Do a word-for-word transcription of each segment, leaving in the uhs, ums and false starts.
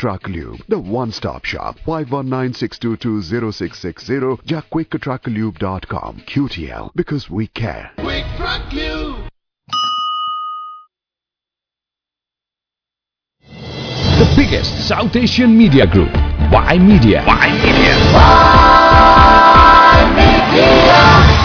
Truck Lube, the one-stop shop. five one nine, six two two, zero six six zero या quick truck lube dot com. Q T L, because we care. Quick Truck Lube. The biggest South Asian media group, Y Media. Y Media. Y Media.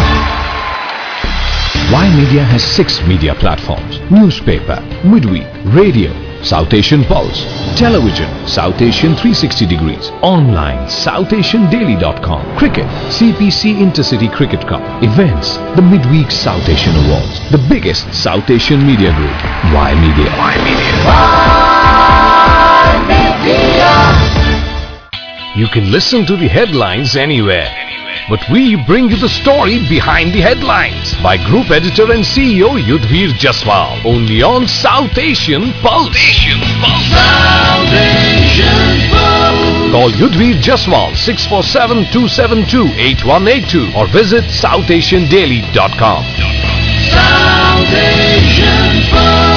Y Media has six media platforms: newspaper, midweek, radio, South Asian Pulse, television, South Asian three sixty degrees, online, south asian daily dot com, cricket, C P C Intercity Cricket Cup, events, the midweek South Asian Awards, the biggest South Asian media group, Y Media. Y Media. Y Media. You can listen to the headlines anywhere, but we bring you the story behind the headlines by Group Editor and C E O Yudhvir Jaswal, only on South Asian Pulse. Asian Pulse. South Asian Pulse. Call Yudhvir Jaswal six four seven, two seven two, eight one eight two or visit south asian daily dot com. South Asian Pulse.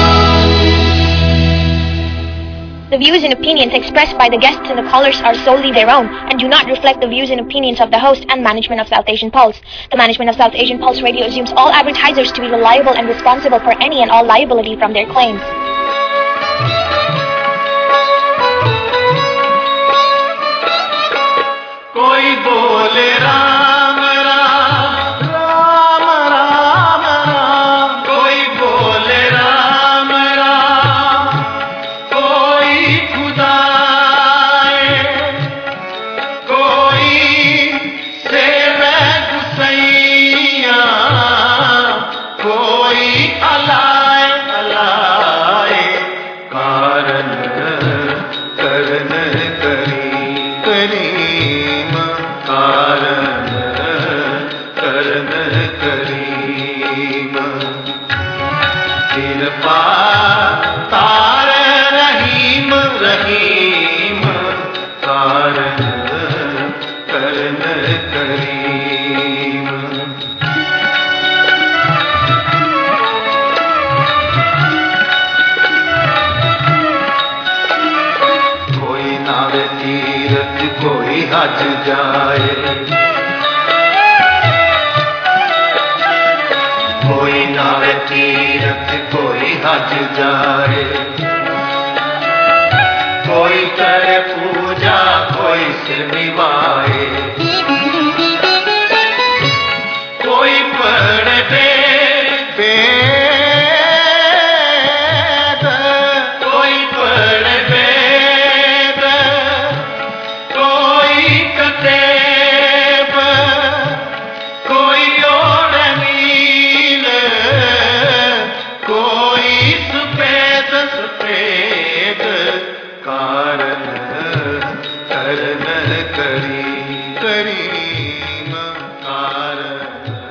The views and opinions expressed by the guests and the callers are solely their own and do not reflect the views and opinions of the host and management of South Asian Pulse. The management of South Asian Pulse Radio assumes all advertisers to be reliable and responsible for any and all liability from their claims. कोई बोले राम राम राम राम राम, कोई बोले राम राम, कोई खुदाए, कोई सेवे गुसैया, कोई अलाए अलाए, कारण करन करी करीम, कारण करन करीम, कृपा तार रहीम रहीम, कारण करन करीम। कोई नावे तीरथ कोई हज जाए, कोई नावे तीरथ कोई हज जाए, कोई करे पूजा कोई से निभाए, कोई पढ़े वेद, कोई पढ़े वेद, कोई कतेब, कोई और नील, कोई सफेद सफेद, कारण करन करी करीम, कारण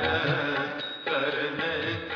करन।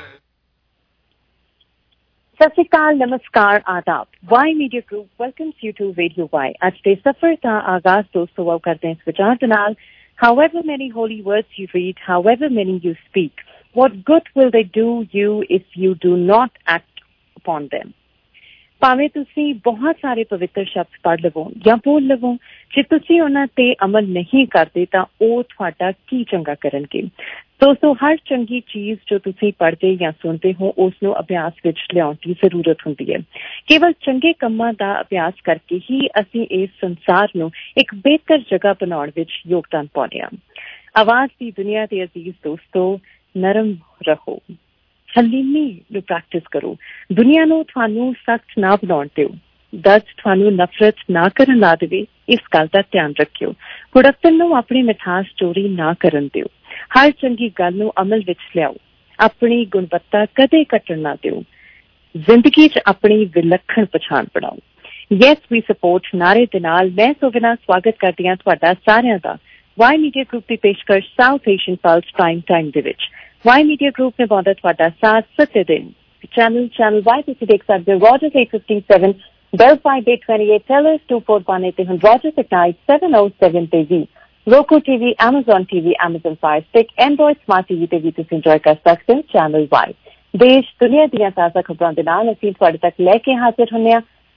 सत श्री अकाल, नमस्कार, आदाब। Y media group welcomes you to radio Y. ਅੱਜ ਦੇ ਸਫ਼ਰ ਦਾ ਆਗਾਜ਼ ਦੋਸਤੋ ਆਓ ਕਰਦੇ ਹਾਂ ਇਸ ਵਿਚਾਰ ਦੇ ਨਾਲ। However many holy words you read, however many you speak, what good will they do you if you do not act upon them? ਭਾਵੇਂ ਤੁਸੀਂ ਬਹੁਤ ਸਾਰੇ ਪਵਿੱਤਰ ਸ਼ਬਦ ਪੜ੍ਹ ਲਵੋ ਜਾਂ ਬੋਲ ਲਵੋ, ਜੇ ਤੁਸੀਂ ਉਹਨਾਂ ਤੇ ਅਮਲ ਨਹੀਂ ਕਰਦੇ ਤਾਂ ਉਹ ਤੁਹਾਡਾ ਕੀ ਚੰਗਾ ਕਰਨਗੇ। ਦੋਸਤੋ, ਹਰ ਚੰਗੀ ਚੀਜ਼ ਜੋ ਤੁਸੀਂ ਪੜ੍ਹਦੇ ਜਾਂ ਸੁਣਦੇ ਹੋ ਉਸ ਨੂੰ ਅਭਿਆਸ ਵਿੱਚ ਲਿਆਉਣ ਦੀ ਜ਼ਰੂਰਤ ਹੁੰਦੀ ਹੈ। ਕੇਵਲ ਚੰਗੇ ਕੰਮਾਂ ਦਾ ਅਭਿਆਸ ਕਰਕੇ ਹੀ ਅਸੀਂ ਇਸ ਸੰਸਾਰ ਨੂੰ ਇੱਕ ਬਿਹਤਰ ਜਗ੍ਹਾ ਬਣਾਉਣ ਵਿੱਚ ਯੋਗਦਾਨ ਪਾਉਂਦੇ ਹਾਂ। ਆਵਾਜ਼ ਦੀ ਦੁਨੀਆ ਦੇ ਅਜ਼ੀਜ਼ ਦੋਸਤੋ, ਨਰਮ ਰਹੋ, ਹਲੀਮੀ ਨੂੰ ਪ੍ਰੈਕਟਿਸ ਕਰੋ, ਦੁਨੀਆ ਨੂੰ ਤੁਹਾਨੂੰ ਸਖਤ ਨਾ ਬਣਾਉਣ ਦਿਓ, ਦਰਦ ਤੁਹਾਨੂੰ ਨਫ਼ਰਤ ਨਾ ਕਰਨ ਲਾ ਦੇਵੇ, ਇਸ ਗੱਲ ਦਾ ਧਿਆਨ ਰੱਖਿਓ। ਕੁੜੱਤਣ ਨੂੰ ਆਪਣੀ ਮਿਠਾਸ ਚੋਰੀ ਨਾ ਕਰਨ ਦਿਓ, ਹਰ ਚੰਗੀ ਗੱਲ ਨੂੰ ਅਮਲ ਵਿੱਚ ਲਿਆਓ, ਆਪਣੀ ਗੁਣਵੱਤਾ ਕਦੇ ਘਟਣ ਨਾ ਦਿਓ, ਜ਼ਿੰਦਗੀ 'ਚ ਆਪਣੀ ਵਿਲੱਖਣ ਪਛਾਣ ਬਣਾਓ। ਯੈਸ ਵੀ ਸਪੋਰਟ ਨਾਰੇ ਦੇ ਨਾਲ ਮੈਂ ਸੋਵਿਨਾ ਸਵਾਗਤ ਕਰਦੀ ਹਾਂ ਤੁਹਾਡਾ ਸਾਰਿਆਂ ਦਾ ਵਾਈ ਮੀਡੀਆ ਗਰੁੱਪ ਦੀ ਪੇਸ਼ਕਸ਼ South Asian plus prime time ਦੇ ਵਿੱਚ। ਵਾਈ ਮੀਡੀਆ ਗਰੁੱਪ ਨੇ ਬਹੁਤ ਤੁਹਾਡਾ ਸਾਥ ਸੱਤੇ ਦਿਨ ਚੈਨਲ ਚੈਨਲ ਵਾਈ ਤੁਸੀਂ ਦੇਖ ਸਕਦੇ ਹੋ Rogers eight fifty-seven, Bell five eight twenty-eight, Tellers two four one eight, and Rogers Ignite seven oh seven T V, Roku T V, Amazon T V, Amazon Fire Stick, Android Smart T V ਤੇ ਵੀ ਤੁਸੀਂ enjoy ਕਰ ਸਕਦੇ ਹੋ channel Y. ਦੇਸ਼ ਦੁਨੀਆ ਦੀਆਂ ਤਾਜ਼ਾ ਖਬਰਾਂ ਦੇ ਨਾਲ ਅਸੀਂ ਤੁਹਾਡੇ ਤੱਕ ਲੈ ਕੇ ਹਾਜ਼ਰ ਹੁੰਦੇ ਹਾਂ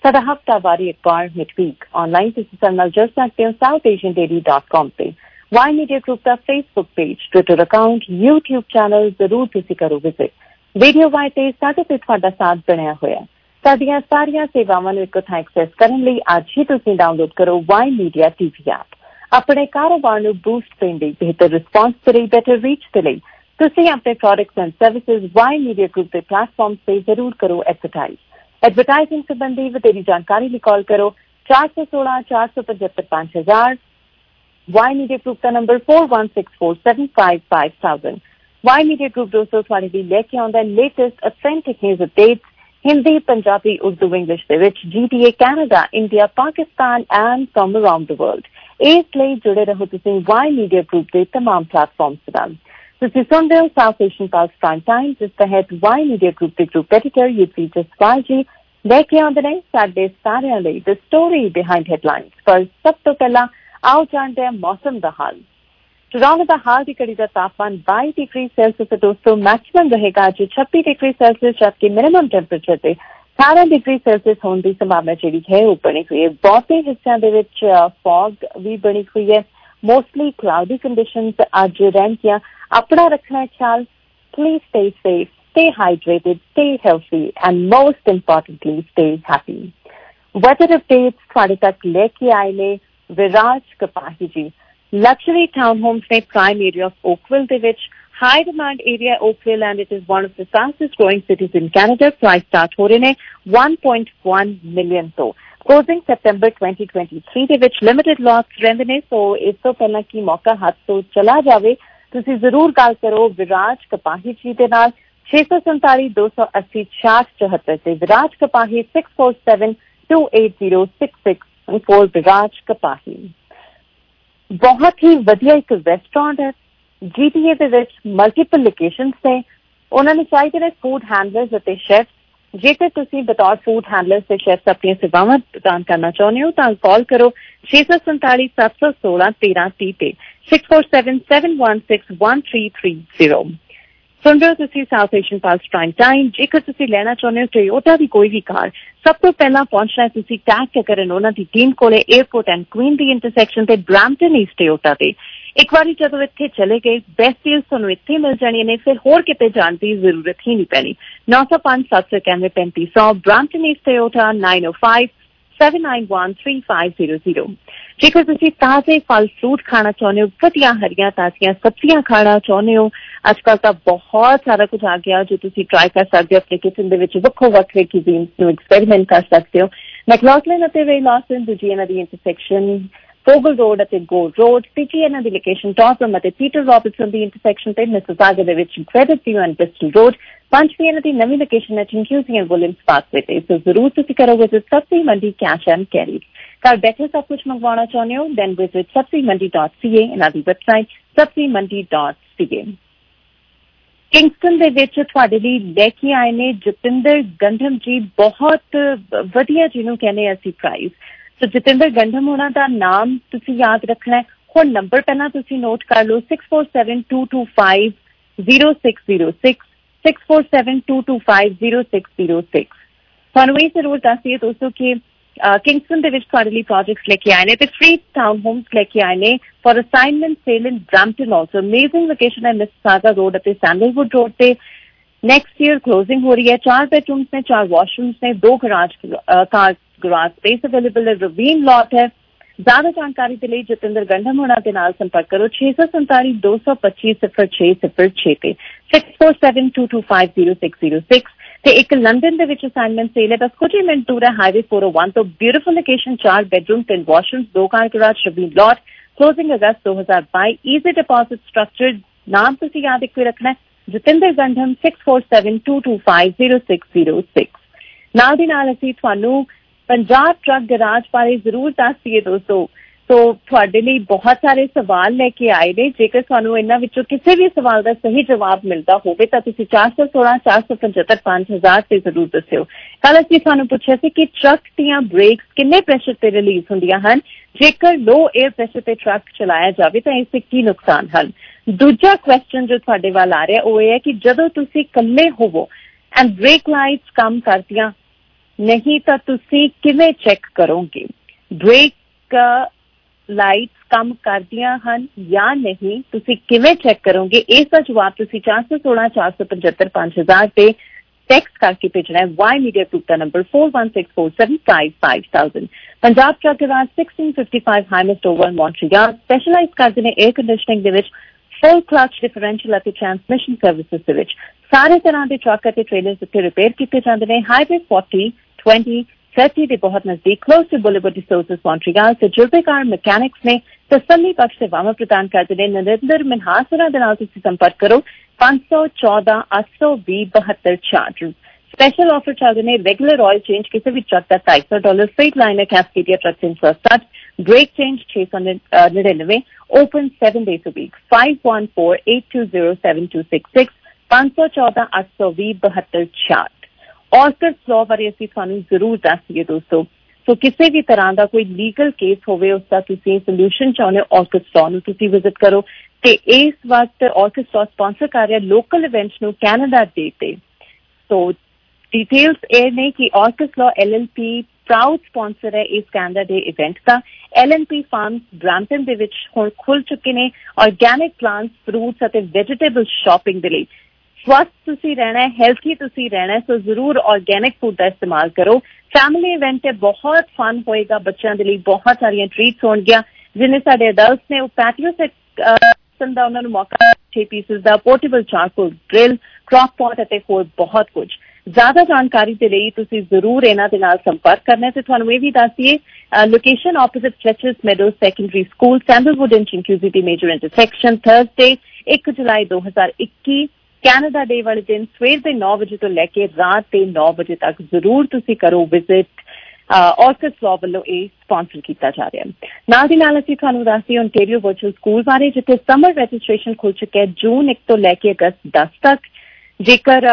ਸਾਡਾ ਹਫ਼ਤਾਵਾਰੀ ਅਖਬਾਰ ਮਿਡਵੀਕ ਆਨਲਾਈਨ ਤੁਸੀਂ ਸਾਡੇ ਨਾਲ ਜੁੜ ਸਕਦੇ ਹੋ South Asian daily dot com ਤੇ। ਵਾਈ ਮੀਡੀਆ ਗਰੁੱਪ ਦਾ Facebook page, Twitter account, YouTube channel ਜ਼ਰੂਰ ਤੁਸੀਂ ਕਰੋ ਵਿਜ਼ਿਟ। ਰੇਡੀਓ ਵਾਈ ਤੇ ਸਾਡੇ ਤੇ ਤੁਹਾਡਾ ਸਾਥ ਬਣਿਆ ਹੋਇਆ। ਸਾਡੀਆਂ ਸਾਰੀਆਂ ਸੇਵਾਵਾਂ ਨੂੰ ਇੱਕੋ ਥਾਂ ਐਕਸੈਸ ਕਰਨ ਲਈ ਅੱਜ ਹੀ ਤੁਸੀਂ ਡਾਊਨਲੋਡ ਕਰੋ ਵਾਈ ਮੀਡੀਆ ਟੀਵੀ ਐਪ। ਆਪਣੇ ਕਾਰੋਬਾਰ ਨੂੰ ਬੂਸਟ ਦੇਣ ਲਈ, ਬਿਹਤਰ ਰਿਸਪਾਂਸ ਦੇ ਲਈ, ਬੈਟਰ ਰੀਚ ਦੇ ਲਈ ਤੁਸੀਂ ਆਪਣੇ products and services Y media group ਦੇ ਪਲੇਟਫਾਰਮ ਤੇ ਜ਼ਰੂਰ ਕਰੋ ਐਡਵਰਟਾਈਜ਼। ਐਡਵਰਟਾਈਜ਼ਿੰਗ ਸੰਬੰਧੀ ਵਧੇਰੀ ਜਾਣਕਾਰੀ ਲਈ ਕਾਲ ਕਰੋ ਚਾਰ ਸੌ ਸੋਲਾਂ ਚਾਰ ਸੌ ਪਝੱਤਰ ਪੰਜ ਹਜ਼ਾਰ। ਵਾਈ ਮੀਡੀਆ ਗਰੁੱਪ ਦਾ number four one six four seven five five thousand। Y media group ਦੋਸਤੋ ਤੁਹਾਡੇ ਲਈ ਲੈ ਕੇ ਆਉਂਦਾ latest authentic news updates Hindi, Punjabi, Urdu, English ਦੇ ਵਿੱਚ G T A, Canada, India, Pakistan and from around the world. ਇਸ ਲਈ ਜੁੜੇ ਰਹੋ ਤੁਸੀਂ ਵਾਈ ਮੀਡੀਆ ਗਰੁੱਪ ਦੇ ਤਮਾਮ ਪਲੇਟਫਾਰਮਸ ਨਾਲ। ਤੁਸੀਂ ਸੁਣਦੇ ਹੋ South Asian plus prime time, ਜਿਸ ਤਹਿਤ ਵਾਈ ਮੀਡੀਆ ਗਰੁੱਪ ਦੇ group editor UP Jaspal ji ਲੈ ਕੇ ਆਉਂਦੇ ਨੇ ਸਾਡੇ ਸਾਰਿਆਂ ਲਈ ਦ ਸਟੋਰੀ ਬਿਹਾਈਂਡ ਹੈਡਲਾਈਨਸ। ਪਰ ਸਭ ਤੋਂ ਪਹਿਲਾਂ ਆਓ ਜਾਣਦੇ ਹਾਂ ਮੌਸਮ ਦਾ ਹਾਲ। ਟੋਰਾਂਟੋ ਦਾ ਹਾਲ ਦੀ ਘੜੀ ਦਾ ਤਾਪਮਾਨ ਬਾਈ ਡਿਗਰੀ ਸੈਲਸੀਅਸ ਦੋਸਤੋ ਮੈਕਸਿਮਮ ਰਹੇਗਾ ਅੱਜ ਛੱਬੀ ਡਿਗਰੀ ਸੈਲਸੀਅਸ, ਜਦਕਿ ਮਿਨੀਮਮ ਟੈਂਪਰੇਚਰ ਤੇ ਅਠਾਰਾਂ ਡਿਗਰੀ ਸੈਲਸੀਅਸ ਹੋਣ ਦੀ ਸੰਭਾਵਨਾ ਜਿਹੜੀ ਹੈ ਉਹ ਬਣੀ ਹੋਈ ਹੈ। ਬਹੁਤੇ ਹਿੱਸਿਆਂ ਦੇ ਵਿੱਚ ਫੌਗ ਵੀ ਬਣੀ ਹੋਈ ਹੈ। ਮੋਸਟਲੀ ਕਲਾਉਡੀ ਕੰਡੀਸ਼ਨਸ ਅੱਜ ਰਹਿਣਗੀਆਂ। ਆਪਣਾ ਰੱਖਣਾ ਖਿਆਲ। Please stay safe, stay hydrated, stay healthy, and most importantly, stay happy. Weather updates ਤੁਹਾਡੇ ਤੱਕ ਲੈ ਕੇ ਆਏ ਨੇ Viraj Kapahi ji. Luxury town homes ਨੇ ਪ੍ਰਾਈਮ ਏਰੀਆ ਆਫ ਓਕਵਿਲ ਦੇ ਵਿੱਚ। High demand area Oakville and it is one of the fastest growing cities in Canada. Price start ਹੋ ਰਹੇ ਨੇ one point one ਮਿਲੀਅਨ ਤੋਂ। ਕਲੋਜ਼ਿੰਗ ਸੈਪਟੈਂਬਰ twenty twenty-three ਦੇ ਵਿੱਚ limited lotus ਰਹਿੰਦੇ ਨੇ, ਸੋ ਇਸ ਤੋਂ ਪਹਿਲਾਂ ਕਿ ਮੌਕਾ ਹੱਥ ਤੋਂ ਚਲਾ ਜਾਵੇ ਤੁਸੀਂ ਜ਼ਰੂਰ ਗੱਲ ਕਰੋ ਵਿਰਾਜ ਕਪਾਹੀ ਜੀ ਦੇ ਨਾਲ। ਛੇ ਸੌ ਸੰਤਾਲੀ ਦੋ ਸੌ ਅੱਸੀ ਛਿਆਹਠ ਚੌਹੱਤਰ ਤੇ Viraj ਕਪਾਹੀ six four seven two eight zero six six four Viraj ਕਪਾਹੀ। ਬਹੁਤ ਹੀ ਵਧੀਆ ਇੱਕ ਰੈਸਟੋਰੈਂਟ ਹੈ ਜੀ ਟੀ ਏ ਦੇ ਵਿੱਚ। ਮਲਟੀਪਲ ਲੋਕੇਸ਼ਨਸ ਨੇ। ਉਹਨਾਂ ਨੂੰ ਚਾਹੀਦੇ ਨੇ ਫੂਡ ਹੈਂਡਲਰਸ ਅਤੇ ਸ਼ੈਫ। ਜੇਕਰ ਤੁਸੀਂ ਬਤੌਰ ਫੂਡ ਹੈਂਡਲਰਸ ਤੇ ਸ਼ੈਫ ਆਪਣੀਆਂ ਸੇਵਾਵਾਂ ਪ੍ਰਦਾਨ ਕਰਨਾ ਚਾਹੁੰਦੇ ਹੋ ਤਾਂ ਕਾਲ ਕਰੋ ਛੇ ਸੌ ਸੰਤਾਲੀ ਸੱਤ ਸੌ ਸੋਲਾਂ ਤੇਰਾਂ ਤੀਹ ਤੇ six four seven seven one six one three three zero। ਸੁਣ ਰਹੇ ਹੋ ਤੁਸੀਂ South Asian plus prime time. ਜੇਕਰ ਤੁਸੀਂ ਲੈਣਾ ਚਾਹੁੰਦੇ ਹੋ ਟੋਯੋਟਾ ਦੀ ਕੋਈ ਵੀ ਕਾਰ, ਸਭ ਤੋਂ ਪਹਿਲਾਂ ਪਹੁੰਚਣਾ ਤੁਸੀਂ ਟੈਗ ਕਰਨ ਉਹਨਾਂ ਦੀ ਟੀਮ ਕੋਲੇ ਏਅਰਪੋਰਟ ਐਂਡ ਕੁਈਨ ਦੀ ਇੰਟਰਸੈਕਸ਼ਨ ਤੇ ਬ੍ਰੈਂਪਟਨ ਈਸਟ ਟੋਯੋਟਾ ਤੇ। ਇੱਕ ਵਾਰੀ ਜਦੋਂ ਇੱਥੇ ਚਲੇ ਗਏ ਬੈਸਟ ਡੀਲਸ ਤੁਹਾਨੂੰ ਇੱਥੇ ਮਿਲ ਜਾਣੀਆਂ ਨੇ, ਫਿਰ ਹੋਰ ਕਿਤੇ ਜਾਣ ਦੀ ਜ਼ਰੂਰਤ ਹੀ ਨਹੀਂ ਪੈਣੀ। ਨੌ ਸੌ ਪੰਜ ਸੱਤ ਸੌ ਇਕਾਨਵੇਂ ਪੈਂਤੀ ਸੌ Brampton East Toyota nine oh five seven nine one three five zero zero। ਜੇਕਰ ਤੁਸੀਂ ਤਾਜ਼ੇ ਫਲ ਫਰੂਟ ਖਾਣਾ ਚਾਹੁੰਦੇ ਹੋ, ਵਧੀਆ ਹਰੀਆਂ ਤਾਜ਼ੀਆਂ ਸਬਜ਼ੀਆਂ ਖਾਣਾ ਚਾਹੁੰਦੇ ਹੋ, ਅੱਜ ਕੱਲ੍ਹ ਤਾਂ ਬਹੁਤ ਸਾਰਾ ਕੁਝ ਆ ਗਿਆ ਜੋ ਤੁਸੀਂ ਟਰਾਈ ਕਰ ਸਕਦੇ ਹੋ ਆਪਣੇ ਕਿਚਨ ਦੇ ਵਿੱਚ। ਵੱਖੋ ਵੱਖਰੇ ਕਿਜ਼ੀਨਸ ਨੂੰ ਐਕਸਪੈਰੀਮੈਂਟ ਕਰ ਸਕਦੇ ਹੋ। ਮੈਕਲੌਗਲਿਨ ਅਤੇ ਵੇ ਲਾਸਨ, ਦੂਜੀ ਇਹਨਾਂ ਦੀ ਇੰਟਰਸੈਕਸ਼ਨ ਫੋਗਲ ਰੋਡ ਅਤੇ ਗੋਲਡ ਰੋਡ, ਤੀਜੀ ਇਹਨਾਂ ਦੀ ਲੋਕੇਸ਼ਨ ਟੌਸਮ ਅਤੇ ਪੀਟਰ ਰੌਬਰਟਸਨ ਦੀ ਇੰਟਰਸੈਕਸ਼ਨ ਤੇ ਮਿਸਿਸਾਗਾ ਦੇ ਵਿੱਚ Creditview and Bristol road. ਪੰਜਵੀਂ ਇਹਨਾਂ ਦੀ ਨਵੀਂ ਲੋਕੇਸ਼ਨ ਹੈ ਚਿੰਕਿਊਜ਼ੀ ਐਂਡ ਵਿਲੀਅਮਸ ਪਾਰਕਵੇ ਤੇ। ਸੋ ਜ਼ਰੂਰ ਤੁਸੀਂ ਕਰੋ ਵਿਜ਼ਿਟ ਸਬਜ਼ੀ ਮੰਡੀ ਕੈਸ਼ ਐਂਡ ਕੈਰੀ। ਘਰ ਬੈਠੇ ਸਭ ਕੁਝ ਮੰਗਵਾਉਣਾ ਚਾਹੁੰਦੇ ਹੋ ਦੈਨ ਵਿਜ਼ਿਟ ਸਬਜ਼ੀ ਮੰਡੀ ਡਾਟ ਸੀ ਏ। ਇਹਨਾਂ ਦੀ ਵੈਬਸਾਈਟ ਸਬਜ਼ੀ ਮੰਡੀ ਡਾਟ ਸੀ ਏ। ਕਿੰਗਸਟਨ ਦੇ ਵਿੱਚ ਤੁਹਾਡੇ ਲਈ ਲੈ ਕੇ ਆਏ ਨੇ ਜਤਿੰਦਰ ਗੰਧਮ ਜੀ। ਬਹੁਤ ਵਧੀਆ ਜਿਹਨੂੰ ਕਹਿੰਦੇ ਅਸੀਂ ਪ੍ਰਾਈਜ਼। ਸੋ ਜਤਿੰਦਰ ਗੰਧਮ ਉਹਨਾਂ ਦਾ ਨਾਮ ਤੁਸੀਂ ਯਾਦ ਰੱਖਣਾ ਹੈ। ਹੁਣ ਨੰਬਰ ਪਹਿਲਾਂ ਤੁਸੀਂ ਨੋਟ ਕਰ ਲਓ six four seven two two five zero six zero six six four seven two two five zero six zero six। ਤੁਹਾਨੂੰ ਇਹ ਜ਼ਰੂਰ ਦੱਸੀਏ ਦੋਸਤੋ ਕਿ ਕਿੰਗਸਟਨ ਦੇ ਵਿੱਚ ਤੁਹਾਡੇ ਲਈ ਪ੍ਰੋਜੈਕਟਸ ਲੈ ਕੇ ਆਏ ਨੇ ਤੇ ਫ੍ਰੀ ਟਾਊਨ ਹੋਮਸ ਲੈ ਕੇ ਆਏ ਨੇ for assignment sale in Brampton. Also amazing location ਹੈ ਮਿਸਿਸਾਗਾ ਰੋਡ ਅਤੇ ਸੈਂਡਲਵੁੱਡ ਰੋਡ ਤੇ। ਨੈਕਸਟ ਈਅਰ ਕਲੋਜ਼ਿੰਗ ਹੋ ਰਹੀ ਹੈ। ਚਾਰ ਬੈਡਰੂਮਸ ਨੇ, ਚਾਰ ਵਾਸ਼ਰੂਮਸ ਨੇ, ਦੋ garage car garage space available ਹੈ। ਰਵੀਨ ਲੌਟ ਹੈ। ਜ਼ਿਆਦਾ ਜਾਣਕਾਰੀ ਦੇ ਲਈ ਜਤਿੰਦਰ ਗੰਧਮ ਹੋਣਾ ਦੇ ਨਾਲ ਸੰਪਰਕ ਕਰੋ ਛੇ ਸੌ ਸੰਤਾਲੀ ਦੋ ਸੌ ਪੱਚੀ ਸਿਫਰ ਛੇ ਸਿਫਰ ਛੇ ਤੇ six four seven two two five zero six zero six। ਤੇ ਇੱਕ ਲੰਡਨ ਦੇ ਵਿੱਚ ਅਸਾਈਨਮੈਂਟ ਸੇਲ ਹੈ, ਬਸ ਕੁਝ ਹੀ ਮਿੰਟ ਦੂਰ ਹੈ ਹਾਈਵੇ four oh one ਤੋਂ। ਬਿਊਟੀਫੁਲ ਲੋਕੇਸ਼ਨ, ਚਾਰ ਬੈਡਰੂਮ, ਤਿੰਨ ਵਾਸ਼ਰੂਮਸ, ਦੋ car garage, ravine lot. Closing ਅਗਸਤ ਦੋ ਹਜ਼ਾਰ ਬਾਈ। Easy deposit structure. ਨਾਮ ਤੁਸੀਂ ਯਾਦ ਇੱਕ ਰੱਖਣਾ Jatinder ਗੰਧਮ six four seven two two five zero six zero six। ਨਾਲ ਦੀ ਨਾਲ ਅਸੀਂ ਤੁਹਾਨੂੰ ਪੰਜਾਬ ਟਰੱਕ ਗਰਾਜ ਬਾਰੇ ਜ਼ਰੂਰ ਦੱਸ ਦਈਏ ਦੋਸਤੋ। ਸੋ ਤੁਹਾਡੇ ਲਈ ਬਹੁਤ ਸਾਰੇ ਸਵਾਲ ਲੈ ਕੇ ਆਏ ਨੇ। ਜੇਕਰ ਤੁਹਾਨੂੰ ਇਹਨਾਂ ਵਿੱਚੋਂ ਕਿਸੇ ਵੀ ਸਵਾਲ ਦਾ ਸਹੀ ਜਵਾਬ ਮਿਲਦਾ ਹੋਵੇ ਤਾਂ ਤੁਸੀਂ ਚਾਰ ਸੌ ਸੋਲਾਂ ਚਾਰ ਸੌ ਪਝੱਤਰ ਪੰਜ ਹਜ਼ਾਰ ਤੇ ਜ਼ਰੂਰ ਦੱਸਿਓ। ਕੱਲ ਅਸੀਂ ਤੁਹਾਨੂੰ ਪੁੱਛਿਆ ਸੀ ਕਿ ਟਰੱਕ ਦੀਆਂ ਬ੍ਰੇਕਸ ਕਿੰਨੇ ਪ੍ਰੈਸ਼ਰ ਤੇ ਰਿਲੀਜ਼ ਹੁੰਦੀਆਂ ਹਨ। ਜੇਕਰ ਲੋ ਏਅਰ ਪ੍ਰੈਸ਼ਰ ਤੇ ਟਰੱਕ ਚਲਾਇਆ ਜਾਵੇ ਤਾਂ ਇਸ ਦੇ ਕੀ ਨੁਕਸਾਨ ਹਨ। ਦੂਜਾ ਕੁਐਸਚਨ ਜੋ ਤੁਹਾਡੇ ਵੱਲ ਆ ਰਿਹਾ ਉਹ ਇਹ ਹੈ ਕਿ ਜਦੋਂ ਤੁਸੀਂ ਇਕੱਲੇ ਹੋਵੋ ਐਂਡ ਬ੍ਰੇਕ ਲਾਈਟਸ ਕੰਮ ਕਰਦੀਆਂ नहीं तो तुसी किवें चेक करोगे? ब्रेक लाइट्स कम करदियां हन या नहीं, तुसी किवें चेक करोगे? इसका जवाब तुसी चार सौ सोलह चार सौ पचहत्तर पांच हजार पे टेक्स्ट करके भेजना है वाई मीडिया ग्रुप का number four one six four seven five five thousand. Punjab truck garage sixteen fifty five Hymus over Montreal specialize करते हैं एयर कंडीशनिंग ਦੇ ਵਿੱਚ ਫੁੱਲ ਕਲਚ ਡਿਫਰੈਂਸ਼ੀਅਲ ਅਤੇ ਟਰਾਂਸਮਿਸ਼ਨ ਸਰਵਿਸਿਜ਼ ਦੇ ਵਿੱਚ ਸਾਰੇ ਤਰ੍ਹਾਂ ਦੇ ਟਰੱਕ ਅਤੇ ਟ੍ਰੇਲਰਸ ਉੱਤੇ ਰਿਪੇਅਰ ਕੀਤੇ ਜਾਂਦੇ ਨੇ। ਹਾਈਵੇ forty, twenty, thirty ਦੇ ਬਹੁਤ ਨਜ਼ਦੀਕ close to boulevard des Sources Montreal ਤਜਰਬੇਕਾਰ ਮਕੈਨਿਕਸ ਨੇ ਤਸੱਲੀ ਬਖਸ਼ ਸੇਵਾਵਾਂ ਪ੍ਰਦਾਨ ਕਰਦੇ ਨੇ। ਨਰਿੰਦਰ ਮਿਨਹਾਸ ਹੋਰਾਂ ਦੇ ਨਾਲ ਤੁਸੀਂ ਸੰਪਰਕ ਕਰੋ ਪੰਜ ਸੌ ਚੌਦਾਂ ਅੱਠ ਸੌ ਵੀਹ ਬਹੱਤਰ ਛਿਆਹਠ। स्पेशल ऑफर चल रहे हैं रेगुलर ऑयल चेंज किसी भी ट्रक का ढाई सौ dollar, straight liner Cascadia truck तीन सौ साठ, ब्रेक चेंज छह सौ निन्यानवे, open seven days a week five one four eight two zero seven two six six पांच सौ चौदह अठ सौ भी बहत्तर छियाठ। ऑस्कर्स लॉ बारे असीं तुहानूं जरूर दस दईए दोस्तों। सो किसी भी तरह का कोई लीगल केस होवे उसका तुसीं सोल्यूशन चाहुंदे हो ऑस्कर्स लॉ नूं तुसीं विजिट करो। ते इस वक्त ऑस्कर्स लॉ स्पॉन्सर कर रहा लोकल इवेंट्स नूं कैनेडा डे ते। सो डिटेल्स ये ने कि Orcus law L L P proud sponsor है इस कैनेडा डे इवेंट का। L N P farms Brampton दे विच हुण खुल चुके ने ऑर्गेनिक प्लांट्स, फ्रूट्स और वेजिटेबल शॉपिंग दे लई। स्वस्थ तुसी रहना है, हेल्थी तुसी रहना है, सो जरूर ऑर्गेनिक फूड का इस्तेमाल करो। फैमिली इवेंट है, बहुत फन होएगा, बच्चों के लिए बहुत सारिया ट्रीट्स होणगियां जिन्हें साडे अडल्ट्स ने वो पैटियो से दा उन्हां नूं मौका छे पीसेस दा portable charcoal grill, crock pot अते होर बहुत कुछ। ज्यादा जानकारी के लिए तुसी जरूर इन्हां दे नाल संपर्क करना है। ते तुहानूं इह वी दस दईए location opposite Fletcher's Meadows secondary school, Sandalwood and Chinguacousy major intersection. Thursday एक जुलाई दो हजार इक्की कैनेडा डे वाले दिन सवेर के नौ बजे तो लैके रात के नौ बजे तक जरूर तुसी करो विजिट। ऑर्कस लॉ वालों ये स्पॉन्सर किया जा रहा है। नाल दी नाल असीं तुहानूं दस दईए ओंटेरियो वर्चुअल स्कूल बारे जिथे समर रजिस्ट्रेशन खुल चुका है जून एक तो लैके अगस्त दस तक। जेकर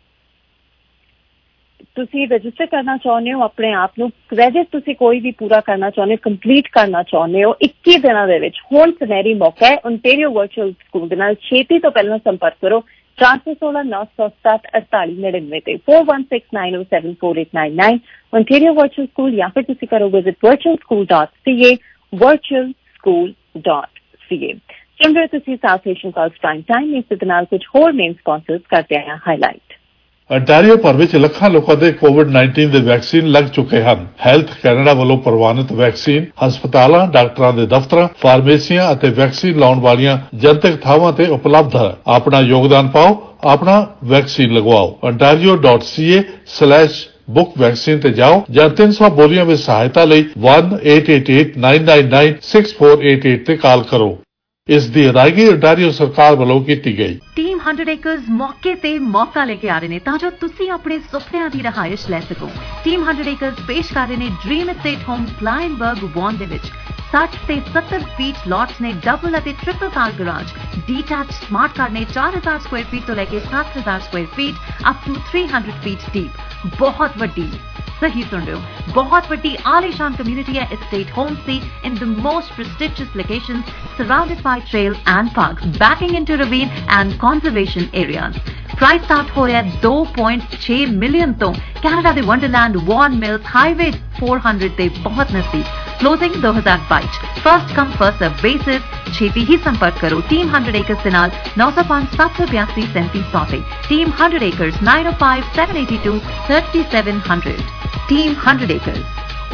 तुसी रजिस्टर करना चाहते हो अपने आप नूं, क्रेडिट तुसी कोई भी पूरा करना चाहते हो, कंप्लीट करना चाहते हो इक्की दिनों दे विच हुण सुनहरी मौका है। ओंटेरियो वर्चुअल स्कूल दे नाल छेती तो पहला संपर्क करो चार सौ सोलह नौ सौ सत्त अड़ताली नड़िनवे ते four one six nine o seven four eight nine nine Ontario virtual school या फिर तुसी करो visit virtual school dot C A virtual school dot C A. सुन रहे तुसी South Asian Pulse Prime Time. इस दे नाल कुछ होर मेन स्पॉन्सर्स करते हैं हाईलाइट। ਅੰਟਾਰੀਓ ਭਰ ਵਿੱਚ ਲੱਖਾਂ ਲੋਕਾਂ ਦੇ ਕੋਵਿਡ ਨਾਈਨਟੀਨ ਦੇ ਵੈਕਸੀਨ ਲੱਗ ਚੁੱਕੇ ਹਨ। ਹੈਲਥ ਕੈਨੇਡਾ ਵੱਲੋਂ ਪ੍ਰਵਾਨਿਤ ਵੈਕਸੀਨ ਹਸਪਤਾਲਾਂ, ਡਾਕਟਰਾਂ ਦੇ ਦਫ਼ਤਰਾਂ, ਫਾਰਮੇਸੀਆਂ ਅਤੇ ਵੈਕਸੀਨ ਲਾਉਣ ਵਾਲੀਆਂ ਜਨਤਕ ਥਾਵਾਂ ਤੇ ਉਪਲਬਧ ਹੈ। ਆਪਣਾ ਯੋਗਦਾਨ ਪਾਓ, ਆਪਣਾ ਵੈਕਸੀਨ ਲਗਵਾਓ। ontario dot c a slash book vaccine ते जाओ ਜਾਂ तीन सौ ਬੋਲੀਆਂ ਵਿੱਚ ਸਹਾਇਤਾ ਲਈ one eight eight eight nine nine nine six four eight eight ਤੇ ਕਾਲ ਕਰੋ। ਇਸ ਦੀ ਅਦਾਇਗੀ ontario ਸਰਕਾਰ ਵੱਲੋਂ ਕੀਤੀ ਗਈ। ਟੀਮ हंड्रेड ਏਕਰਸ ਮੌਕੇ ਤੇ ਮੌਕਾ ਲੈ ਕੇ ਆ ਰਹੇ ਨੇ ਤਾਂ ਜੋ ਤੁਸੀਂ ਆਪਣੇ ਸੁਪਨਿਆਂ ਦੀ ਰਹਾਇਸ਼ ਲੈ ਸਕੋ। ਟੀਮ हंड्रेड ਏਕਰਸ ਪੇਸ਼ ਕਰ ਰਹੇ ਨੇ dream estate home Kleinburg Vaughan ਦੇ ਵਿੱਚ साठ ਤੇ सत्तर ਫੀਟ ਲੋਟਸ ਨੇ ਡਬਲ ਅਤੇ triple car garage, detach smart car ਨੇ ਚਾਰ ਹਜ਼ਾਰ ਸਕੁਆਇਰ ਫੀਟ ਤੋਂ ਲੈ ਕੇ ਸੱਤ ਹਜ਼ਾਰ ਸਕੁਆਇਰ ਫੀਟ ਅਪ ਟੂ तीन सौ ਫੀਟ ਡੀਪ। बहुत वड्डी, सही सुन रहे हो, बहुत वड्डी आलीशान कम्युनिटी है एस्टेट होम्स दी in the most prestigious locations surrounded by trail and parks backing into ravine and conservation areas. Price start हो रहा है दो पॉइंट छह मिलियन तो कैनेडा दे Wonderland Vaughan Mills highway four hundred दे बहुत नजदीक। क्लोजिंग दो हजार बाईस first come first serve basis. छेती ही संपर्क करो टीम हंड्रेड एकर्स के नाल नौ सौ पांच सात सौ बयासी सैंतीस सौ ते team hundred acres nine o five seven eighty two thirty seven hundred team hundred acres.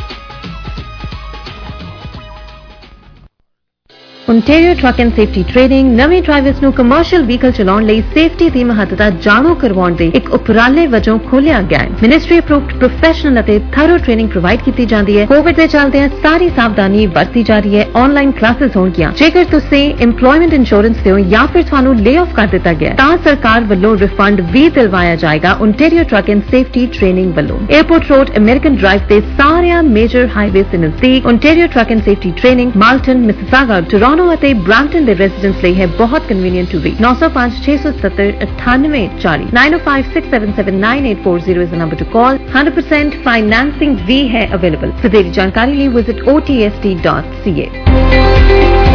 Ontario truck and safety training नवे ड्राइवर्स ਨੂੰ ਕਮਰਸ਼ੀਅਲ ਵਹੀਕਲ ਚਲਾਉਣ ਲਈ ਸੇਫਟੀ ਦੀ ਮਹੱਤਤਾ ਜਾਣੂ ਕਰਵਾਉਣ ਦੇ ਇੱਕ ਉਪਰਾਲੇ ਵਜੋਂ ਖੋਲਿਆ ਗਿਆ ਹੈ। ਮਿਨਿਸਟਰੀ ਅਪਰੂਵਡ ਪ੍ਰੋਫੈਸ਼ਨਲ ਅਤੇ ਥਰੋ ਟ੍ਰੇਨਿੰਗ ਪ੍ਰੋਵਾਈਡ ਕੀਤੀ ਜਾਂਦੀ ਹੈ। ਕੋਵਿਡ ਦੇ ਚੱਲਦਿਆਂ ਸਾਰੀ ਸਾਵਧਾਨੀ ਵਰਤੀ ਜਾ ਰਹੀ ਹੈ। ਆਨਲਾਈਨ ਕਲਾਸਿਸ ਹੋਣਗੀਆਂ। ਜੇਕਰ ਤੁਸੀਂ ਇੰਪਲੋਇਮੈਂਟ ਇੰਸ਼ੋਰੈਂਸ ਤੇ ਹੋ ਜਾਂ ਫਿਰ ਤੁਹਾਨੂੰ ਲੇ ਆਫ ਕਰ ਦਿੱਤਾ ਗਿਆ ਤਾਂ ਸਰਕਾਰ ਵੱਲੋਂ ਰਿਫੰਡ ਵੀ ਦਿਲਵਾਇਆ ਜਾਏਗਾ। Ontario truck and safety training ਵੱਲੋਂ 에어ਪੋਰਟ ਰੋਡ ਅਮਰੀਕਨ ਡਰਾਈਵ ਤੇ ਸਾਰਿਆਂ ਮੇਜਰ ਹਾਈਵੇਜ਼ ਦੇ ਨਜ਼ਦੀਕ Ontario truck and safety training Malton, Mississauga, Toronto ਅਤੇ ਬ੍ਰੈਂਪਟਨ ਦੇ ਰੈਜ਼ੀਡੈਂਟਸ ਲਈ ਹੈ ਬਹੁਤ ਕਨਵੀਨੀਐਂਟ ਟੂ ਰੀਚ। नौ सौ पांच छह सौ सत्तर अट्ठानवे चालीस nine o five six seven seven nine eight four zero is the number to call. Hundred percent financing भी है अवेलेबल। ਵਧੇਰੇ ਜਾਣਕਾਰੀ ਲਈ visit o t s t dot c a।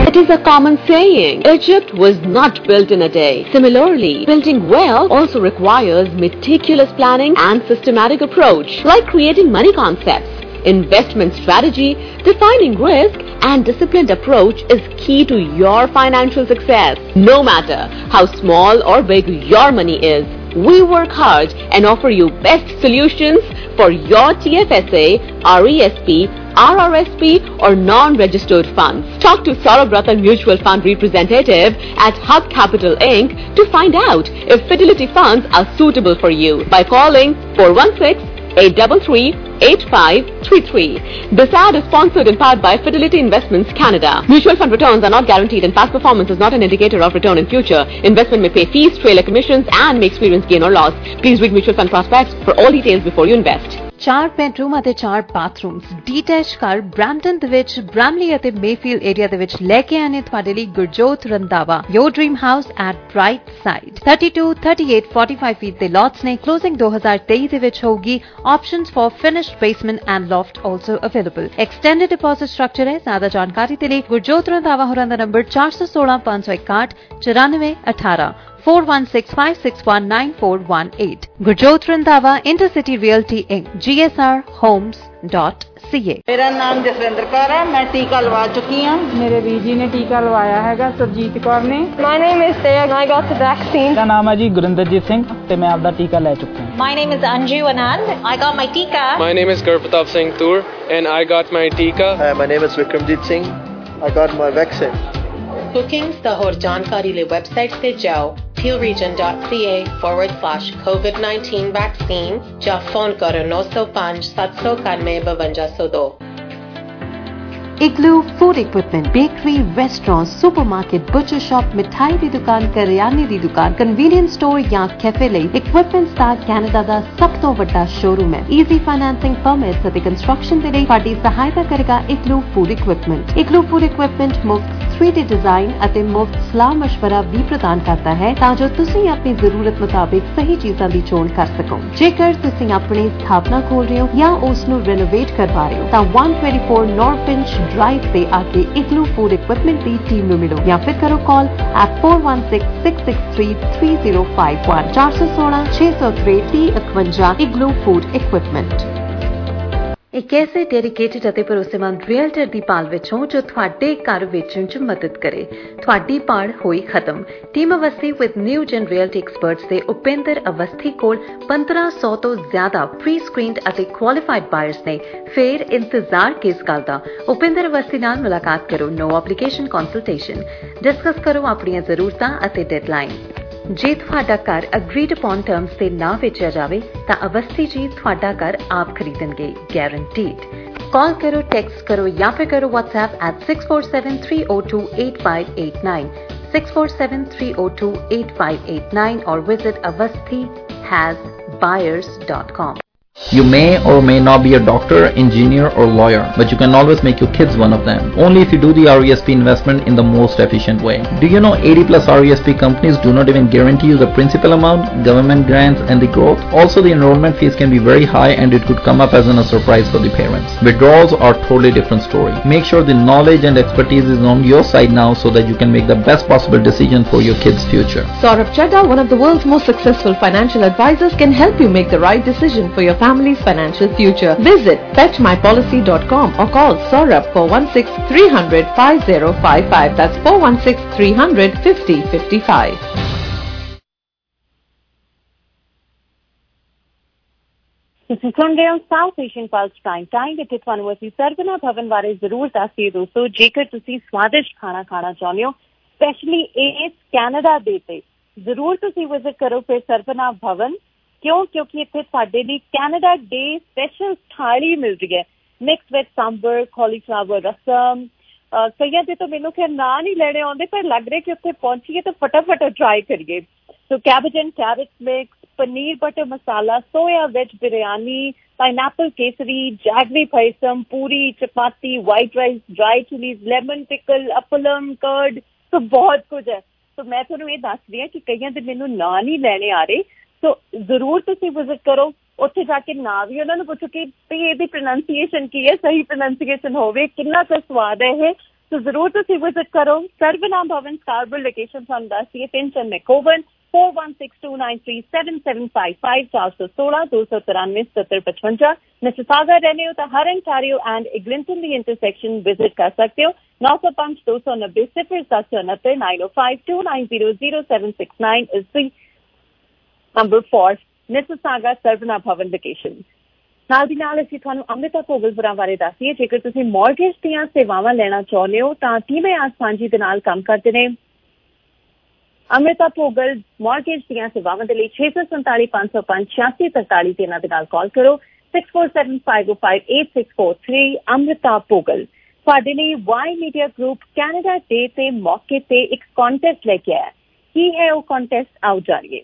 It is a common saying, Egypt was not built in a day. Similarly, building wealth also requires meticulous planning and systematic approach, like creating money concepts. Investment strategy, defining risk, and disciplined approach is key to your financial success. No matter how small or big your money is, we work hard and offer you best solutions for your T F S A, R E S P, R R S P or non-registered funds. Talk to Saurabh Ratan Mutual Fund representative at Hub Capital Incorporated to find out if Fidelity funds are suitable for you by calling four one six, eight three three, eight five three three. This ad is sponsored and powered by Fidelity Investments Canada. Mutual fund returns are not guaranteed and past performance is not an indicator of return in future. Investment may pay fees, trailer commissions and may experience gain or loss. Please read mutual fund prospects for all details before you invest. ਚਾਰ bedroom ਅਤੇ ਚਾਰ bathrooms detach ਘਰ Brampton ਦੇ ਵਿੱਚ Bramley ਅਤੇ Mayfield area ਦੇ ਵਿੱਚ ਲੈ ਕੇ ਆਏ ਨੇ ਤੁਹਾਡੇ ਲਈ Gurjot Randhawa your dream house at Bright Side thirty-two, thirty-eight, forty-five feet ਦੇ ਲੋਟਸ ਨੇ ਕਲੋਜ਼ਿੰਗ ਦੋ ਹਜ਼ਾਰ ਤੇਈ ਦੇ ਵਿੱਚ ਹੋਊਗੀ options for finished basement and loft also available extended deposit structure ਹੈ ਜ਼ਿਆਦਾ ਜਾਣਕਾਰੀ ਦੇ ਲਈ ਗੁਰਜੋਤ ਰੰਧਾਵਾ ਹੋਰਾਂ ਦਾ number four one six, five one eight, nine nine one eight four one six, five six one, nine four one eight. Gurjot Randhawa, Intercity Realty Incorporated, G S R Homes dot C A. मेरा नाम जसविंदर कौर है, मैं टीका लगा चुकी हूँ। मेरे वीर जी ने टीका लवाया है सुरजीत कौर ने। My name is Teya and I got the vaccine. मेरा नाम है जी गुरिंदरजीत सिंह ते मैं आपका टीका ले चुका हूँ। My name is Anju Anand. I got my tika. My name is Gurpratap Singh Toor and I got my tika. Hi, my name is Vikramjit Singh. I got my vaccine. Bookings the ਹੋਰ ਜਾਣਕਾਰੀ ਲਈ website ਤੇ ਜਾਓ pillregion.ca forward slash COVID nineteen vaccine ਜਾਂ phone ਕਰੋ nine oh five, seven nine nine, five two zero two. Igloo Food Equipment, Bakery, Restaurant, Supermarket, Butcher Shop, मिठाई ਦੀ ਦੁਕਾਨ, ਕਰਿਆਨੇ ਦੀ ਦੁਕਾਨ, Convenience Store ਜਾਂ ਕੈਫੇ ਲਈ Equipments ਦਾ ਕੈਨੇਡਾ ਦਾ ਸਭ ਤੋਂ ਵੱਡਾ ਸ਼ੋਰੂਮ ਹੈ। Easy Financing, Permits ਅਤੇ Construction ਦੇ ਲਈ ਤੁਹਾਡੀ ਸਹਾਇਤਾ ਕਰੇਗਾ Igloo Food Equipment. Igloo Food Equipment ਮੁਫਤ three D ਡਿਜ਼ਾਈਨ ਅਤੇ ਮੁਫਤ ਸਲਾਹ ਮਸ਼ਵਰਾ ਵੀ ਪ੍ਰਦਾਨ ਕਰਦਾ ਹੈ ਤਾਂ ਜੋ ਤੁਸੀਂ ਆਪਣੀ ਜ਼ਰੂਰਤ ਮੁਤਾਬਿਕ ਸਹੀ ਚੀਜ਼ਾਂ ਦੀ ਚੋਣ ਕਰ ਸਕੋ। ਜੇਕਰ ਤੁਸੀਂ ਆਪਣੀ ਸਥਾਪਨਾ ਖੋਲ ਰਹੇ ਹੋ ਜਾਂ ਉਸ ਨੂੰ ਰੈਨੋਵੇਟ ਕਰਵਾ ਰਹੇ ਹੋ ਤਾਂ one twenty-four Norfinch Drive ਤੇ ਆ ਕੇ Igloo Food Equipment ਦੀ ਟੀਮ ਨੂੰ ਮਿਲੋ ਜਾਂ ਫਿਰ ਕਰੋ ਕਾਲ at four one six, six six three, three zero five one four one six, six zero three, three five one Igloo Food Equipment. ਇੱਕ ਐਸੇ ਡੈਡੀਕੇਟਿਡ ਅਤੇ ਭਰੋਸੇਮੰਦ ਰੀਅਲਟਰ ਦੀ ਭਾਲ ਵਿੱਚ ਹੋ ਜੋ ਤੁਹਾਡੇ ਘਰ ਵੇਚਣ 'ਚ ਮਦਦ ਕਰੇ। ਤੁਹਾਡੀ ਪਾੜ ਹੋਈ ਖਤਮ। Team Awasthi with new gen realty experts ਦੇ ਉਪਿੰਦਰ ਅਵਸਥੀ ਕੋਲ ਪੰਦਰਾਂ ਸੌ ਤੋਂ ਜ਼ਿਆਦਾ ਪ੍ਰੀ ਸਕਰੀਨਡ ਅਤੇ ਕੁਆਲੀਫਾਈਡ ਬਾਇਰਸ ਨੇ। ਫੇਰ ਇੰਤਜ਼ਾਰ ਕਿਸ ਗੱਲ ਦਾ? ਉਪਿੰਦਰ ਅਵਸਥੀ ਨਾਲ ਮੁਲਾਕਾਤ ਕਰੋ। ਨੋ ਐਪਲੀਕੇਸ਼ਨ ਕੰਸਲਟੇਸ਼ਨ। ਡਿਸਕਸ ਕਰੋ ਆਪਣੀਆਂ ਜ਼ਰੂਰਤਾਂ ਅਤੇ ਡੈਡਲਾਈਨ। ਜੇ ਤੁਹਾਡਾ ਘਰ ਅਗਰੀਡ ਅਪਨ ਟਰਮਸ ਤੇ ਨਾ ਵੇਚਿਆ ਜਾਵੇ ਤਾਂ ਅਵਸਥੀ ਜੀ ਤੁਹਾਡਾ ਘਰ ਆਪ ਖਰੀਦਣਗੇ, ਗਾਰੰਟੀਡ। ਕਾਲ ਕਰੋ, ਟੈਕਸਟ ਕਰੋ ਜਾਂ ਫਿਰ ਕਰੋ WhatsApp at six four seven, three zero two, eight five eight nine, six four seven, three zero two, eight five eight nine or visit avasthi has buyers dot com. You may or may not be a doctor, engineer or lawyer, but you can always make your kids one of them. Only if you do the R E S P investment in the most efficient way. Do you know eighty plus R E S P companies do not even guarantee you the principal amount, government grants and the growth? Also, the enrollment fees can be very high and it could come up as an, a surprise for the parents. Withdrawals are totally different story. Make sure the knowledge and expertise is on your side now so that you can make the best possible decision for your kids' future. Saurabh Chadha, one of the world's most successful financial advisors, can help you make the right decision for your family. Family's financial future. Visit fetch my policy dot com or call Saurabh four one six, three hundred, five zero five five. That's four one six, three hundred, fifty fifty-five. ਤੁਸੀਂ ਸੁਣ ਰਹੇ ਹੋ South Asian plus prime Time ਵਿੱਚ। ਤੁਹਾਨੂੰ ਅਸੀਂ ਸਰਵਨਾ ਭਵਨ ਬਾਰੇ ਜ਼ਰੂਰ ਦੱਸੀਏ ਦੋਸਤੋ। ਜੇਕਰ ਤੁਸੀਂ ਸਵਾਦਿਸ਼ਟ ਖਾਣਾ ਖਾਣਾ ਚਾਹੁੰਦੇ ਹੋ ਸਪੈਸ਼ਲੀ ਇਸ ਕੈਨੇਡਾ ਦੇ ਤੇ ਜ਼ਰੂਰ ਤੁਸੀਂ ਵਿਜ਼ਿਟ ਕਰੋ ਫਿਰ ਸਰਵਨਾ ਭਵਨ। ਕਿਉਂ? ਕਿਉਂਕਿ ਇੱਥੇ ਤੁਹਾਡੇ ਲਈ ਕੈਨੇਡਾ ਡੇ ਸਪੈਸ਼ਲ ਥਾਲੀ ਮਿਲ ਰਹੀ ਹੈ ਮਿਕਸ ਵਿਦ ਸਾਂਬਰ, ਕਾਲੀਫਲਾਵਰ ਰਸਮ। ਕਈਆਂ ਦੇ ਤਾਂ ਮੈਨੂੰ ਖੈਰ ਨਾਂ ਨਹੀਂ ਲੈਣੇ ਆਉਂਦੇ ਪਰ ਲੱਗ ਰਿਹਾ ਕਿ ਉੱਥੇ ਪਹੁੰਚੀਏ ਤਾਂ ਫਟਾਫਟ ਟਰਾਈ ਕਰੀਏ। So cabbage and carrot mix, paneer butter masala, soya veg biryani, pineapple kesari, jaggery payasam, puri, chapati, white rice, dry chillies, lemon pickle, appalam, curd. So ਬਹੁਤ ਕੁਝ ਹੈ। ਸੋ ਮੈਂ ਤੁਹਾਨੂੰ ਇਹ ਦੱਸ ਰਹੀ ਹਾਂ ਕਿ ਕਈਆਂ ਦੇ ਮੈਨੂੰ ਨਾਂ ਨਹੀਂ ਲੈਣੇ ਆ ਰਹੇ। ਸੋ ਜ਼ਰੂਰ ਤੁਸੀਂ ਵਿਜ਼ਿਟ ਕਰੋ। ਉੱਥੇ ਜਾ ਕੇ ਨਾ ਵੀ ਉਹਨਾਂ ਨੂੰ ਪੁੱਛੋ ਕਿ ਵੀ ਇਹਦੀ ਪ੍ਰੋਨਾਂਸੀਏਸ਼ਨ ਕੀ ਹੈ, ਸਹੀ ਪ੍ਰੋਨਾਂਸੀਏਸ਼ਨ ਹੋਵੇ। ਕਿੰਨਾ ਕੁ ਸਵਾਦ ਹੈ ਇਹ। तो जरूर तुसी विजिट करो। सर्वनाम भवन स्कारबरो लोकेशन ਤੁਹਾਨੂੰ ਦੱਸਦੀ ਹੈ ਪਿੰਚਨ ਮੈਕੋਵਨ four one six two nine three seven seven five five ਚਾਰ ਸੌ ਸੋਲਾਂ ਦੋ ਸੌ ਤਰਾਨਵੇਂ ਸੱਤਰ ਪਚਵੰਜਾ। ਮਿਸਿਸਾਗਾ ਰਹਿੰਦੇ ਹੋ ਤਾਂ ਹਰ ਅੰਟਾਰੀਓ ਐਂਡ ਇਗਲਿੰਟਨ ਦੀ ਇੰਟਰਸੈਕਸ਼ਨ ਵਿजिट कर सकते हो। नौ सौ पांच दो सौ नब्बे सिफर सात सौ उनहत्तर nine o five two nine zero zero seven six nine is the number for Mississauga Saravana Bhavan location. ਨਾਲ ਦੀ ਨਾਲ ਅਸੀਂ ਤੁਹਾਨੂੰ ਅੰਮ੍ਰਿਤਾ ਭੋਗਲਪੁਰਾ ਬਾਰੇ ਦੱਸੀਏ। ਜੇਕਰ ਤੁਸੀਂ ਮੌਰਗੇਜ ਦੀਆਂ ਸੇਵਾਵਾਂ ਲੈਣਾ ਚਾਹੁੰਦੇ ਹੋ ਤਾਂ ਟੀਮੇ ਆਸਮਾਂਜੀ ਦੇ ਨਾਲ ਕੰਮ ਕਰਦੇ ਨੇ। ਅੰਮ੍ਰਿਤਾ ਭੋਗਲ ਮੌਰਗੇਜ ਦੀਆਂ ਸੇਵਾਵਾਂ ਦੇ ਲਈ ਛੇ ਸੌ ਸੰਤਾਲੀ ਪੰਜ ਸੌ ਪੰਜ ਛਿਆਸੀ ਤਰਤਾਲੀ ਤੇ ਇਹਨਾਂ ਦੇ ਨਾਲ ਕਾਲ ਕਰੋ। Six four seven five o five eight six four three. Amrita Bhogal ਤੁਹਾਡੇ ਲਈ Y media Group Canada Day ਤੇ ਮੌਕੇ ਤੇ ਇੱਕ ਕੰਟੈਸਟ ਲੈ ਕੇ ਆਇਆ। ਕੀ ਹੈ ਉਹ ਕੰਟੈਸਟ, ਆਓ ਜਾਣੀਏ।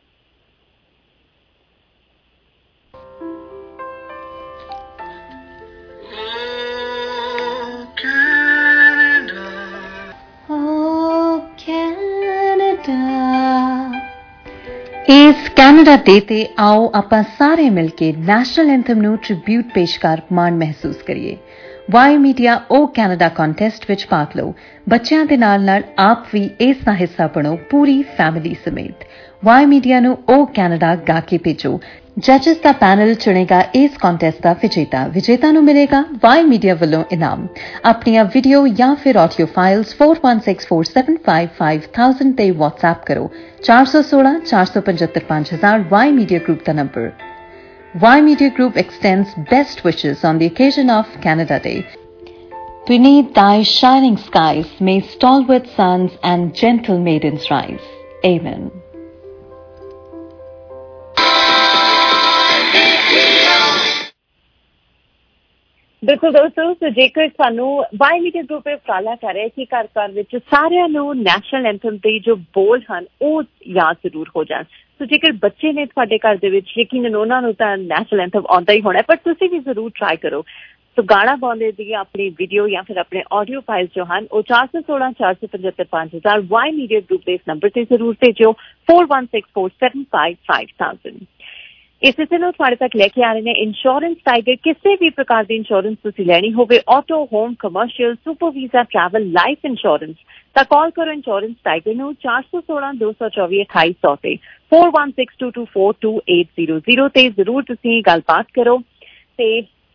ਇਸ ਕੈਨੇਡਾ ਡੇ ਤੇ ਆਓ ਆਪਾਂ ਸਾਰੇ ਮਿਲ ਕੇ ਨੈਸ਼ਨਲ ਐਂਥਮ ਨੂੰ ਟ੍ਰਿਬਿਊਟ ਪੇਸ਼ ਕਰ ਮਾਣ ਮਹਿਸੂਸ ਕਰੀਏ। Y Media O Canada contest ਵਿੱਚ ਭਾਗ ਲਓ। ਬੱਚਿਆਂ ਦੇ ਨਾਲ ਨਾਲ ਆਪ ਵੀ ਇਸ ਦਾ ਹਿੱਸਾ ਬਣੋ ਪੂਰੀ ਫੈਮਿਲੀ ਸਮੇਤ। ਵਾਈ ਮੀਡੀਆ ਨੂੰ ਓ ਕੈਨੇਡਾ ਗਾ ਕੇ ਭੇਜੋ। ਜੱਜਸ ਦਾ ਪੈਨਲ ਚੁਣੇਗਾ ਇਸ ਕੰਟੈਸਟ ਦਾ ਵਿਜੇਤਾ। ਵਿਜੇਤਾ ਨੂੰ ਮਿਲੇਗਾ ਵਾਈ ਮੀਡੀਆ ਵੱਲੋਂ ਇਨਾਮ। ਆਪਣੀਆਂ ਵੀਡੀਓ ਜਾਂ ਫਿਰ audio files four one six four seven five five thousand ਤੇ WhatsApp ਕਰੋ। ਚਾਰ ਸੌ ਸੋਲਾਂ ਚਾਰ ਸੌ ਪਚੱਤਰ ਪੰਜ ਹਜ਼ਾਰ ਵਾਈ ਮੀਡੀਆ ਗਰੁੱਪ ਦਾ number. Y media Group extends best wishes on the occasion of Canada Day. Beneath thy shining skies may stalwart sons and gentle maidens rise. Amen. ਬਿਲਕੁਲ ਦੋਸਤੋ, ਸੋ ਜੇਕਰ ਸਾਨੂੰ ਵਾਈ ਮੀਡੀਆ ਗਰੁੱਪ ਇਹ ਉਪਰਾਲਾ ਕਰ ਰਿਹਾ ਕਿ ਘਰ ਘਰ ਵਿੱਚ ਸਾਰਿਆਂ ਨੂੰ ਨੈਸ਼ਨਲ ਐਂਥਮ ਦੇ ਜੋ ਬੋਲ ਹਨ ਉਹ ਯਾਦ ਜ਼ਰੂਰ ਹੋ ਜਾਣ। ਸੋ ਜੇਕਰ ਬੱਚੇ ਨੇ ਤੁਹਾਡੇ ਘਰ ਦੇ ਵਿੱਚ, ਯਕੀਨਨ ਉਹਨਾਂ ਨੂੰ ਤਾਂ ਨੈਸ਼ਨਲ ਐਂਥਮ ਆਉਂਦਾ ਹੀ ਹੋਣਾ, ਪਰ ਤੁਸੀਂ ਵੀ ਜ਼ਰੂਰ ਟਰਾਈ ਕਰੋ। ਸੋ ਗਾਣਾ ਗਾਉਂਦੇ ਦੀ ਆਪਣੀ ਵੀਡੀਓ ਜਾਂ ਫਿਰ ਆਪਣੇ ਆਡੀਓ ਫਾਈਲ ਜੋ ਹਨ ਉਹ ਚਾਰ ਸੌ ਸੋਲਾਂ ਚਾਰ ਸੌ ਪਚੱਤਰ ਪੰਜ ਹਜ਼ਾਰ ਵਾਈ ਮੀਡੀਆ ਗਰੁੱਪ ਦੇ ਇਸ ਨੰਬਰ ਤੇ ਜ਼ਰੂਰ ਭੇਜੋ four one six four seven five five thousand। ਇਸੇ ਨੂੰ ਤੁਹਾਡੇ ਤੱਕ ਲੈ ਕੇ ਆ ਰਹੇ ਨੇ ਇੰਸ਼ੋਰੈਂਸ ਟਾਈਗਰ। ਕਿਸੇ ਵੀ ਪ੍ਰਕਾਰ ਦੀ ਇੰਸ਼ੋਰੈਂਸ ਤੁਸੀਂ ਲੈਣੀ ਹੋਵੇ, auto, home, commercial, super visa, travel, life insurance, ਤਾਂ ਕਾਲ ਕਰੋ ਇੰਸ਼ੋਰੈਂਸ ਟਾਈਗਰ ਨੂੰ ਚਾਰ ਸੌ ਸੋਲਾਂ ਦੋ ਸੌ ਚੌਵੀ ਅਠਾਈ ਸੌ ਤੇ four one six two two four two eight zero zero ਤੇ ਜ਼ਰੂਰ ਤੁਸੀਂ ਗੱਲਬਾਤ ਕਰੋ। ਤੇ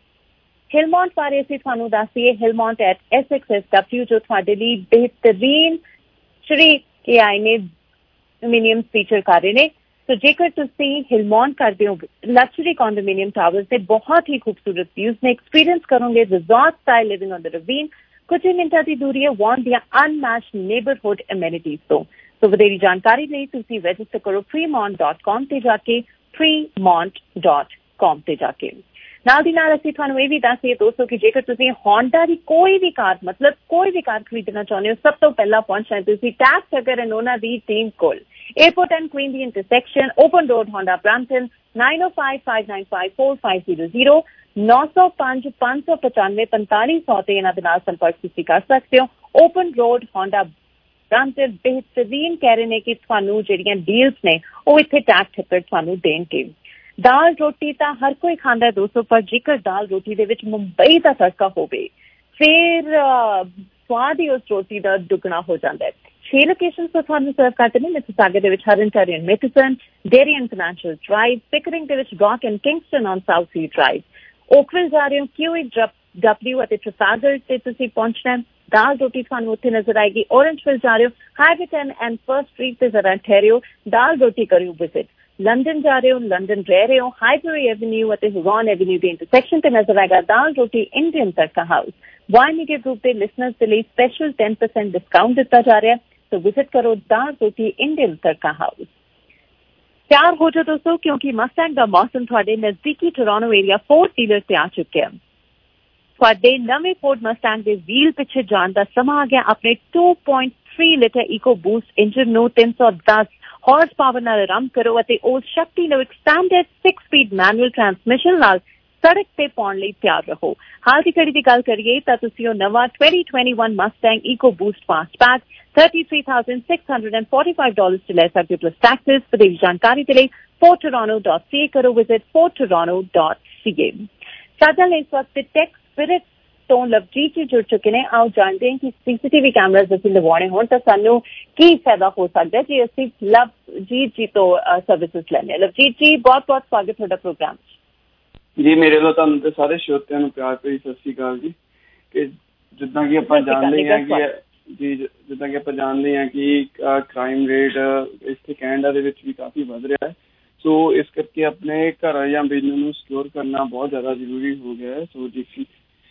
ਹਿਲਮੌਂਟ ਬਾਰੇ ਅਸੀਂ ਤੁਹਾਨੂੰ ਦੱਸੀਏ। Hillmont at S X S W ਜੋ ਤੁਹਾਡੇ ਲਈ ਬਿਹਤਰੀਨ ਸ਼੍ਰੀ ਕੇ ਆਈ ਨੇ ਕੰਡੋਮੀਨੀਅਮ ਫੀਚਰ ਕਰ ਰਹੇ ਨੇ। ਸੋ ਜੇਕਰ ਤੁਸੀਂ ਹਿਲਮੌਂਟ ਕਰਦੇ ਹੋ ਲਗਜ਼ਰੀ ਕੰਡੋਮੀਨੀਅਮ ਟਾਵਰਸ ਦੇ ਬਹੁਤ ਹੀ ਖੂਬਸੂਰਤ ਵਿਊਜ਼ ਨੇ ਐਕਸਪੀਰੀਅੰਸ ਕਰੋਗੇ resort style living on the ravine. ਕੁਝ ਹੀ ਮਿੰਟਾਂ ਦੀ ਦੂਰੀ ਹੈ ਵਾਨ ਦੀਆਂ ਅਨਮੈਚਡ ਨੇਬਰਹੁੱਡ ਐਮੈਨਿਟੀਜ਼ ਤੋਂ। ਸੋ ਵਧੇਰੀ ਜਾਣਕਾਰੀ ਲਈ ਤੁਸੀਂ ਰਜਿਸਟਰ ਕਰੋ ਫ੍ਰੀਮੌਂਟ ਡਾਟ ਕਾਮ ਤੇ ਜਾ ਕੇ ਫ੍ਰੀਮੌਂਟ ਡਾਟ ਕਾਮ ਤੇ ਜਾ ਕੇ। ਨਾਲ ਦੀ ਨਾਲ ਅਸੀਂ ਤੁਹਾਨੂੰ ਇਹ ਵੀ ਦੱਸੀਏ ਦੋਸਤੋ ਕਿ ਜੇਕਰ ਤੁਸੀਂ ਹੋਂਡਾ ਦੀ ਕੋਈ ਵੀ ਕਾਰ ਮਤਲਬ ਕੋਈ ਵੀ ਕਾਰ ਖਰੀਦਣਾ ਚਾਹੁੰਦੇ ਹੋ, ਸਭ ਤੋਂ ਪਹਿਲਾਂ ਪਹੁੰਚਣਾ ਤੁਸੀਂ ਟੈਪ ਟੱਕਰ ਐਂਡ ਉਹਨਾਂ ਦੀ ਟੀਮ ਕੋਲ। एयरपोर्ट एंड क्वीन दी intersection, open road, Honda Brampton nine oh five five nine five four five zero zero नौ सौ पांच पांच सौ पचानवे पैंताली सौ ਤੇ ਇਹਨਾਂ ਦੇ ਨਾਲ ਸੰਪਰਕ ਤੁਸੀਂ ਕਰ ਸਕਦੇ ਹੋ। ਓਪਨ ਰੋਡ ਹੋਂਡਾ ਬ੍ਰੈਂਪਟਨ ਬਿਹਤਰੀਨ ਕਹਿ ਰਹੇ ਨੇ ਕਿ ਤੁਹਾਨੂੰ ਜਿਹੜੀਆਂ ਡੀਲਸ ਨੇ ਉਹ ਇੱਥੇ ਟੈਕਸ ਟਿਕਟ ਤੁਹਾਨੂੰ ਦੇਣਗੇ। ਦਾਲ ਰੋਟੀ ਤਾਂ ਹਰ ਕੋਈ ਖਾਂਦਾ ਦੋਸਤੋ, ਪਰ ਜੇਕਰ ਦਾਲ ਰੋਟੀ ਦੇ ਵਿੱਚ ਮੁੰਬਈ ਦਾ ਤੜਕਾ ਹੋਵੇ ਫਿਰ ਸਵਾਦ ਹੀ ਉਸ ਰੋਟੀ ਦਾ ਦੁੱਗਣਾ ਹੋ ਜਾਂਦਾ ਹੈ। ਛੇ ਲੋਕੇਸ਼ਨ ਤੋਂ ਤੁਹਾਨੂੰ ਸਰਵ ਕਰਦੇ ਨੇ ਮਿਸਿਸਾਗਾ ਦੇ ਵਿੱਚ Hurontario Matheson, Derry and Financial Drive, Pickering ਦੇ ਵਿੱਚ Rock and Kingston on South Sea Drive. Oakville ਜਾ ਰਹੇ ਹੋ ਕਿਊਈ ਡਬਲਿਊ ਅਤੇ ਟ੍ਰੈਫਾਲਗਰ ਤੇ ਤੁਸੀਂ ਪਹੁੰਚਣਾ। ਦਾਲ ਰੋਟੀ ਤੁਹਾਨੂੰ ਉੱਥੇ ਨਜ਼ਰ ਆਏਗੀ। ਔਰੰਜਵਿਲ ਜਾ ਰਹੇ ਹੋ highway ten and First Street ਤੇ ਜ਼ਰਾ ਠਹਿਰਿਓ, ਦਾਲ ਰੋਟੀ ਕਰਿਓ ਵਿਜ਼ਿਟ। ਲੰਡਨ ਜਾ ਰਹੇ ਹੋ, ਲੰਡਨ ਰਹਿ ਰਹੇ ਹੋ, ਹਾਈਬਰੀ ਐਵਨਿਊ ਅਤੇ ਹੁਰੌਨ ਐਵਨਿਊ ਦੇ ਇੰਟਰਸੈਕਸ਼ਨ ਤੇ ਨਜ਼ਰ ਆਏਗਾ ਦਾਲ Roti Indian Tadka house. Y media group ਦੇ ਲਿਸਨਰਸ ਦੇ ਲਈ ਸਪੈਸ਼ਲ ten percent ਡਿਸਕਾਊਂਟ ਦਿੱਤਾ ਜਾ ਰਿਹਾ, तो विजिट करो दाल रोटी इंडियन तड़का हाउस। तैयार हो जाओ दोस्तों, क्योंकि मस्टैंग का मौसम थोड़े नजदीकी टोरंटो एरिया फोर्ड डीलर से आ चुके हैं। थोड़े नवे फोर्ड मस्टैंग के व्हील पिछे जान का समा आ गया अपने two point three litre EcoBoost engine नो तीन सौ दस हॉर्स पावर नाल रन करो ਅਤੇ ਉਸ शक्ति ਨੂੰ extended six speed manual transmission ਨਾਲ सड़क पे पाउण ਲਈ ਤਿਆਰ ਰਹੋ। हाल की घड़ी की गल करिए ਤਾਂ ਤੁਸੀਂ ਉਹ ਨਵਾਂ twenty twenty-one Mustang EcoBoost Fastback thirty-three thousand six hundred forty-five dollars ਤੇ ਲੈ ਸਕਦੇ ਹੋ ਪਲੱਸ ਟੈਕਸਸ। ਵਧੇਰੀ ਜਾਣਕਾਰੀ ਦੇ ਲਈ ford toronto dot c a ਕਰੋ visit ford toronto dot c a। ਸਾਡਾ ਲਈ ਇਸ ਵਕਤ ਟੈਕ ਸਪਿਰਿਟ ਤੋਂ ਲਵਜੀਤ ਜੀ ਜੁੜ ਚੁੱਕੇ ਨੇ। ਆਓ ਜਾਣਦੇ ਹਾਂ ਕਿ ਸੀਸੀਟੀਵੀ ਕੈਮਰਾਜ਼ ਅਸੀਂ ਲਗਵਾਉਣੇ ਹੋਣ ਤਾਂ ਸਾਨੂੰ ਕੀ ਫਾਇਦਾ ਹੋ ਸਕਦਾ ਜੇ ਅਸੀਂ ਲਵਜੀਤ ਜੀ ਤੋਂ ਸਰਵਿਸਿਜ਼ ਲੈਂਦੇ ਹਾਂ। ਲਵਜੀਤ ਜੀ, ਬਹੁਤ ਬਹੁਤ ਸਵਾਗਤ ਤੁਹਾਡਾ ਪ੍ਰੋਗਰਾਮ ਜੀ। ਮੇਰੇ ਵੱਲੋਂ ਤੁਹਾਨੂੰ ਤੇ ਸਾਰੇ ਸਰੋਤਿਆਂ ਨੂੰ ਪਿਆਰ ਭਰੀ ਸਤਿ ਸ਼੍ਰੀ ਅਕਾਲ ਜੀ। ਕਿ ਜਿੱਦਾਂ ਕਿ ਆਪਾਂ ਜਾਣਦੇ ਹਾਂ ਕਿ ਜੀ ਜਿੱਦਾਂ ਕਿ ਆਪਾਂ ਜਾਣਦੇ ਹਾਂ ਕਿ ਕ੍ਰਾਈਮ ਰੇਟ ਇੱਥੇ ਕੈਨੇਡਾ ਦੇ ਵਿੱਚ ਵੀ ਕਾਫੀ ਵੱਧ ਰਿਹਾ ਹੈ। ਸੋ ਇਸ ਕਰਕੇ ਆਪਣੇ ਘਰ ਜਾਂ ਬਿਜ਼ਨਸ ਨੂੰ ਸਿਕਿਉਰ ਕਰਨਾ ਬਹੁਤ ਜ਼ਿਆਦਾ ਜ਼ਰੂਰੀ ਹੋ ਗਿਆ ਹੈ। ਸੋ ਜਿਸ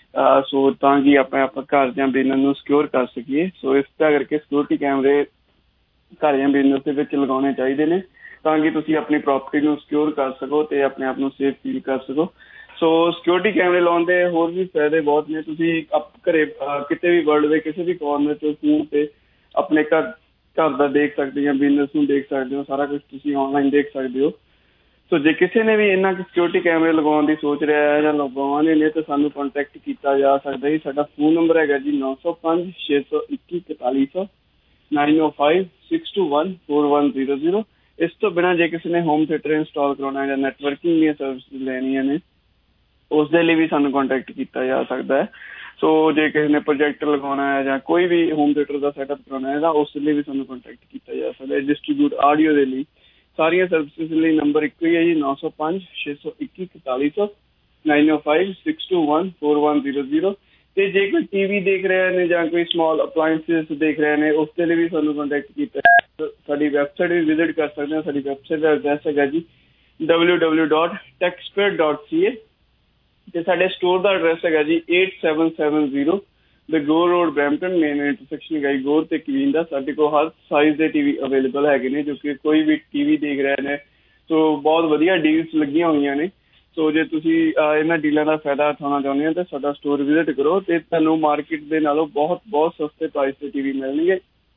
ਸੋ ਤਾਂ ਕਿ ਆਪਾਂ ਆਪਾਂ ਘਰ ਜਾਂ ਬਿਜ਼ਨਸ ਨੂੰ ਸਿਕਿਉਰ ਕਰ ਸਕੀਏ। ਸੋ ਇਸ ਤਰ੍ਹਾਂ ਕਰਕੇ ਸਿਕਿਉਰਿਟੀ ਕੈਮਰੇ ਘਰ ਜਾਂ ਬਿਜ਼ਨਸ ਦੇ ਵਿੱਚ ਲਗਾਉਣੇ ਚਾਹੀਦੇ ਨੇ ਤਾਂ ਕਿ ਤੁਸੀਂ ਆਪਣੀ ਪ੍ਰੋਪਰਟੀ ਨੂੰ ਸਿਕਿਉਰ ਕਰ ਸਕੋ ਅਤੇ ਆਪਣੇ ਆਪ ਨੂੰ ਸੇਫ ਫੀਲ ਕਰ ਸਕੋ। ਸੋ ਸਿਕਿਉਰਿਟੀ ਕੈਮਰੇ ਲਾਉਣ ਦੇ ਹੋਰ ਵੀ ਫਾਇਦੇ ਬਹੁਤ ਨੇ। ਤੁਸੀਂ ਘਰੇ ਕਿਤੇ ਵੀ ਵਰਲਡ ਦੇ ਕਿਸੇ ਵੀ ਕੋਰਨਰ 'ਚ ਫੋਨ 'ਤੇ ਆਪਣੇ ਘਰ ਘਰ ਦਾ ਦੇਖ ਸਕਦੇ ਜਾਂ ਬਿਜ਼ਨਸ ਨੂੰ ਦੇਖ ਸਕਦੇ ਹੋ। ਸਾਰਾ ਕੁਛ ਤੁਸੀਂ ਔਨਲਾਈਨ ਦੇਖ ਸਕਦੇ ਹੋ। ਸੋ ਜੇ ਕਿਸੇ ਨੇ ਵੀ ਇਹਨਾਂ ਸਿਕਿਉਰਿਟੀ ਕੈਮਰੇ ਲਗਾਉਣ ਦੀ ਸੋਚ ਰਿਹਾ ਹੈ ਜਾਂ ਲਗਵਾਉਣੇ ਨੇ ਤਾਂ ਸਾਨੂੰ ਕੰਟੈਕਟ ਕੀਤਾ ਜਾ ਸਕਦਾ ਜੀ। ਸਾਡਾ ਫੋਨ ਨੰਬਰ ਹੈਗਾ ਜੀ ਨੌ ਸੌ ਪੰਜ ਛੇ ਸੌ ਇੱਕੀ ਇਕਤਾਲੀ ਸੌ ਨਾਈਨ ਓ five six two one four one zero zero. ਇਸ ਤੋਂ ਬਿਨਾਂ ਜੇ ਕਿਸੇ ਨੇ ਹੋਮ ਥੀਏਟਰ ਇੰਸਟਾਲ ਕਰਾਉਣਾ ਜਾਂ ਨੈਟਵਰਕਿੰਗ ਦੀਆਂ ਸਰਵਿਸਿਜ਼ ਲੈਣੀਆਂ ਨੇ ਉਸ ਦੇ ਲਈ ਵੀ ਸਾਨੂੰ ਕੰਟੈਕਟ ਕੀਤਾ ਜਾ ਸਕਦਾ ਹੈ। ਸੋ ਜੇ ਕਿਸੇ ਨੇ ਪ੍ਰੋਜੈਕਟ ਲਗਾਉਣਾ ਹੈ ਜਾਂ ਕੋਈ ਵੀ ਹੋਮ ਥੀਏਟਰ ਦਾ ਸੈਟਅਪ ਕਰਾਉਣਾ ਹੈ ਤਾਂ ਉਸ ਲਈ ਵੀ ਸਾਨੂੰ ਕੰਟੈਕਟ ਕੀਤਾ ਜਾ ਸਕਦਾ ਹੈ। ਡਿਸਟਰੀਬਿਊਟ ਆਡੀਓ ਦੇ ਲਈ ਸਾਰੀਆਂ ਸਰਵਿਸਿਜ਼ ਲਈ ਨੰਬਰ ਇੱਕੋ ਹੀ ਹੈ ਜੀ ਨੌ ਸੌ ਪੰਜ ਛੇ ਸੌ ਇੱਕੀ ਇਕਤਾਲੀ ਸੌ ਨਾਈਨ ਓ five six two one four one zero zero. ਅਤੇ ਜੇ ਕੋਈ ਟੀ ਵੀ ਦੇਖ ਰਹੇ ਨੇ ਜਾਂ ਕੋਈ ਸਮਾਲ ਅਪਲਾਇੰਸਿਸ ਦੇਖ ਰਹੇ ਨੇ ਉਸ ਦੇ ਲਈ ਵੀ ਸਾਨੂੰ ਕੰਟੈਕਟ ਕੀਤਾ। ਸਾਡੀ ਵੈਬਸਾਈਟ ਵੀ ਵਿਜ਼ਿਟ ਕਰ ਸਕਦੇ ਹਾਂ। ਸਾਡੀ ਵੈਬਸਾਈਟ ਦਾ ਐਡਰੈਸ ਹੈਗਾ ਜੀ W W dot Taxpayer dot C A ਅਤੇ ਸਾਡੇ ਸਟੋਰ ਦਾ ਐਡਰੈਸ ਹੈਗਾ ਜੀ eight seven seven zero the Gore Road Brampton main intersection ਹੈਗਾ ਜੀ ਗੋਰ ਅਤੇ ਕਵੀਨ ਦਾ। ਸਾਡੇ ਕੋਲ ਹਰ ਸਾਈਜ਼ ਦੇ ਟੀ ਵੀ ਅਵੇਲੇਬਲ ਹੈਗੇ ਨੇ ਜੋ ਕਿ ਕੋਈ ਵੀ ਟੀ ਵੀ ਦੇਖ ਰਹੇ ਨੇ। ਸੋ ਬਹੁਤ ਵਧੀਆ ਡੀਲਸ ਲੱਗੀਆਂ ਹੋਈਆਂ ਨੇ। ਸੋ ਜੇ ਤੁਸੀਂ ਇਹਨਾਂ ਡੀਲਾਂ ਦਾ ਫਾਇਦਾ ਉਠਾਉਣਾ ਚਾਹੁੰਦੇ ਹੋ ਤਾਂ ਸਾਡਾ ਸਟੋਰ ਵਿਜ਼ਿਟ ਕਰੋ ਅਤੇ ਤੁਹਾਨੂੰ ਮਾਰਕੀਟ ਦੇ ਨਾਲੋਂ ਬਹੁਤ ਬਹੁਤ ਸਸਤੇ ਪ੍ਰਾਈਸ 'ਤੇ ਟੀ ਵੀ ਮਿਲਣਗੇ।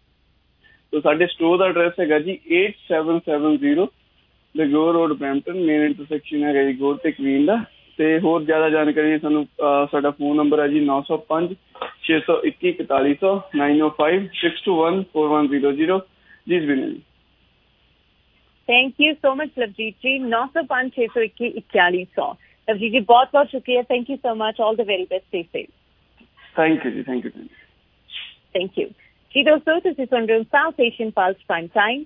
ਸੋ ਸਾਡੇ ਸਟੋਰ ਦਾ ਐਡਰੈਸ ਹੈਗਾ ਜੀ eight seven seven zero the Gore Road Brampton main intersection ਹੈਗਾ ਜੀ ਗੋਰ ਅਤੇ ਕਵੀਨ ਦਾ। ਅਤੇ ਹੋਰ ਜ਼ਿਆਦਾ ਜਾਣਕਾਰੀ ਸਾਨੂੰ ਸਾਡਾ ਫੋਨ ਨੰਬਰ ਹੈ ਜੀ ਨੌ ਸੌ ਪੰਜ ਛੇ ਸੌ ਇੱਕੀ ਇਕਤਾਲੀ ਸੌ ਨਾਈਨ ਓ five six two one four one zero zero. ਜੀ ਜੀ thank you so much Lovejeet ji. ਨੌ ਸੌ ਪੰਜ ਛੇ ਸੌ ਇੱਕੀ ਇਕਤਾਲੀ ਸੌ। ਲਵਜੀਤ ਜੀ ਬਹੁਤ ਬਹੁਤ ਸ਼ੁਕਰੀਆ। Thank you so much. All the very best. Stay safe. Thank you ਜੀ। ਥੈਂਕ ਯੂ ਥੈਂਕ ਯੂ ਜੀ। ਦੋਸਤੋ ਤੁਸੀਂ ਸੁਣ ਰਹੇ ਹੋ South Asian plus prime time.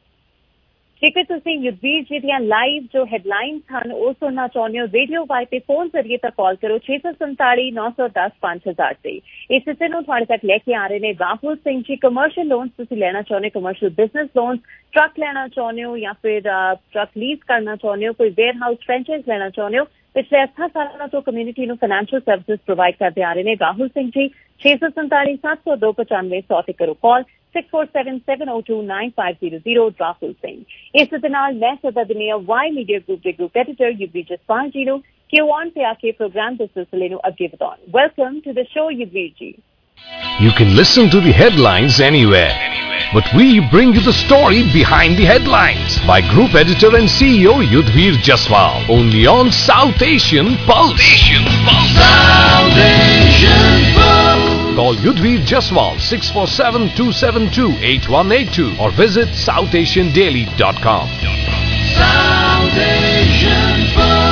ਜੇਕਰ ਤੁਸੀਂ ਯੁੱਧਵੀਰ ਜੀ ਦੀਆਂ ਲਾਈਵ ਜੋ ਹੈਡਲਾਈਨਸ ਹਨ ਉਹ ਸੁਣਨਾ ਚਾਹੁੰਦੇ ਹੋ ਰੇਡੀਓ ਵਾਈ ਤੇ ਫੋਨ ਜ਼ਰੀਏ ਤਾਂ ਕਾਲ ਕਰੋ ਛੇ ਸੌ ਸੰਤਾਲੀ ਨੌ ਸੌ ਦਸ ਪੰਜ ਹਜ਼ਾਰ ਤੇ। ਇਸ ਹਿੱਸੇ ਨੂੰ ਤੁਹਾਡੇ ਤੱਕ ਲੈ ਕੇ ਆ ਰਹੇ ਨੇ ਰਾਹੁਲ ਸਿੰਘ ਜੀ। ਕਮਰਸ਼ੀਅਲ ਲੋਨਸ ਤੁਸੀਂ ਲੈਣਾ ਚਾਹੁੰਦੇ ਹੋ, ਕਮਰਸ਼ੀਅਲ ਬਿਜ਼ਨਸ ਲੋਨਸ, ਟਰੱਕ ਲੈਣਾ ਚਾਹੁੰਦੇ ਹੋ ਜਾਂ ਫਿਰ ਟਰੱਕ ਲੀਜ਼ ਕਰਨਾ ਚਾਹੁੰਦੇ ਹੋ, ਕੋਈ ਵੇਅਰ ਹਾਊਸ ਫਰੈਂਚਾਈਜ਼ ਲੈਣਾ ਚਾਹੁੰਦੇ ਹੋ। ਪਿਛਲੇ ਅੱਠਾਂ ਸਾਲਾਂ ਤੋਂ ਕਮਿਊਨਿਟੀ ਨੂੰ ਫਾਈਨੈਂਸ਼ੀਅਲ ਸਰਵਿਸਿਜ਼ ਪ੍ਰੋਵਾਈਡ ਕਰਦੇ ਆ ਰਹੇ ਨੇ ਰਾਹੁਲ ਸਿੰਘ ਜੀ। ਛੇ ਸੌ ਸੰਤਾਲੀ ਸੱਤ ਸੌ ਦੋ ਪਚਾਨਵੇਂ ਸੌ ਤੇ ਕਰੋ ਕਾਲ six four seven seven zero two nine five zero zero। Rahul Singh. ਇਸ ਦੇ ਨਾਲ ਮੈਂ ਸਦਾ ਦੁਨੀਆ ਵਾਈ ਮੀਡੀਆ ਗਰੁੱਪ ਦੇ ਗਰੁੱਪ ਐਡੀਟਰ ਯੁਵੀਰ ਜਸਪਾਲ ਜੀ ਨੂੰ ਕਿ ਉਹ ਆਨ ਤੇ ਆ ਕੇ ਪ੍ਰੋਗਰਾਮ ਦੇ ਸਿਲਸਿਲੇ ਨੂੰ ਅੱਗੇ ਵਧਾਉਣ। Welcome to the show Yuvir ji. You can listen to the headlines anywhere, but we bring you the story behind the headlines by Group Editor and C E O Yudhvir Jaswal, only on South Asian Pulse. Asian Pulse. South Asian Pulse. Call Yudhvir Jaswal six four seven two seven two eight one eight two or visit south asian daily dot com. South Asian Pulse.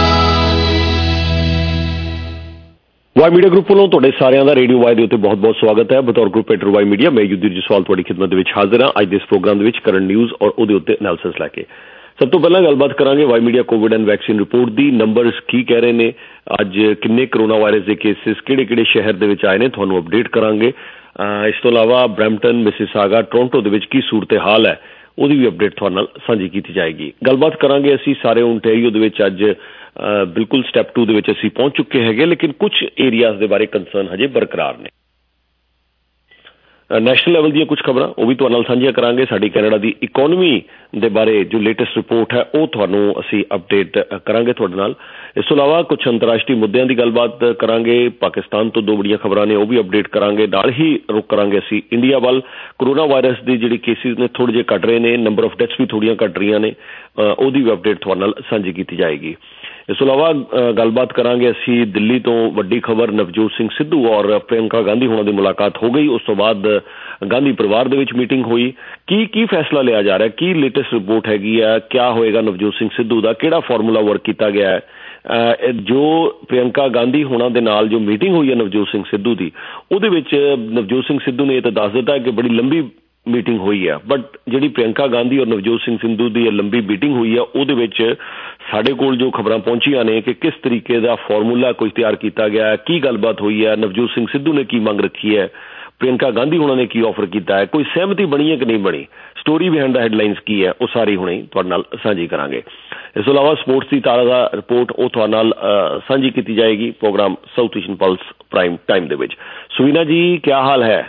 Y media Group ਵੱਲੋਂ ਤੁਹਾਡੇ ਸਾਰਿਆਂ ਦਾ radio Y ਦੇ ਉੱਤੇ ਬਹੁਤ ਬਹੁਤ ਸਵਾਗਤ ਹੈ। ਬਤੌਰ ਗਰੁੱਪ ਐਡੀਟਰ ਵਾਈ ਮੀਡੀਆ ਮੈਂ ਯੁੱਧਵੀਰ ਜਸਵਾਲ ਤੁਹਾਡੀ ਖਿਦਮਤ ਦੇ ਵਿੱਚ ਹਾਜ਼ਰ ਹਾਂ ਅੱਜ ਦੇ ਇਸ ਪ੍ਰੋਗਰਾਮ ਦੇ ਵਿੱਚ ਕਰੰਟ ਨਿਊਜ਼ ਔਰ ਉਹਦੇ ਉੱਤੇ ਐਨਾਲਿਸਿਸ ਲੈ ਕੇ। ਸਭ ਤੋਂ ਪਹਿਲਾਂ ਗੱਲਬਾਤ ਕਰਾਂਗੇ Y media COVID and vaccine report ਦੀ। ਨੰਬਰਸ ਕੀ ਕਹਿ ਰਹੇ ਨੇ, ਅੱਜ ਕਿੰਨੇ ਕਰੋਨਾ ਵਾਇਰਸ ਦੇ ਕੇਸਿਸ ਕਿਹੜੇ ਕਿਹੜੇ ਸ਼ਹਿਰ ਦੇ ਵਿੱਚ ਆਏ ਨੇ ਤੁਹਾਨੂੰ ਅਪਡੇਟ ਕਰਾਂਗੇ। ਇਸ ਤੋਂ ਇਲਾਵਾ ਬਰੈਂਪਟਨ, ਮਿਸਿਸਾਗਾ, ਟੋਰਾਂਟੋ ਦੇ ਵਿੱਚ ਕੀ ਸੂਰਤ ਹਾਲ ਹੈ ਉਹਦੀ ਵੀ ਅਪਡੇਟ ਤੁਹਾਡੇ ਨਾਲ ਸਾਂਝੀ ਕੀਤੀ ਜਾਏਗੀ। ਗੱਲਬਾਤ ਕਰਾਂਗੇ ਅਸੀਂ ਸਾਰੇ ਓਨਟਾਰੀਓ ਦੇ ਵਿੱਚ ਅੱਜ ਬਿਲਕੁਲ ਸਟੈਪ ਟੂ ਦੇ ਵਿੱਚ ਅਸੀਂ ਪਹੁੰਚ ਚੁੱਕੇ ਹੈਗੇ, ਲੇਕਿਨ ਕੁਝ ਏਰੀਆਜ਼ ਦੇ ਬਾਰੇ ਕੰਸਰਨ ਹਜੇ ਬਰਕਰਾਰ ਨੇ। ਨੈਸ਼ਨਲ ਲੈਵਲ ਦੀਆਂ ਕੁਝ ਖਬਰਾਂ ਉਹ ਵੀ ਤੁਹਾਡੇ ਨਾਲ ਸਾਂਝੀਆਂ ਕਰਾਂਗੇ। ਸਾਡੀ ਕੈਨੇਡਾ ਦੀ ਇਕੋਨਮੀ ਦੇ ਬਾਰੇ ਜੋ ਲੇਟੈਸਟ ਰਿਪੋਰਟ ਹੈ ਉਹ ਤੁਹਾਨੂੰ ਅਸੀਂ ਅਪਡੇਟ ਕਰਾਂਗੇ ਤੁਹਾਡੇ ਨਾਲ। ਇਸ ਤੋਂ ਇਲਾਵਾ ਕੁਝ ਅੰਤਰਰਾਸ਼ਟਰੀ ਮੁੱਦਿਆਂ ਦੀ ਗੱਲਬਾਤ ਕਰਾਂਗੇ। ਪਾਕਿਸਤਾਨ ਤੋਂ ਦੋ ਬੜੀਆਂ ਖਬਰਾਂ ਨੇ ਉਹ ਵੀ ਅਪਡੇਟ ਕਰਾਂਗੇ। ਨਾਲ ਹੀ ਰੁਕ ਕਰਾਂਗੇ ਅਸੀਂ ਇੰਡੀਆ ਵੱਲ। ਕਰੋਨਾ ਵਾਇਰਸ ਦੀ ਜਿਹੜੀ ਕੇਸਿਸ ਨੇ ਥੋੜ੍ਹੇ ਜਿਹੇ ਘੱਟ ਰਹੇ ਨੇ, ਨੰਬਰ ਆਫ ਡੈਥਸ ਵੀ ਥੋੜ੍ਹੀਆਂ ਘੱਟ ਰਹੀਆਂ ਨੇ, ਉਹਦੀ ਵੀ ਅਪਡੇਟ ਤੁਹਾਡੇ ਨਾਲ ਸਾਂਝੀ ਕੀਤੀ ਜਾਏਗੀ। ਇਸ ਤੋਂ ਇਲਾਵਾ ਗੱਲਬਾਤ ਕਰਾਂਗੇ ਅਸੀਂ ਦਿੱਲੀ ਤੋਂ ਵੱਡੀ ਖਬਰ ਨਵਜੋਤ ਸਿੰਘ ਸਿੱਧੂ ਔਰ ਪ੍ਰਿਯੰਕਾ ਗਾਂਧੀ ਹੋਣਾ ਦੀ ਮੁਲਾਕਾਤ ਹੋ ਗਈ। ਉਸ ਤੋਂ ਬਾਅਦ ਗਾਂਧੀ ਪਰਿਵਾਰ ਦੇ ਵਿੱਚ ਮੀਟਿੰਗ ਹੋਈ। ਕੀ ਕੀ ਫੈਸਲਾ ਲਿਆ ਜਾ ਰਿਹਾ, ਕੀ ਲੇਟੈਸਟ ਰਿਪੋਰਟ ਹੈਗੀ ਆ, ਕਿਆ ਹੋਏਗਾ ਨਵਜੋਤ ਸਿੰਘ ਸਿੱਧੂ ਦਾ, ਕਿਹੜਾ ਫਾਰਮੂਲਾ ਵਰਕ ਕੀਤਾ ਗਿਆ ਹੈ। ਜੋ ਪ੍ਰਿਯੰਕਾ ਗਾਂਧੀ ਹੋਣਾ ਦੇ ਨਾਲ ਜੋ ਮੀਟਿੰਗ ਹੋਈ ਹੈ ਨਵਜੋਤ ਸਿੰਘ ਸਿੱਧੂ ਦੀ, ਉਹਦੇ ਵਿੱਚ ਨਵਜੋਤ ਸਿੰਘ ਸਿੱਧੂ ਨੇ ਇਹ ਤਾਂ ਦੱਸ ਦਿੱਤਾ ਕਿ ਬੜੀ ਲੰਬੀ ਮੀਟਿੰਗ ਹੋਈ ਆ, ਬਟ ਜਿਹੜੀ ਪ੍ਰਿਯੰਕਾ ਗਾਂਧੀ ਔਰ ਨਵਜੋਤ ਸਿੰਘ ਸਿੱਧੂ ਦੀ ਲੰਬੀ ਮੀਟਿੰਗ ਹੋਈ ਆ ਉਹਦੇ ਵਿੱਚ ਸਾਡੇ ਕੋਲ ਜੋ ਖਬਰਾਂ ਪਹੁੰਚੀਆਂ ਨੇ ਕਿ ਕਿਸ ਤਰੀਕੇ ਦਾ ਫਾਰਮੂਲਾ ਕੁਝ ਤਿਆਰ ਕੀਤਾ ਗਿਆ, ਕੀ ਗੱਲਬਾਤ ਹੋਈ ਹੈ, ਨਵਜੋਤ ਸਿੰਘ ਸਿੱਧੂ ਨੇ ਕੀ ਮੰਗ ਰੱਖੀ ਹੈ, ਪ੍ਰਿਯੰਕਾ ਗਾਂਧੀ ਹੋਣਾ ਨੇ ਕੀ ਆਫਰ ਕੀਤਾ ਹੈ, ਕੋਈ ਸਹਿਮਤੀ ਬਣੀ ਹੈ ਕਿ ਨਹੀਂ ਬਣੀ, ਸਟੋਰੀ ਬਿਹਾਈਂਡ ਦਾ ਹੈਡਲਾਈਨਸ ਕੀ ਹੈ, ਉਹ ਸਾਰੀ ਹੁਣੇ ਤੁਹਾਡੇ ਨਾਲ ਸਾਂਝੀ ਕਰਾਂਗੇ। ਇਸ ਤੋਂ ਇਲਾਵਾ ਸਪੋਰਟਸ ਦੀ ਤਾਜ਼ਾ ਰਿਪੋਰਟ ਉਹ ਤੁਹਾਡੇ ਨਾਲ ਸਾਂਝੀ ਕੀਤੀ ਜਾਏਗੀ program South Asian plus prime time ਦੇ ਵਿੱਚ। ਸੁਵੀਨਾ ਜੀ, ਕਿਆ ਹਾਲ ਹੈ?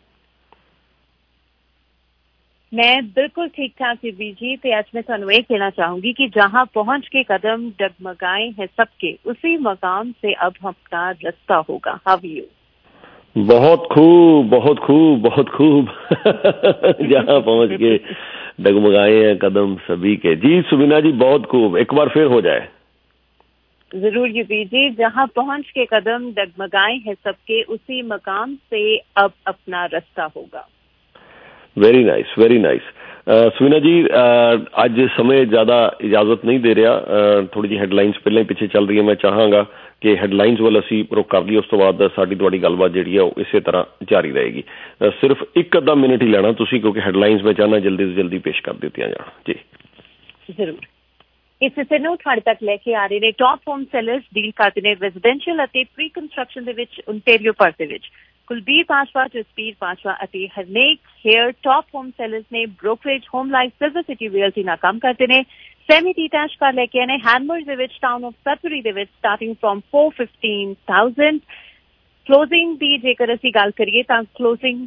मैं बिल्कुल ठीक ठाक जी जी तो आज मैं ਤੁਹਾਨੂੰ ਇਹ कहना चाहूंगी कि जहां पहुंच के कदम डगमगाए हैं सबके उसी मकाम से अब अपना रास्ता होगा। How you? बहुत खूब बहुत खूब बहुत खूब जहां पहुंच के डगमगाए हैं कदम सभी के। जी सुबिना जी, बहुत खूब, एक बार फिर हो जाए। जरूर युवी जी, जहां पहुंच के कदम डगमगाए हैं सबके उसी मकाम से अब अपना रास्ता होगा। Very nice very nice. Suvina ji, ਅੱਜ ਸਮੇਂ ਜ਼ਿਆਦਾ ਇਜਾਜ਼ਤ ਨਹੀਂ ਦੇ ਰਿਹਾ, ਥੋੜੀ ਜਿਹੀ ਹੈਡਲਾਈਨਸ ਪਹਿਲਾਂ ਹੀ ਪਿੱਛੇ ਚੱਲ ਰਹੀ ਹੈ। ਮੈਂ ਚਾਹਾਂਗਾ ਕਿ ਹੈਡਲਾਈਨਸ ਵੱਲ ਅਸੀਂ ਰੁਕ ਕਰ ਲਈਏ, ਉਸ ਤੋਂ ਬਾਅਦ ਸਾਡੀ ਤੁਹਾਡੀ ਗੱਲਬਾਤ ਜਿਹੜੀ ਹੈ ਉਹ ਇਸੇ ਤਰ੍ਹਾਂ ਜਾਰੀ ਰਹੇਗੀ। ਸਿਰਫ ਇੱਕ ਅੱਧਾ ਮਿੰਟ ਹੀ ਲੈਣਾ ਤੁਸੀਂ, ਕਿਉਂਕਿ ਹੈਡਲਾਈਨਸ ਮੈਂ ਚਾਹੁੰਦਾ ਜਲਦੀ ਤੋਂ ਜਲਦੀ ਪੇਸ਼ ਕਰ ਦਿੱਤੀਆਂ ਜਾਣ। ਜੀ ਜ਼ਰੂਰ। ਇਸ ਹਿੱਸੇ ਨੂੰ ਤੁਹਾਡੇ ਤੱਕ ਲੈ ਕੇ ਆ ਰਹੇ ਨੇ ਟੌਪ ਹੋਮ ਸੈਲਰਸ ਡੀਲ ਕਰਦੇ ਨੇ ਰੈਜ਼ੀਡੈਂਸ਼ੀਅਲ ਅਤੇ ਪ੍ਰੀ ਕੰਸਟਰਕਸ਼ਨ ਦੇ ਵਿੱਚ ਓਨਟਾਰੀਓ ਪਰਥ ਦੇ ਵਿੱਚ। ਕੁਲਬੀਰ ਬਾਜਵਾ, ਜਸਪੀਰ ਬਾਜਵਾ ਅਤੇ Harnek Hayer top home sellers ਨੇ brokerage, HomeLife, Silver City Realty ਨਾਲ ਕੰਮ ਕਰਦੇ ਨੇ। ਸੈਮੀ ਡੀਟੈਚ ਕਾਰ ਲੈ ਕੇ ਆਏ ਨੇ ਹੈਮਰਜ਼ ਦੇ ਵਿੱਚ, ਟਾਊਨ ਆਫ ਸਤਪੁਰੀ ਦੇ ਵਿੱਚ, starting from four fifteen thousand. Closing ਦੀ ਜੇਕਰ ਅਸੀਂ ਗੱਲ ਕਰੀਏ ਤਾਂ ਕਲੋਜ਼ਿੰਗ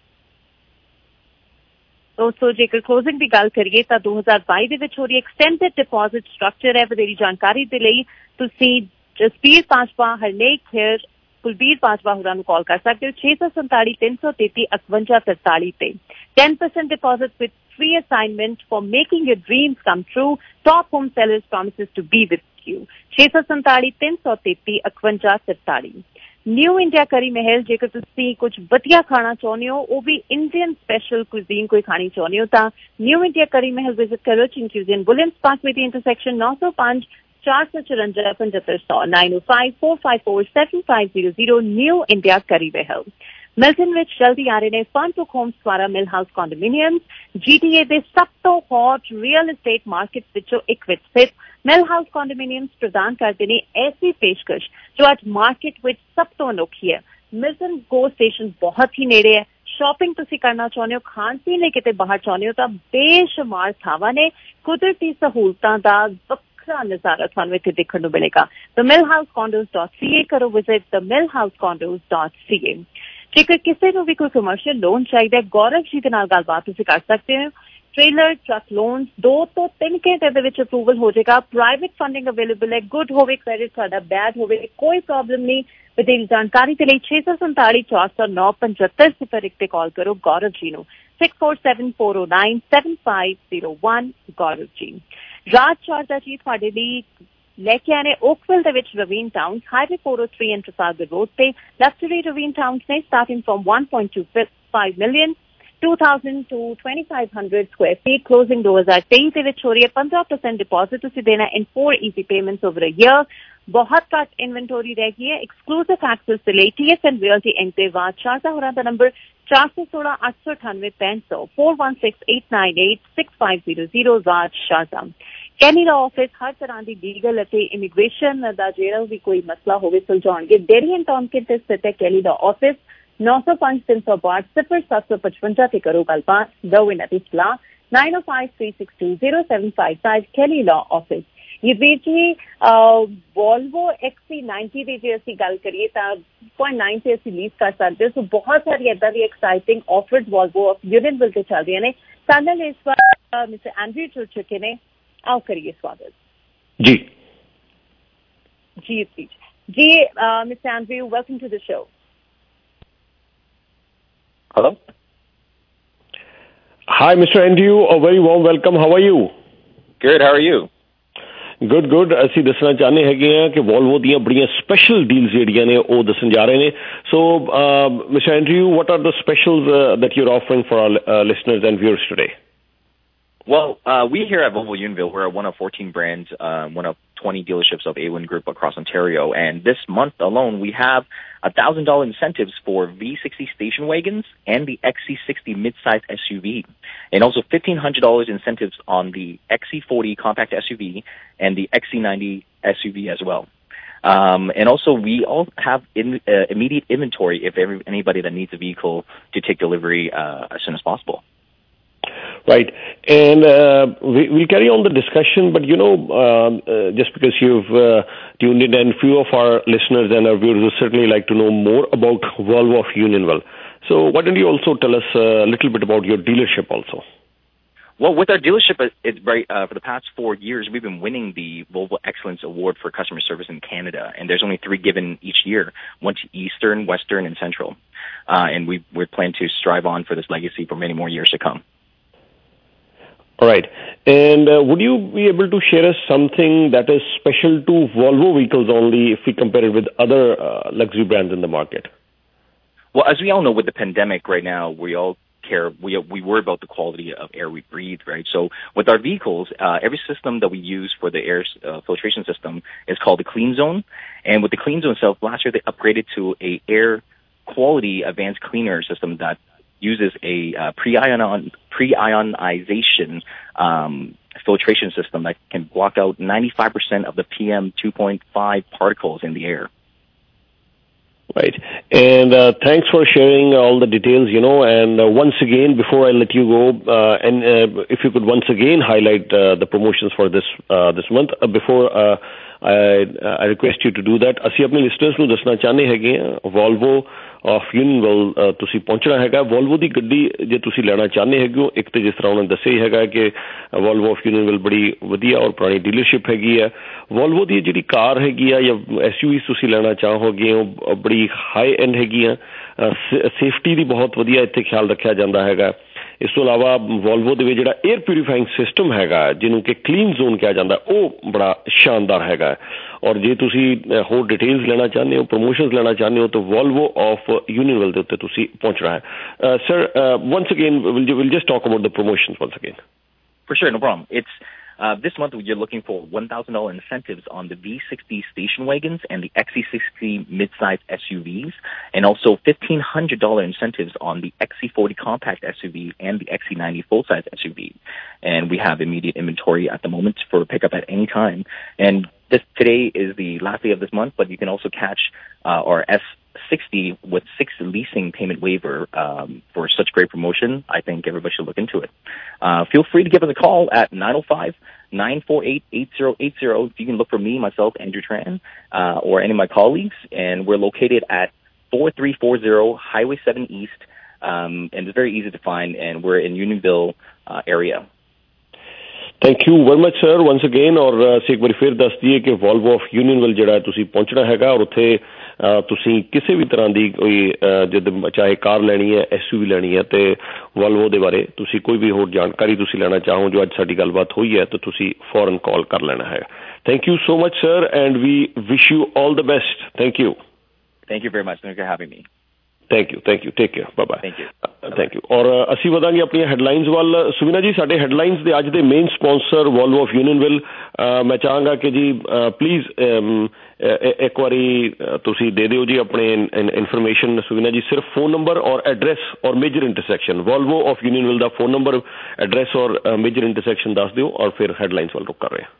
ਦੋਸਤੋ ਜੇਕਰ ਕਲੋਜ਼ਿੰਗ ਦੀ ਗੱਲ ਕਰੀਏ ਤਾਂ ਦੋ ਹਜ਼ਾਰ ਬਾਈ ਦੇ ਵਿੱਚ ਹੋ ਰਹੀ ਐਕਸਟੈਂਡਡ ਡਿਪੋਜ਼ਿਟ ਸਟਰਕਚਰ ਹੈ। ਵਧੇਰੀ ਜਾਣਕਾਰੀ ਦੇ ਲਈ ਤੁਸੀਂ ਜਸਪੀਰ ਬਾਜਵਾ, ਹਰਨੇਕ ਹੇਅਰ, ਕੁਲਬੀਰ ਬਾਜਵਾ ਹੋਰਾਂ ਨੂੰ ਕਾਲ ਕਰ ਸਕਦੇ ਹੋ ਛੇ ਸੌ ਸੰਤਾਲੀ ਤਿੰਨ ਸੌ ਤੇਤੀ ਇਕਵੰਜਾ ਤਰਤਾਲੀ ਤੇ। ten percent deposit with free assignment for making your dreams come true. Top Home Sellers promises to be with you. ਛੇ ਸੌ ਸੰਤਾਲੀ ਤਿੰਨ ਸੌ ਤੇਤੀ ਇਕਵੰਜਾ ਤਰਤਾਲੀ। ਨਿਊ ਇੰਡੀਆ ਕਰੀ ਮਹਿਲ, ਜੇਕਰ ਤੁਸੀਂ ਕੁਝ ਵਧੀਆ ਖਾਣਾ ਚਾਹੁੰਦੇ ਹੋ, ਉਹ ਵੀ ਇੰਡੀਅਨ ਸਪੈਸ਼ਲ ਕੁਜ਼ੀਨ ਕੋਈ ਖਾਣੀ ਚਾਹੁੰਦੇ ਹੋ ਤਾਂ ਨਿਊ ਇੰਡੀਆ ਕਰੀ ਮਹਿਲ ਵਿਜ਼ਿਟ ਕਰੋ। ਚਿੰਕੂਜ਼ਨ ਬੁਲਨ ਪਾਰਕਵੇ ਇੰਟਰਸੈਕਸ਼ਨ ਨੌ ਸੌ ਪੰਜ ਚਾਰ ਸੌ ਚੁਰੰਜਾ ਪਝੱਤਰ ਸੌ ਨਾਈਨ ਓ five four five four seven five zero zero. New India Curry Mahal. Milton ਵਿੱਚ ਜਲਦੀ ਆ ਰਹੇ ਨੇ ਫਨਟੁਕ ਹੋਮਸ ਦੁਆਰਾ ਮਿਲ ਹਾਊਸ ਕੰਡੋਮੀਨੀਅਮਸ। ਜੀਟੀਏ ਦੇ ਸਭ ਤੋਂ ਹੌਟ ਰੀਅਲ ਏਸਟੇਟ ਮਾਰਕੀਟ ਵਿੱਚੋਂ ਇੱਕ ਵਿੱਚ ਸਥਿਤ ਮਿਲ ਹਾਊਸ ਕੰਡੋਮੀਨੀਅਮਸ ਪ੍ਰਦਾਨ ਕਰਦੇ ਨੇ ਐਸੀ ਪੇਸ਼ਕਸ਼ ਜੋ ਅੱਜ ਮਾਰਕੀਟ ਵਿੱਚ ਸਭ ਤੋਂ ਅਨੋਖੀ ਹੈ। ਮਿਲਟਨ ਗੋ ਸਟੇਸ਼ਨ ਬਹੁਤ ਹੀ ਨੇੜੇ ਹੈ। ਸ਼ਾਪਿੰਗ ਤੁਸੀਂ ਕਰਨਾ ਚਾਹੁੰਦੇ ਹੋ, ਖਾਣ ਪੀਣ ਲਈ ਕਿਤੇ ਬਾਹਰ ਚਾਹੁੰਦੇ ਹੋ ਤਾਂ ਬੇਸ਼ੁਮਾਰ ਥਾਵਾਂ ਨੇ। ਕੁਦਰਤੀ ਸਹੂਲਤਾਂ ਦਾ ਵੱਖਰਾ ਨਜ਼ਾਰਾ ਤੁਹਾਨੂੰ ਇੱਥੇ ਦੇਖਣ ਨੂੰ ਮਿਲੇਗਾ। ਦ Mill House Condos dot C A ਕਰੋ visit the Mill House Condos dot C A. ਜੇਕਰ ਕਿਸੇ ਨੂੰ ਵੀ ਕੋਈ ਕਮਰਸ਼ੀਅਲ ਲੋਨ ਚਾਹੀਦਾ, ਗੌਰਵ ਜੀ ਦੇ ਨਾਲ ਗੱਲਬਾਤ ਤੁਸੀਂ ਕਰ ਸਕਦੇ ਹੋ। ਟ੍ਰੇਲਰ ਟਰੱਕ ਲੋਨ ਦੋ ਤੋਂ ਤਿੰਨ ਘੰਟੇ ਦੇ ਵਿੱਚ ਅਪਰੂਵਲ ਹੋ ਜਾਏਗਾ। ਪ੍ਰਾਈਵੇਟ ਫੰਡਿੰਗ ਅਵੇਲੇਬਲ ਹੈ। ਗੁੱਡ ਹੋਵੇ ਕ੍ਰੈਡਿਟ, ਤੁਹਾਡਾ ਬੈਡ ਹੋਵੇ, ਕੋਈ ਪ੍ਰੋਬਲਮ ਨਹੀਂ। ਵਧੇਰੀ ਜਾਣਕਾਰੀ ਦੇ ਲਈ ਛੇ ਸੌ ਸੰਤਾਲੀ ਚਾਰ ਸੌ ਨੌ ਪਝੱਤਰ ਸਿਫਰ ਇੱਕ ਤੇ ਕਾਲ ਕਰੋ ਗੌਰਵ ਜੀ ਨੂੰ। Six four seven four o nine seven five zero one. Gaurav ji. Raj ਚਾਰਦਾ ਜੀ ਤੁਹਾਡੇ ਲਈ ਲੈ ਕੇ ਆਏ ਨੇ ਓਕਵਿਲ ਦੇ ਵਿੱਚ ravine towns, highway four o three ਇੰਟਰਸਾਗਰ ਰੋਡ ਤੇ। ਲਕਜ਼ਰੀ ਰਵੀਨ ਟਾਊਨਸ ਨੇ starting from one point two five million, two thousand to twenty-five hundred square feet। Closing ਦੋ ਹਜ਼ਾਰ ਤੇਈ ਦੇ ਵਿੱਚ ਹੋ ਰਹੀ ਹੈ। ਪੰਦਰਾਂ ਪਰਸੈਂਟ ਡਿਪੋਜ਼ਿਟ ਤੁਸੀਂ ਦੇਣਾ in four easy payments over a year. ਬਹੁਤ ਘੱਟ ਇਨਵੈਂਟੋਰੀ ਰਹਿ ਗਈ ਹੈ। ਐਕਸਕਲੂਸਿਵ ਐਕਸੈਸ ਦੇ ਲਈ T S and realty inc ਦੇ ਬਾਅਦ ਸ਼ਾਰਜਾ ਹੋਰਾਂ ਦਾ ਨੰਬਰ ਚਾਰ ਸੌ ਸੋਲਾਂ ਅੱਠ ਸੌ ਅਠਾਨਵੇਂ ਪੈਂਹਠ ਸੌ four one six eight nine eight six five zero zero। Raj Sharjah. Canada office ਹਰ ਤਰ੍ਹਾਂ ਦੀ ਲੀਗਲ ਅਤੇ ਇਮੀਗ੍ਰੇਸ਼ਨ ਦਾ ਜਿਹੜਾ ਵੀ ਕੋਈ ਮਸਲਾ ਹੋਵੇ ਸੁਲਝਾਉਣਗੇ। ਡੇਰੀ ਐਂਡ ਟੌਨਕਿਨ ਤੇ ਸਥਿਤ ਹੈ ਕੈਨੇਡਾ ਆਫਿਸ। ਨੌ ਸੌ ਪੰਜ ਤਿੰਨ ਸੌ ਬਾਹਠ ਸਿਫਰ ਸੱਤ ਸੌ ਪਚਵੰਜਾ ਤੇ ਕਰੋ ਗੱਲਬਾਤ। ਦੋ ਇਹਨਾਂ ਦੀ ਸਲਾਹ ਨਾਈਨ ਓ five three six two zero seven five five ਕੈਲੀ ਲਾ ਆਫਿਸ। ਇਹ ਵੀਰ ਜੀ ਵੋਲਵੋ ਐਕਸੀ ਨਾਈਨਟੀ ਦੀ ਜੇ ਅਸੀਂ ਗੱਲ ਕਰੀਏ ਤਾਂ ਪੁਆਇੰਟ ਨਾਈਨ ਤੇ ਅਸੀਂ ਲੀਜ਼ ਕਰ ਸਕਦੇ ਹੋ। ਸੋ ਬਹੁਤ ਸਾਰੀ ਏਦਾਂ ਦੀ exciting offers Volvo of Unionville ਤੇ ਚੱਲ ਰਹੀਆਂ ਨੇ। ਸਾਡੇ ਨਾਲ ਇਸ ਵਾਰ ਮਿਸਟਰ ਐਂਡਰਿਊ ਜੁੜ ਚੁੱਕੇ ਨੇ। आओ करिए स्वागत जी जी जी जी mister Andrew, welcome to the show. Hello, hi mister Andrew, a very warm welcome. How are you? Good. How are you? Good good ਅਸੀਂ ਦੱਸਣਾ ਚਾਹੁੰਦੇ ਹੈਗੇ ਆ ਕਿ ਵੋਲਵੋ ਦੀਆਂ ਬੜੀਆਂ ਸਪੈਸ਼ਲ ਡੀਲਸ ਜਿਹੜੀਆਂ ਨੇ ਉਹ ਦੱਸਣ ਜਾ ਰਹੇ ਨੇ so mister Andrew what are the specials that you are offering for our listeners and viewers today Well, uh, we here at Volvo Unionville, we're one of fourteen brands, uh, one of twenty dealerships of A W I N Group across Ontario. And this month alone, we have one thousand dollars incentives for V sixty station wagons and the X C sixty midsize S U V. And also fifteen hundred dollars incentives on the X C forty compact S U V and the X C ninety S U V as well. Um, and also, we all have in, uh, immediate inventory if every, anybody that needs a vehicle to take delivery uh, as soon as possible. Right. And uh, we, we'll carry on the discussion, but you know, uh, uh, just because you've uh, tuned in and few of our listeners and our viewers would certainly like to know more about Volvo of Unionville. So why don't you also tell us a little bit about your dealership also? Well, with our dealership, it's very, uh, for the past four years, we've been winning the Volvo Excellence Award for customer service in Canada, and there's only three given each year, one to Eastern, Western, and Central. Uh, and we, we plan to strive on for this legacy for many more years to come. All right. And uh, would you be able to share us something that is special to Volvo vehicles only if we compare it with other uh, luxury brands in the market? Well, as we all know, with the pandemic right now, we all care, we we worry about the quality of air we breathe, right? So with our vehicles, uh, every system that we use for the air uh, filtration system is called the Clean Zone. And with the Clean Zone itself, last year they upgraded to a air quality advanced cleaner system that uses a uh, pre-ion pre-ionization um, filtration system that can block out ninety-five percent of the P M two point five particles in the air. Right. And uh, thanks for sharing all the details, you know, and uh, once again, before I let you go, uh, and uh, if you could once again highlight uh, the promotions for this uh, this month, uh, before uh, I, I request you to do that. ਅਸੀਂ ਆਪਣੇ listeners ਨੂੰ ਦੱਸਣਾ ਚਾਹੁੰਦੇ ਹੈਗੇ ਆ Volvo of ਯੂਨੀਅਨਵਿਲ ਤੁਸੀਂ ਪਹੁੰਚਣਾ ਹੈਗਾ ਵੋਲਵੋ ਦੀ ਗੱਡੀ ਜੇ ਤੁਸੀਂ ਲੈਣਾ ਚਾਹੁੰਦੇ ਹੈਗੇ ਹੋ ਇੱਕ ਤਾਂ ਜਿਸ ਤਰ੍ਹਾਂ ਉਹਨਾਂ ਨੇ ਦੱਸਿਆ ਹੀ ਹੈਗਾ ਕਿ ਵੋਲਵੋ ਆਫ ਯੂਨੀਅਨਵਿਲ ਬੜੀ ਵਧੀਆ ਔਰ ਪੁਰਾਣੀ ਡੀਲਰਸ਼ਿਪ ਹੈਗੀ ਆ ਵੋਲਵੋ ਦੀ ਜਿਹੜੀ ਕਾਰ ਹੈਗੀ ਆ ਜਾਂ ਐਸ ਯੂ ਵੀ ਤੁਸੀਂ ਲੈਣਾ ਚਾਹੋਗੇ ਉਹ ਬੜੀ ਹਾਈ ਐਂਡ ਹੈਗੀ ਆ ਸੇਫਟੀ ਦੀ ਬਹੁਤ ਵਧੀਆ ਇੱਥੇ ਖਿਆਲ ਰੱਖਿਆ ਜਾਂਦਾ ਹੈਗਾ ਇਸ ਤੋਂ ਇਲਾਵਾ ਵੋਲਵੋ ਦੇ ਵਿੱਚ ਜਿਹੜਾ ਏਅਰ ਪਿਊਰੀਫਾਇੰਗ ਸਿਸਟਮ ਹੈਗਾ ਜਿਹਨੂੰ ਕਿ ਕਲੀਨ ਜ਼ੋਨ ਕਿਹਾ ਜਾਂਦਾ ਉਹ ਬੜਾ ਸ਼ਾਨਦਾਰ ਹੈਗਾ ਔਰ ਜੇ ਤੁਸੀਂ ਹੋਰ ਡਿਟੇਲਸ ਲੈਣਾ ਚਾਹੁੰਦੇ ਹੋ ਪ੍ਰਮੋਸ਼ਨਸ ਲੈਣਾ ਚਾਹੁੰਦੇ ਹੋ ਤਾਂ ਵੋਲਵੋ ਆਫ ਯੂਨੀਅਨਵਿਲ ਦੇ ਉੱਤੇ ਤੁਸੀਂ ਪਹੁੰਚਣਾ ਹੈ sir once again we'll, we'll just talk about the promotions once again. For sure, no problem. It's Uh, this month, you're looking for one thousand dollars incentives on the V sixty station wagons and the X C sixty midsize S U Vs, and also fifteen hundred dollars incentives on the X C forty compact S U V and the X C ninety full-size S U V. And we have immediate inventory at the moment for pickup at any time. And this today is the last day of this month, but you can also catch uh, our S sixty with six leasing payment waiver um, for such great promotion. I think everybody should look into it. Uh, feel free to give us a call at nine oh five, nine four eight, eight zero eight zero. You can look for me, myself, Andrew Tran, uh, or any of my colleagues. And we're located at four three four zero Highway seven East. Um, and it's very easy to find, and we're in Unionville uh, area. Thank you very much sir once again ਔਰ ਅਸੀਂ ਇੱਕ ਵਾਰੀ ਫਿਰ ਦੱਸ ਦਈਏ ਕਿ Volvo of ਯੂਨੀਅਨਵਿਲ ਜਿਹੜਾ ਤੁਸੀਂ ਪਹੁੰਚਣਾ ਹੈਗਾ ਔਰ ਉੱਥੇ ਤੁਸੀਂ ਕਿਸੇ ਵੀ ਤਰ੍ਹਾਂ ਦੀ ਕੋਈ ਜਦ ਚਾਹੇ ਕਾਰ ਲੈਣੀ ਹੈ ਐਸ ਯੂ ਵੀ ਲੈਣੀ ਹੈ ਤੇ ਵੋਲਵੋ ਦੇ ਬਾਰੇ ਤੁਸੀਂ ਕੋਈ ਵੀ ਹੋਰ ਜਾਣਕਾਰੀ ਤੁਸੀਂ ਲੈਣਾ ਚਾਹੋ ਜੋ ਅੱਜ ਸਾਡੀ ਗੱਲਬਾਤ ਹੋਈ ਹੈ ਤਾਂ ਤੁਸੀਂ ਫੌਰਨ ਕਾਲ ਕਰ ਲੈਣਾ ਹੈ thank you so much sir and we wish you all the best thank you thank you very much for having me thank you thank you take care bye bye thank you thank you ਔਰ ਅਸੀਂ ਵਧਾਂਗੇ ਆਪਣੀਆਂ headlines ਵੱਲ ਸੁਵਿਨਾ ਜੀ ਸਾਡੇ headlines ਦੇ ਅੱਜ ਦੇ main sponsor Volvo of Unionville ਮੈਂ ਚਾਹਾਂਗਾ ਕਿ ਜੀ ਪਲੀਜ਼ ਇੱਕ ਵਾਰੀ ਤੁਸੀਂ ਦੇ ਦਿਓ ਜੀ ਆਪਣੇ ਇਨਫੋਰਮੇਸ਼ਨ ਸੁਵਿਨਾ ਜੀ ਸਿਰਫ ਫੋਨ ਨੰਬਰ ਔਰ ਐਡਰੈਸ ਔਰ major intersection Volvo of Unionville ਦਾ ਫੋਨ ਨੰਬਰ ਐਡਰੈਸ ਔਰ ਮੇਜਰ ਇੰਟਰਸੈਕਸ਼ਨ ਦੱਸ ਦਿਓ ਔਰ ਫਿਰ ਹੈਡਲਾਈਨਸ ਵੱਲ ਰੁਕ ਕਰ ਰਹੇ ਹਾਂ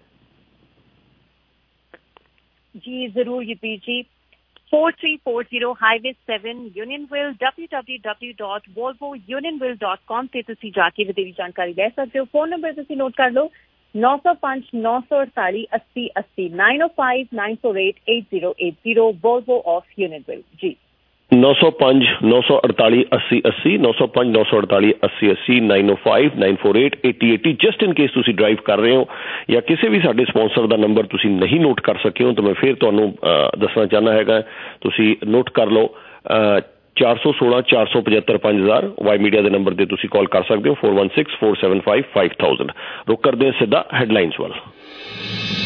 ਜੀ ਜ਼ਰੂਰ ਯਪੀਰ ਜੀ four three four zero Highway seven Unionville w w w dot volvo unionville dot com ਤੇ ਤੁਸੀਂ ਜਾ ਕੇ ਵਧੇਰੀ ਜਾਣਕਾਰੀ ਲੈ ਸਕਦੇ ਹੋ ਫੋਨ ਨੰਬਰ ਤੁਸੀਂ ਨੋਟ ਕਰ ਲਓ nine oh five nine four eight eight eight eighty nine oh five nine four eight eight zero eight zero Volvo of Unionville ਜੀ nine oh five nine four eight eight eight zero eight zero nine oh five nine four eight eight eight zero nine oh five nine four eight eight zero eight zero just in case ਤੁਸੀਂ drive ਕਰ ਰਹੇ ਹੋ ਜਾਂ ਕਿਸੇ ਵੀ ਸਾਡੇ sponsor ਦਾ number ਤੁਸੀਂ ਨਹੀਂ note ਕਰ ਸਕੇ ਹੋ ਤਾਂ ਮੈਂ ਫਿਰ ਤੁਹਾਨੂੰ ਦੱਸਣਾ ਚਾਹੁੰਦਾ ਹੈਗਾ ਤੁਸੀਂ ਨੋਟ ਕਰ ਲਓ ਚਾਰ ਸੌ ਸੋਲਾਂ ਚਾਰ ਸੌ ਪਝੱਤਰ ਪੰਜ ਹਜ਼ਾਰ ਵਾਈ ਮੀਡੀਆ ਦੇ ਨੰਬਰ ਤੇ ਤੁਸੀਂ ਕਾਲ ਕਰ ਸਕਦੇ ਹੋ four one six four seven five five thousand ਰੁਕ ਕਰਦੇ ਹਾਂ ਸਿੱਧਾ ਹੈਡਲਾਈਨਸ ਵੱਲ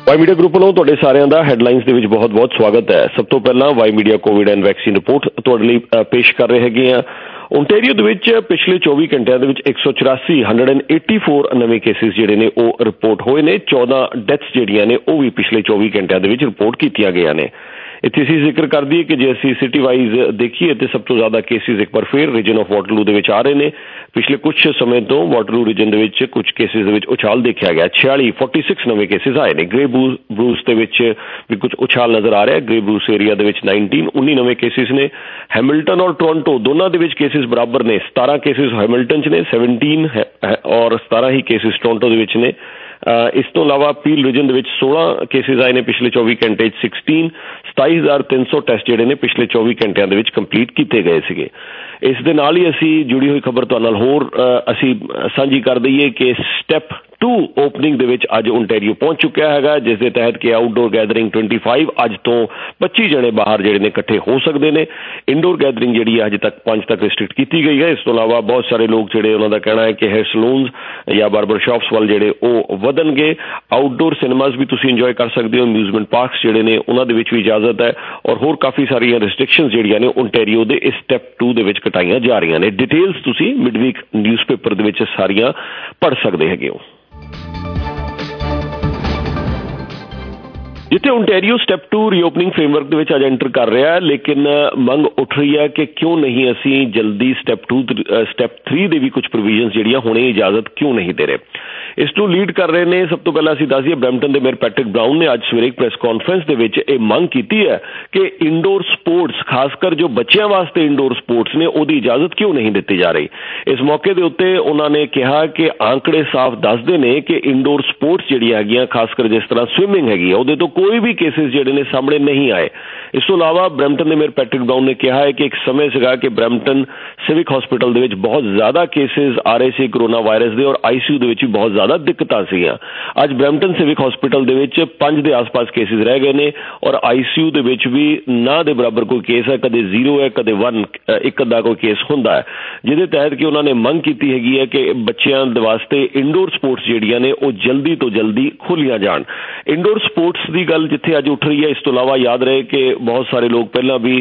ਵਾਈ ਮੀਡੀਆ ਗਰੁੱਪ ਵੱਲੋਂ ਤੁਹਾਡੇ ਸਾਰਿਆਂ ਦਾ ਹੈਡਲਾਈਨਸ ਦੇ ਵਿੱਚ ਬਹੁਤ ਬਹੁਤ ਸਵਾਗਤ ਹੈ। ਸਭ ਤੋਂ ਪਹਿਲਾਂ Y media COVID and vaccine report ਤੁਹਾਡੇ ਲਈ ਪੇਸ਼ ਕਰ ਰਹੇ ਹੈਗੇ ਆ। ਓਨਟਾਰੀਓ ਦੇ ਵਿੱਚ ਪਿਛਲੇ ਚੌਵੀ ਘੰਟਿਆਂ ਦੇ ਵਿੱਚ ਇੱਕ ਸੌ ਚੁਰਾਸੀ ਹੰਡਰਡ ਏਟੀ ਫੋਰ ਨਵੇਂ ਕੇਸਿਸ ਜਿਹੜੇ ਨੇ ਉਹ ਰਿਪੋਰਟ ਹੋਏ ਨੇ। ਚੌਦਾਂ ਡੈਥਸ ਜਿਹੜੀਆਂ ਨੇ ਉਹ ਵੀ ਪਿਛਲੇ ਚੌਵੀ ਘੰਟਿਆਂ ਦੇ ਵਿੱਚ ਰਿਪੋਰਟ ਕੀਤੀਆਂ ਗਈਆਂ ਨੇ। ਇੱਥੇ ਅਸੀਂ ਜ਼ਿਕਰ ਕਰ ਦਈਏ ਕਿ ਜੇ ਅਸੀਂ ਸਿਟੀ ਵਾਈਜ਼ ਦੇਖੀਏ ਤੇ ਸਭ ਤੋਂ ਜ਼ਿਆਦਾ ਕੇਸਿਸ ਇੱਕ ਵਾਰ ਫਿਰ ਰੀਜਨ ਆਫ ਵਾਟਰਲੂ ਦੇ ਵਿੱਚ ਆ ਰਹੇ ਨੇ। ਪਿਛਲੇ ਕੁਝ ਸਮੇਂ ਤੋਂ ਵਾਟਰਲੂ ਰੀਜਨ ਦੇ ਵਿੱਚ ਕੁਝ ਕੇਸਿਸ ਦੇ ਵਿੱਚ ਉਛਾਲ ਦੇਖਿਆ ਗਿਆ। ਛਿਆਲੀ ਫੋਰਟੀ ਸਿਕਸ ਨਵੇਂ ਕੇਸਿਸ ਆਏ ਨੇ। ਗ੍ਰੇ ਬਰੂਸ ਦੇ ਵਿੱਚ ਵੀ ਕੁਝ ਉਛਾਲ ਨਜ਼ਰ ਆ ਰਿਹਾ। ਗ੍ਰੇ ਬਰੂਸ ਏਰੀਆ ਦੇ ਵਿੱਚ ਨਾਈਨਟੀਨ ਉੱਨੀ ਨਵੇਂ ਕੇਸਿਸ ਨੇ। ਹੈਮਿਲਟਨ ਔਰ ਟੋਰਾਂਟੋ ਦੋਨਾਂ ਦੇ ਵਿੱਚ ਕੇਸਿਸ ਬਰਾਬਰ ਨੇ। ਸਤਾਰਾਂ ਕੇਸਿਸ ਹੈਮਿਲਟਨ 'ਚ ਨੇ, ਸੈਵਨਟੀਨ ਔਰ ਸਤਾਰਾਂ ਹੀ ਕੇਸਿਸ ਟੋਰਾਂਟੋ ਦੇ ਵਿੱਚ ਨੇ। ਇਸ ਤੋਂ ਇਲਾਵਾ ਪੀਲ ਰੀਜਨ ਦੇ ਵਿੱਚ ਸੋਲਾਂ ਕੇਸਿਸ ਆਏ ਨੇ ਪਿਛਲੇ ਚੌਵੀ ਘੰਟੇ 'ਚ। ਸਿਕਸਟੀਨ ਸਤਾਈ ਹਜ਼ਾਰ ਤਿੰਨ ਸੌ ਟੈਸਟ ਜਿਹੜੇ ਨੇ ਪਿਛਲੇ ਚੌਵੀ ਘੰਟਿਆਂ ਦੇ ਵਿੱਚ ਕੰਪਲੀਟ ਕੀਤੇ ਗਏ ਸੀਗੇ। ਇਸ ਦੇ ਨਾਲ ਹੀ ਅਸੀਂ ਜੁੜੀ ਹੋਈ ਖਬਰ ਤੁਹਾਡੇ ਨਾਲ ਹੋਰ ਅਸੀਂ ਸਾਂਝੀ ਕਰ ਦਈਏ ਕਿ ਸਟੈਪ ਟੂ ਓਪਨਿੰਗ ਦੇ ਵਿੱਚ ਅੱਜ ਓਨਟਾਰੀਓ ਪਹੁੰਚ ਚੁੱਕਿਆ ਹੈਗਾ, ਜਿਸ ਦੇ ਤਹਿਤ ਕਿ ਆਊਟਡੋਰ ਗੈਦਰਿੰਗ ਪੱਚੀ ਅੱਜ ਤੋਂ ਪੱਚੀ ਜਣੇ ਬਾਹਰ ਜਿਹੜੇ ਨੇ ਇਕੱਠੇ ਹੋ ਸਕਦੇ ਨੇ। ਇਨਡੋਰ ਗੈਦਰਿੰਗ ਜਿਹੜੀ ਹੈ ਅਜੇ ਤੱਕ ਪੰਜ ਤੱਕ ਰਿਸਟ੍ਰਿਕਟ ਕੀਤੀ ਗਈ ਹੈ। ਇਸ ਤੋਂ ਇਲਾਵਾ ਬਹੁਤ ਸਾਰੇ ਲੋਕ ਜਿਹੜੇ ਉਹਨਾਂ ਦਾ ਕਹਿਣਾ ਹੈ ਕਿ ਹੇਅਰ ਸਲੂਨਸ ਜਾਂ ਬਾਰਬਰ ਸ਼ਾਪਸ ਵੱਲ ਜਿਹੜੇ ਉਹ ਵਧਣਗੇ। ਆਊਟਡੋਰ ਸਿਨੇਮਾਜ਼ ਵੀ ਤੁਸੀਂ ਇੰਜੋਏ ਕਰ ਸਕਦੇ ਹੋ। ਅਮਿਊਜ਼ਮੈਂਟ ਪਾਰਕਸ ਜਿਹੜੇ ਨੇ ਉਹਨਾਂ ਦੇ ਵਿੱਚ ਵੀ ਇਜਾਜ਼ਤ ਹੈ ਔਰ ਹੋਰ ਕਾਫੀ ਸਾਰੀਆਂ ਰਿਸਟ੍ਰਿਕਸ਼ਨਸ ਜਿਹੜੀਆਂ ਨੇ ਓਨਟਾਰੀਓ ਦੇ ਇਸ ਸਟੈਪ ਟੂ ਦੇ ਵਿੱਚ ਘਟਾਈਆਂ ਜਾ ਰਹੀਆਂ ਨੇ। ਡਿਟੇਲਸ ਤੁਸੀਂ ਮਿਡਵੀਕ ਨਿਊਜ਼ਪੇਪਰ ਦੇ ਵਿੱਚ ਸਾਰੀਆਂ ਪੜ੍ਹ ਸਕਦੇ ਹੈਗੇ ਹੋ। ਜਿੱਥੇ Ontario step two reopening framework ਦੇ ਵਿੱਚ ਅੱਜ ਐਂਟਰ ਕਰ ਰਿਹਾ ਹੈ, ਲੇਕਿਨ ਮੰਗ ਉੱਠ ਰਹੀ ਹੈ ਕਿ ਕਿਉਂ ਨਹੀਂ ਅਸੀਂ ਜਲਦੀ ਸਟੈਪ ਟੂ ਸਟੈਪ ਥ੍ਰੀ ਦੇ ਵੀ ਕੁਝ ਪ੍ਰੋਵੀਜ਼ਨਸ ਜਿਹੜੀਆਂ ਹੁਣੇ ਇਜਾਜ਼ਤ ਕਿਉਂ ਨਹੀਂ ਦੇ ਰਹੇ। ਇਸ ਨੂੰ ਲੀਡ ਕਰ ਰਹੇ ਨੇ ਸਭ ਤੋਂ ਪਹਿਲਾਂ ਅਸੀਂ ਦੱਸ ਦਈਏ ਬਰੈਂਪਟਨ ਦੇ ਮੇਅਰ ਪੈਟਰਿਕ ਬਰਾਊਨ ਨੇ ਅੱਜ ਸਵੇਰੇ ਇੱਕ ਪ੍ਰੈਸ ਕਾਨਫਰੰਸ ਦੇ ਵਿੱਚ ਇਹ ਮੰਗ ਕੀਤੀ ਹੈ ਕਿ ਇੰਡੋਰ ਸਪੋਰਟਸ, ਖਾਸ ਕਰ ਜੋ ਬੱਚਿਆਂ ਵਾਸਤੇ ਇੰਡੋਰ ਸਪੋਰਟਸ ਨੇ, ਉਹਦੀ ਇਜਾਜ਼ਤ ਕਿਉਂ ਨਹੀਂ ਦਿੱਤੀ ਜਾ ਰਹੀ। ਇਸ ਮੌਕੇ ਦੇ ਉੱਤੇ ਉਹਨਾਂ ਨੇ ਕਿਹਾ ਕਿ ਆંકੜੇ ਸਾਫ਼ ਦੱਸਦੇ ਨੇ ਕਿ ਇੰਡੋਰ ਸਪੋਰਟਸ ਜਿਹੜੀਆਂ ਹੈਗੀਆਂ, ਖਾਸ ਕਰ ਜਿਸ ਤਰ੍ਹਾਂ ਸਵਿਮਿੰਗ ਹੈਗੀ ਆ, ਉਹਦੇ ਤੋਂ ਕੋਈ ਵੀ ਕੇਸਿਸ ਜਿਹੜੇ ਨੇ ਸਾਹਮਣੇ ਨਹੀਂ ਆਏ। ਇਸ ਤੋਂ ਇਲਾਵਾ ਬਰੈਂਪਟਨ ਦੇ ਮੇਅਰ ਪੈਟਰਿਕ ਬਰਾਊਨ ਨੇ ਕਿਹਾ ਹੈ ਕਿ ਇੱਕ ਸਮੇਂ ਸੀਗਾ ਕਿ ਬਰੈਂਪਟਨ ਸਿਵਿਕ ਹਸਪੀਟਲ ਦੇ ਵਿੱਚ ਬਹੁਤ ਜ਼ਿਆਦਾ ਕੇਸਿਸ ਆ ਰਹੇ ਸੀ ਕਰੋਨਾ ਵਾਇਰਸ ਦੇ ਔਰ ਆਈਸੀਯੂ ਦੇ ਵਿੱਚ ਵੀ ਬਹੁਤ ਜ਼ਿਆਦਾ ਦਿੱਕਤਾਂ ਸੀਗੀਆਂ। ਅੱਜ ਬਰੈਂਪਟਨ ਸਿਵਿਕ ਹਸਪੀਟਲ ਦੇ ਵਿੱਚ ਪੰਜ ਦੇ ਆਸ-ਪਾਸ ਕੇਸਿਸ ਰਹਿ ਗਏ ਨੇ ਔਰ ਆਈਸੀਯੂ ਦੇ ਵਿੱਚ ਵੀ ਨਾ ਦੇ ਬਰਾਬਰ ਕੋਈ ਕੇਸ ਹੈ, ਕਦੇ ਜ਼ੀਰੋ ਹੈ, ਕਦੇ ਵਨ, ਇੱਕ ਅੱਧਾ ਕੋਈ ਕੇਸ ਹੁੰਦਾ ਹੈ, ਜਿਹਦੇ ਤਹਿਤ ਕਿ ਉਹਨਾਂ ਨੇ ਮੰਗ ਕੀਤੀ ਹੈਗੀ ਹੈ ਕਿ ਬੱਚਿਆਂ ਦੇ ਵਾਸਤੇ ਇੰਡੋਰ ਸਪੋਰਟਸ ਜਿਹੜੀਆਂ ਨੇ ਉਹ ਜਲਦੀ ਤੋਂ ਜਲਦੀ ਖੋਲ੍ਹੀਆਂ ਜਾਣ। ਇੰਡੋਰ ਸਪੋਰਟਸ ਦੀ ਗੱਲ ਜਿੱਥੇ ਅੱਜ ਉੱਠ ਰਹੀ ਹੈ, ਇਸ ਤੋਂ ਇਲਾਵਾ ਯਾਦ ਰਹੇ ਕਿ ਬਹੁਤ ਸਾਰੇ ਲੋਕ ਪਹਿਲਾਂ ਵੀ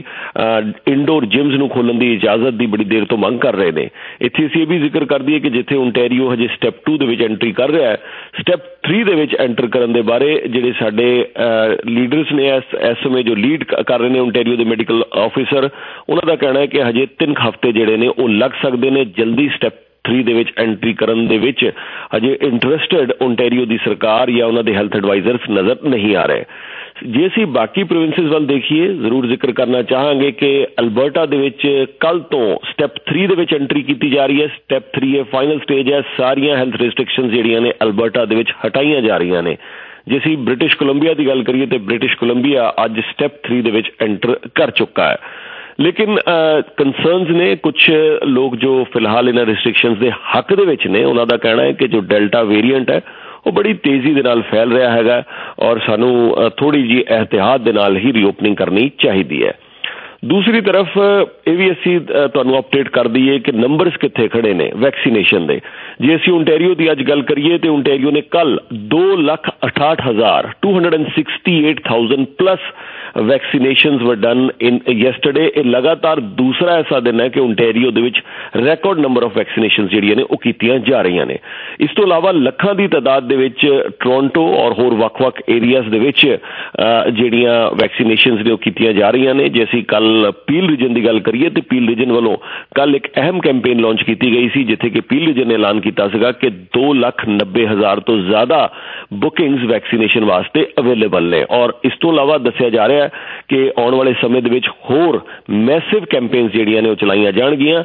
ਇੰਡੋਰ ਜਿਮਸ ਨੂੰ ਖੋਲ੍ਹਣ ਦੀ ਇਜਾਜ਼ਤ ਦੀ ਬੜੀ ਦੇਰ ਤੋਂ ਮੰਗ ਕਰ ਰਹੇ ਨੇ। ਇੱਥੇ ਅਸੀਂ ਇਹ ਵੀ ਜ਼ਿਕਰ ਕਰ ਦਈਏ ਕਿ ਜਿੱਥੇ ਓਨਟਾਰੀਓ ਹਜੇ ਸਟੈਪ ਟੂ ਦੇ ਵਿੱਚ ਐਂਟਰੀ ਕਰ ਰਿਹਾ ਹੈ, ਸਟੈਪ ਥ੍ਰੀ ਦੇ ਵਿੱਚ ਐਂਟਰ ਕਰਨ ਦੇ ਬਾਰੇ ਜਿਹੜੇ ਸਾਡੇ ਲੀਡਰਸ ਨੇ ਇਸ ਇਸ ਸਮੇਂ ਜੋ ਲੀਡ ਕਰ ਰਹੇ ਨੇ ਓਨਟਾਰੀਓ ਦੇ ਮੈਡੀਕਲ ਆਫਿਸਰ, ਉਹਨਾਂ ਦਾ ਕਹਿਣਾ ਹੈ ਕਿ ਹਜੇ ਤਿੰਨ ਹਫ਼ਤੇ ਜਿਹੜੇ ਨੇ ਉਹ ਲੱਗ ਸਕਦੇ ਨੇ। ਜਲਦੀ ਸਟੈਪ ਥ੍ਰੀ ਦੇ ਵਿੱਚ ਐਂਟਰੀ ਕਰਨ ਦੇ ਵਿੱਚ ਹਜੇ ਇੰਟਰਸਟਡ ਓਨਟਾਰੀਓ ਦੀ ਸਰਕਾਰ ਜਾਂ ਉਹਨਾਂ ਦੇ ਹੈਲਥ ਐਡਵਾਈਜ਼ਰਸ ਨਜ਼ਰ ਨਹੀਂ ਆ ਰਹੇ। ਜੇ ਅਸੀਂ ਬਾਕੀ ਪ੍ਰੋਵਿੰਸਿਸ ਵੱਲ ਦੇਖੀਏ, ਜ਼ਰੂਰ ਜ਼ਿਕਰ ਕਰਨਾ ਚਾਹਾਂਗੇ ਕਿ ਅਲਬਰਟਾ ਦੇ ਵਿੱਚ ਕੱਲ ਤੋਂ ਸਟੈਪ ਥ੍ਰੀ ਦੇ ਵਿੱਚ ਐਂਟਰੀ ਕੀਤੀ ਜਾ ਰਹੀ ਹੈ। ਸਟੈਪ ਥ੍ਰੀ ਇਹ ਫਾਈਨਲ ਸਟੇਜ ਹੈ। ਸਾਰੀਆਂ ਹੈਲਥ ਰੈਸਟ੍ਰਿਕਸ਼ਨਸ ਜਿਹੜੀਆਂ ਨੇ ਅਲਬਰਟਾ ਦੇ ਵਿੱਚ ਹਟਾਈਆਂ ਜਾ ਰਹੀਆਂ ਨੇ। ਜੇ ਅਸੀਂ ਬ੍ਰਿਟਿਸ਼ ਕੋਲੰਬੀਆ ਦੀ ਗੱਲ ਕਰੀਏ ਤਾਂ ਬ੍ਰਿਟਿਸ਼ ਕੋਲੰਬੀਆ ਅੱਜ ਸਟੈਪ ਥ੍ਰੀ ਦੇ ਵਿੱਚ ਐਂਟਰ ਕਰ ਚੁੱਕਾ ਹੈ। ਲੇਕਿਨ ਕੰਸਰਨਸ ਨੇ ਕੁਝ ਲੋਕ ਜੋ ਫਿਲਹਾਲ ਇਹਨਾਂ ਰੈਸਟ੍ਰਿਕਸ਼ਨਸ ਦੇ ਹੱਕ ਦੇ ਵਿੱਚ ਨੇ। ਉਹਨਾਂ ਦਾ ਕਹਿਣਾ ਹੈ ਕਿ ਜੋ ਡੈਲਟਾ ਵੇਰੀਐਂਟ ਹੈ ਉਹ ਬੜੀ ਤੇਜ਼ੀ ਦੇ ਨਾਲ ਫੈਲ ਰਿਹਾ ਹੈਗਾ ਔਰ ਸਾਨੂੰ ਥੋੜ੍ਹੀ ਜਿਹੀ ਇਹਤਿਆਤ ਦੇ ਨਾਲ ਹੀ ਰੀਓਪਨਿੰਗ ਕਰਨੀ ਚਾਹੀਦੀ ਹੈ। ਦੂਸਰੀ ਤਰਫ ਇਹ ਵੀ ਅਸੀਂ ਤੁਹਾਨੂੰ ਅਪਡੇਟ ਕਰ ਦਈਏ ਕਿ ਨੰਬਰਸ ਕਿੱਥੇ ਖੜੇ ਨੇ ਵੈਕਸੀਨੇਸ਼ਨ ਦੇ। ਜੇ ਅਸੀਂ ਓਨਟਾਰੀਓ ਦੀ ਅੱਜ ਗੱਲ ਕਰੀਏ ਤੇ ਓਨਟਾਰੀਓ ਨੇ ਕੱਲ ਦੋ ਲੱਖ ਅਠਾਹਠ ਹਜ਼ਾਰ two hundred sixty eight thousand plus vaccinations were done in yesterday. ਇਹ ਲਗਾਤਾਰ ਦੂਸਰਾ ਐਸਾ ਦਿਨ ਹੈ ਕਿ ਓਨਟਾਰੀਓ ਦੇ ਵਿੱਚ ਰੈਕੋਰਡ ਨੰਬਰ ਆਫ ਵੈਕਸੀਨੇਸ਼ਨ ਜਿਹੜੀਆਂ ਨੇ ਉਹ ਕੀਤੀਆਂ ਜਾ ਰਹੀਆਂ ਨੇ। ਇਸ ਤੋਂ ਇਲਾਵਾ ਲੱਖਾਂ ਦੀ ਤਾਦਾਦ ਦੇ ਵਿੱਚ ਟੋਰਾਂਟੋ ਔਰ ਹੋਰ ਵੱਖ-ਵੱਖ ਏਰੀਆਜ਼ ਦੇ ਵਿੱਚ ਜਿਹੜੀਆਂ ਵੈਕਸੀਨੇਸ਼ਨਸ ਨੇ ਉਹ ਕੀਤੀਆਂ ਜਾ ਰਹੀਆਂ ਨੇ। ਜੇ ਅਸੀਂ ਕੱਲ ਪੀਲ ਰੀਜਨ ਦੀ ਗੱਲ ਕਰੀਏ ਤੇ ਪੀਲ ਰੀਜਨ ਵੱਲੋਂ ਕੱਲ ਇੱਕ ਅਹਿਮ ਕੈਂਪੇਨ ਲਾਂਚ ਕੀਤੀ ਗਈ ਸੀ, ਜਿੱਥੇ ਕਿ ਪੀਲ ਰੀਜਨ ਨੇ ਐਲਾਨ ਕੀਤਾ ਸੀਗਾ ਕਿ ਦੋ ਲੱਖ ਨੱਬੇ ਹਜ਼ਾਰ ਤੋਂ ਜ਼ਿਆਦਾ ਬੁਕਿੰਗਸ ਵੈਕਸੀਨੇਸ਼ਨ ਵਾਸਤੇ ਅਵੇਲੇਬਲ ਨੇ। ਔਰ ਇਸ ਤੋਂ ਇਲਾਵਾ ਦੱਸਿਆ ਜਾ ਰਿਹਾ ਕਿ ਆਉਣ ਵਾਲੇ ਸਮੇਂ ਦੇ ਵਿੱਚ ਹੋਰ ਮੈਸਿਵ ਕੈਂਪੇਨਸ ਜਿਹੜੀਆਂ ਨੇ ਉਹ ਚਲਾਈਆਂ ਜਾਣਗੀਆਂ।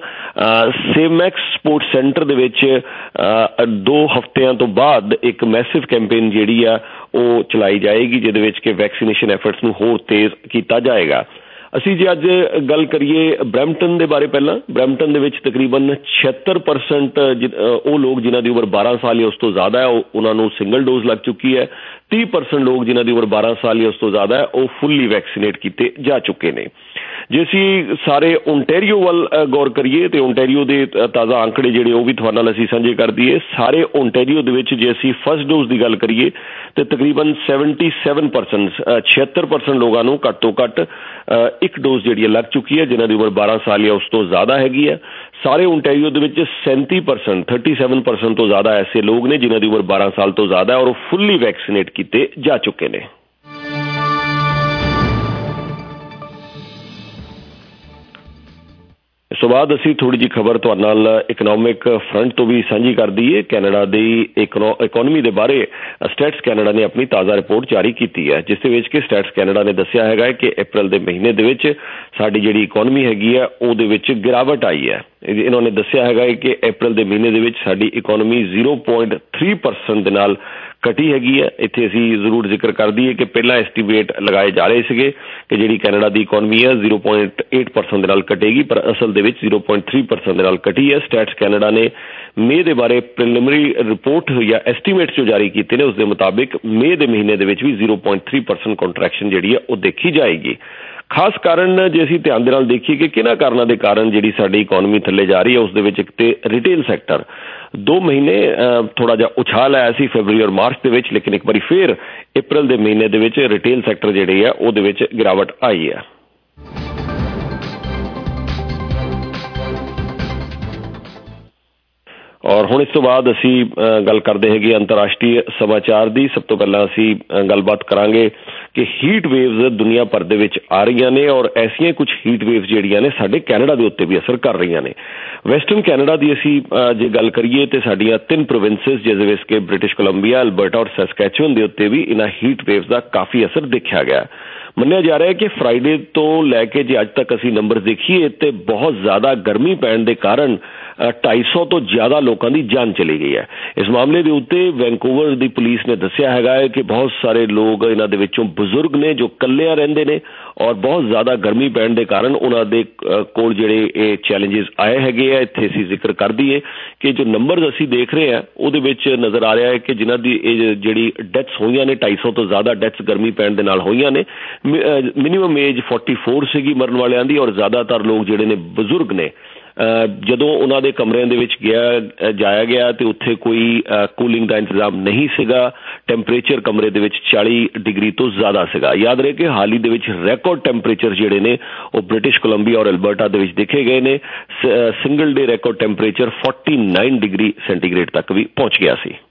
ਸੇਮੈਕਸ ਸਪੋਰਟਸ ਸੈਂਟਰ ਦੇ ਵਿੱਚ ਦੋ ਹਫ਼ਤਿਆਂ ਤੋਂ ਬਾਅਦ ਇੱਕ ਮੈਸਿਵ ਕੈਂਪੇਨ ਜਿਹੜੀ ਆ ਉਹ ਚਲਾਈ ਜਾਏਗੀ, ਜਿਹਦੇ ਵਿੱਚ ਕਿ ਵੈਕਸੀਨੇਸ਼ਨ ਐਫਰਟਸ ਨੂੰ ਹੋਰ ਤੇਜ਼ ਕੀਤਾ ਜਾਏਗਾ। ਅਸੀਂ ਜੇ ਅੱਜ ਗੱਲ ਕਰੀਏ ਬਰੈਂਪਟਨ ਦੇ ਬਾਰੇ, ਪਹਿਲਾਂ ਬਰੈਂਪਟਨ ਦੇ ਵਿੱਚ ਤਕਰੀਬਨ ਛਿਹੱਤਰ ਪਰਸੈਂਟ ਉਹ ਲੋਕ ਜਿਨ੍ਹਾਂ ਦੀ ਉਮਰ ਬਾਰਾਂ ਸਾਲ ਜਾਂ ਉਸ ਤੋਂ ਜ਼ਿਆਦਾ ਹੈ ਉਹਨਾਂ ਨੂੰ ਸਿੰਗਲ ਡੋਜ਼ ਲੱਗ ਚੁੱਕੀ ਹੈ तीह परसेंट लोग जिन्हों की उम्र बारह साल या उस तो ज़्यादा है वो फुल्ली वैक्सीनेट किए जा चुके हैं। जे असीं सारे ओंटेरियो वाल गौर करिए तो ओंटेरियो के ताज़ा आंकड़े जिहड़े वो भी तुहाडे नाल असीं साझे कर दईए। सारे ओंटेरियो दे विच जे असीं फर्स्ट डोज की गल करिए तो तकरीबन सैवनटी सैवन परसेंट छिहत्तर परसेंट लोगों को घट तो घट एक डोज जिहड़ी लग चुकी है जिन्हों की उम्र बारह साल या उस तो ज़्यादा हैगी है। सारे ओंटेरियो दे विच सैंती परसेंट थर्टी सैवन परसेंट तो ज़्यादा ऐसे लोग ने जिन्हों की उम्र बारह साल तो ज़्यादा है और वो फुल्ली वैक्सीनेट किए जा चुके हैं। इस तो बाद असी थोड़ी जी खबर तुहाडे नाल इकनॉमिक फ्रंट तो भी सांझी कर दईए। कैनेडा की इकोनॉमी के बारे स्टैट्स कैनेडा ने अपनी ताज़ा रिपोर्ट जारी की है जिस कि स्टैट्स कैनेडा ने दस्सिया है कि अप्रैल के महीने दे विच साडी जिहड़ी इकोनॉमी हैगी है उहदे विच गिरावट आई है। इन्होंने दस्सिया है कि अप्रैल के महीने दे विच साडी economy zero point three percent दे नाल घटी हैगी है। इत्थे असीं जरूर जिक्र कर दईए कि पहला एस्टीमेट लगाए जा रहे थे कि जिहड़ी कैनेडा की इकोनॉमी है जीरो पॉइंट एट परसेंट दे नाल घटेगी पर असल दे विच जीरो पॉइंट थ्री परसेंट दे नाल घटी है। स्टैट्स कैनेडा ने मई के बारे प्रिलिमिनरी रिपोर्ट या एस्टीमेट जो जारी किए हैं उसके मुताबिक मई के महीने दे विच भी zero point three percent contraction जिहड़ी है वो देखी जाएगी। खास कारण जे असीं ध्यान दे नाल देखीए कि किन्हां कारणों के कारण जिहड़ी साडी इकोनॉमी थल्ले जा रही है उसदे विच एक ते रिटेल सैक्टर दो महीने थोड़ा जिहा उछाल आया सी फरवरी और मार्च दे विच, लेकिन एक बारी फिर अप्रैल के महीने दे विच रिटेल सैक्टर जिहड़ी है उहदे विच गिरावट आई है। और हुण इस तो बाद असी गल करते हैं अंतरराष्ट्रीय समाचार की। सब तो पहला असी गलबात करांगे कि हीट वेव्स दुनिया भर दे विच आ रही ने और ऐसियां कुछ हीट वेव्स जिहड़ियां ने साडे कैनेडा के उत्ते भी असर कर रही ने। वैसटर्न कैनेडा की असी जे गल करिए तो साडियां तीन प्रोविंसेस जिस विच के ब्रिटिश कोलंबिया, अल्बर्टा और सैस्कैचुअन के उत्ते भी इन्हां हीट वेव्स का काफ़ी असर देखा गया। मन्निया जा रहा है कि फ्राइडे तो लैके जे अज तक असी नंबर देखिए तो बहुत ज़्यादा गर्मी पैण के कारण ढाई सौ तो ज़्यादा लोगों की जान चली गई है। इस मामले के उत्ते वैंकूवर की पुलिस ने दस्सिया है कि बहुत सारे लोग इन्हां दे विचों बुजुर्ग ने जो कल्लियां रहिंदे ने और बहुत ज़्यादा गर्मी पैण के कारण उन्हां दे कोल जिहड़े चैलेंजेस आए हैगे आ। इत्थे असीं जिक्र कर दईए कि जो नंबर असीं देख रहे हैं उहदे विच नज़र आ रहा है कि जिन्हां दी जिहड़ी डेथ्स होईयां ने ढाई सौ तो ज़्यादा डेथ्स गर्मी पैण दे नाल होईयां ने। मिनीमम एज फोर्टी फोर सीगी मरण वालियां दी और ज़्यादातर लोग जिहड़े ने बुजुर्ग ने। जदों उन्हां दे कमरिਆਂ ਦੇ ਵਿੱਚ ਗਿਆ ਜਾਇਆ ਗਿਆ ਤੇ ਉੱਥੇ ਕੋਈ ਕੂਲਿੰਗ ਦਾ ਇੰਤਜ਼ਾਮ ਨਹੀਂ ਸੀਗਾ। ਟੈਂਪਰੇਚਰ ਕਮਰੇ ਦੇ ਵਿੱਚ ਚਾਲੀ ਡਿਗਰੀ ਤੋਂ ਜ਼ਿਆਦਾ ਸੀਗਾ। ਯਾਦ ਰਹੇ ਕਿ ਹਾਲ ਹੀ ਦੇ ਵਿੱਚ ਰੈਕੋਰਡ ਟੈਂਪਰੇਚਰ ਜਿਹੜੇ ਨੇ ਉਹ ਬ੍ਰਿਟਿਸ਼ ਕੋਲੰਬੀਆ ਔਰ ਅਲਬਰਟਾ ਦੇ ਵਿੱਚ ਦੇਖੇ ਗਏ ਨੇ। Single day record temperature forty nine degree centigrade तक भी पहुंच गया सी।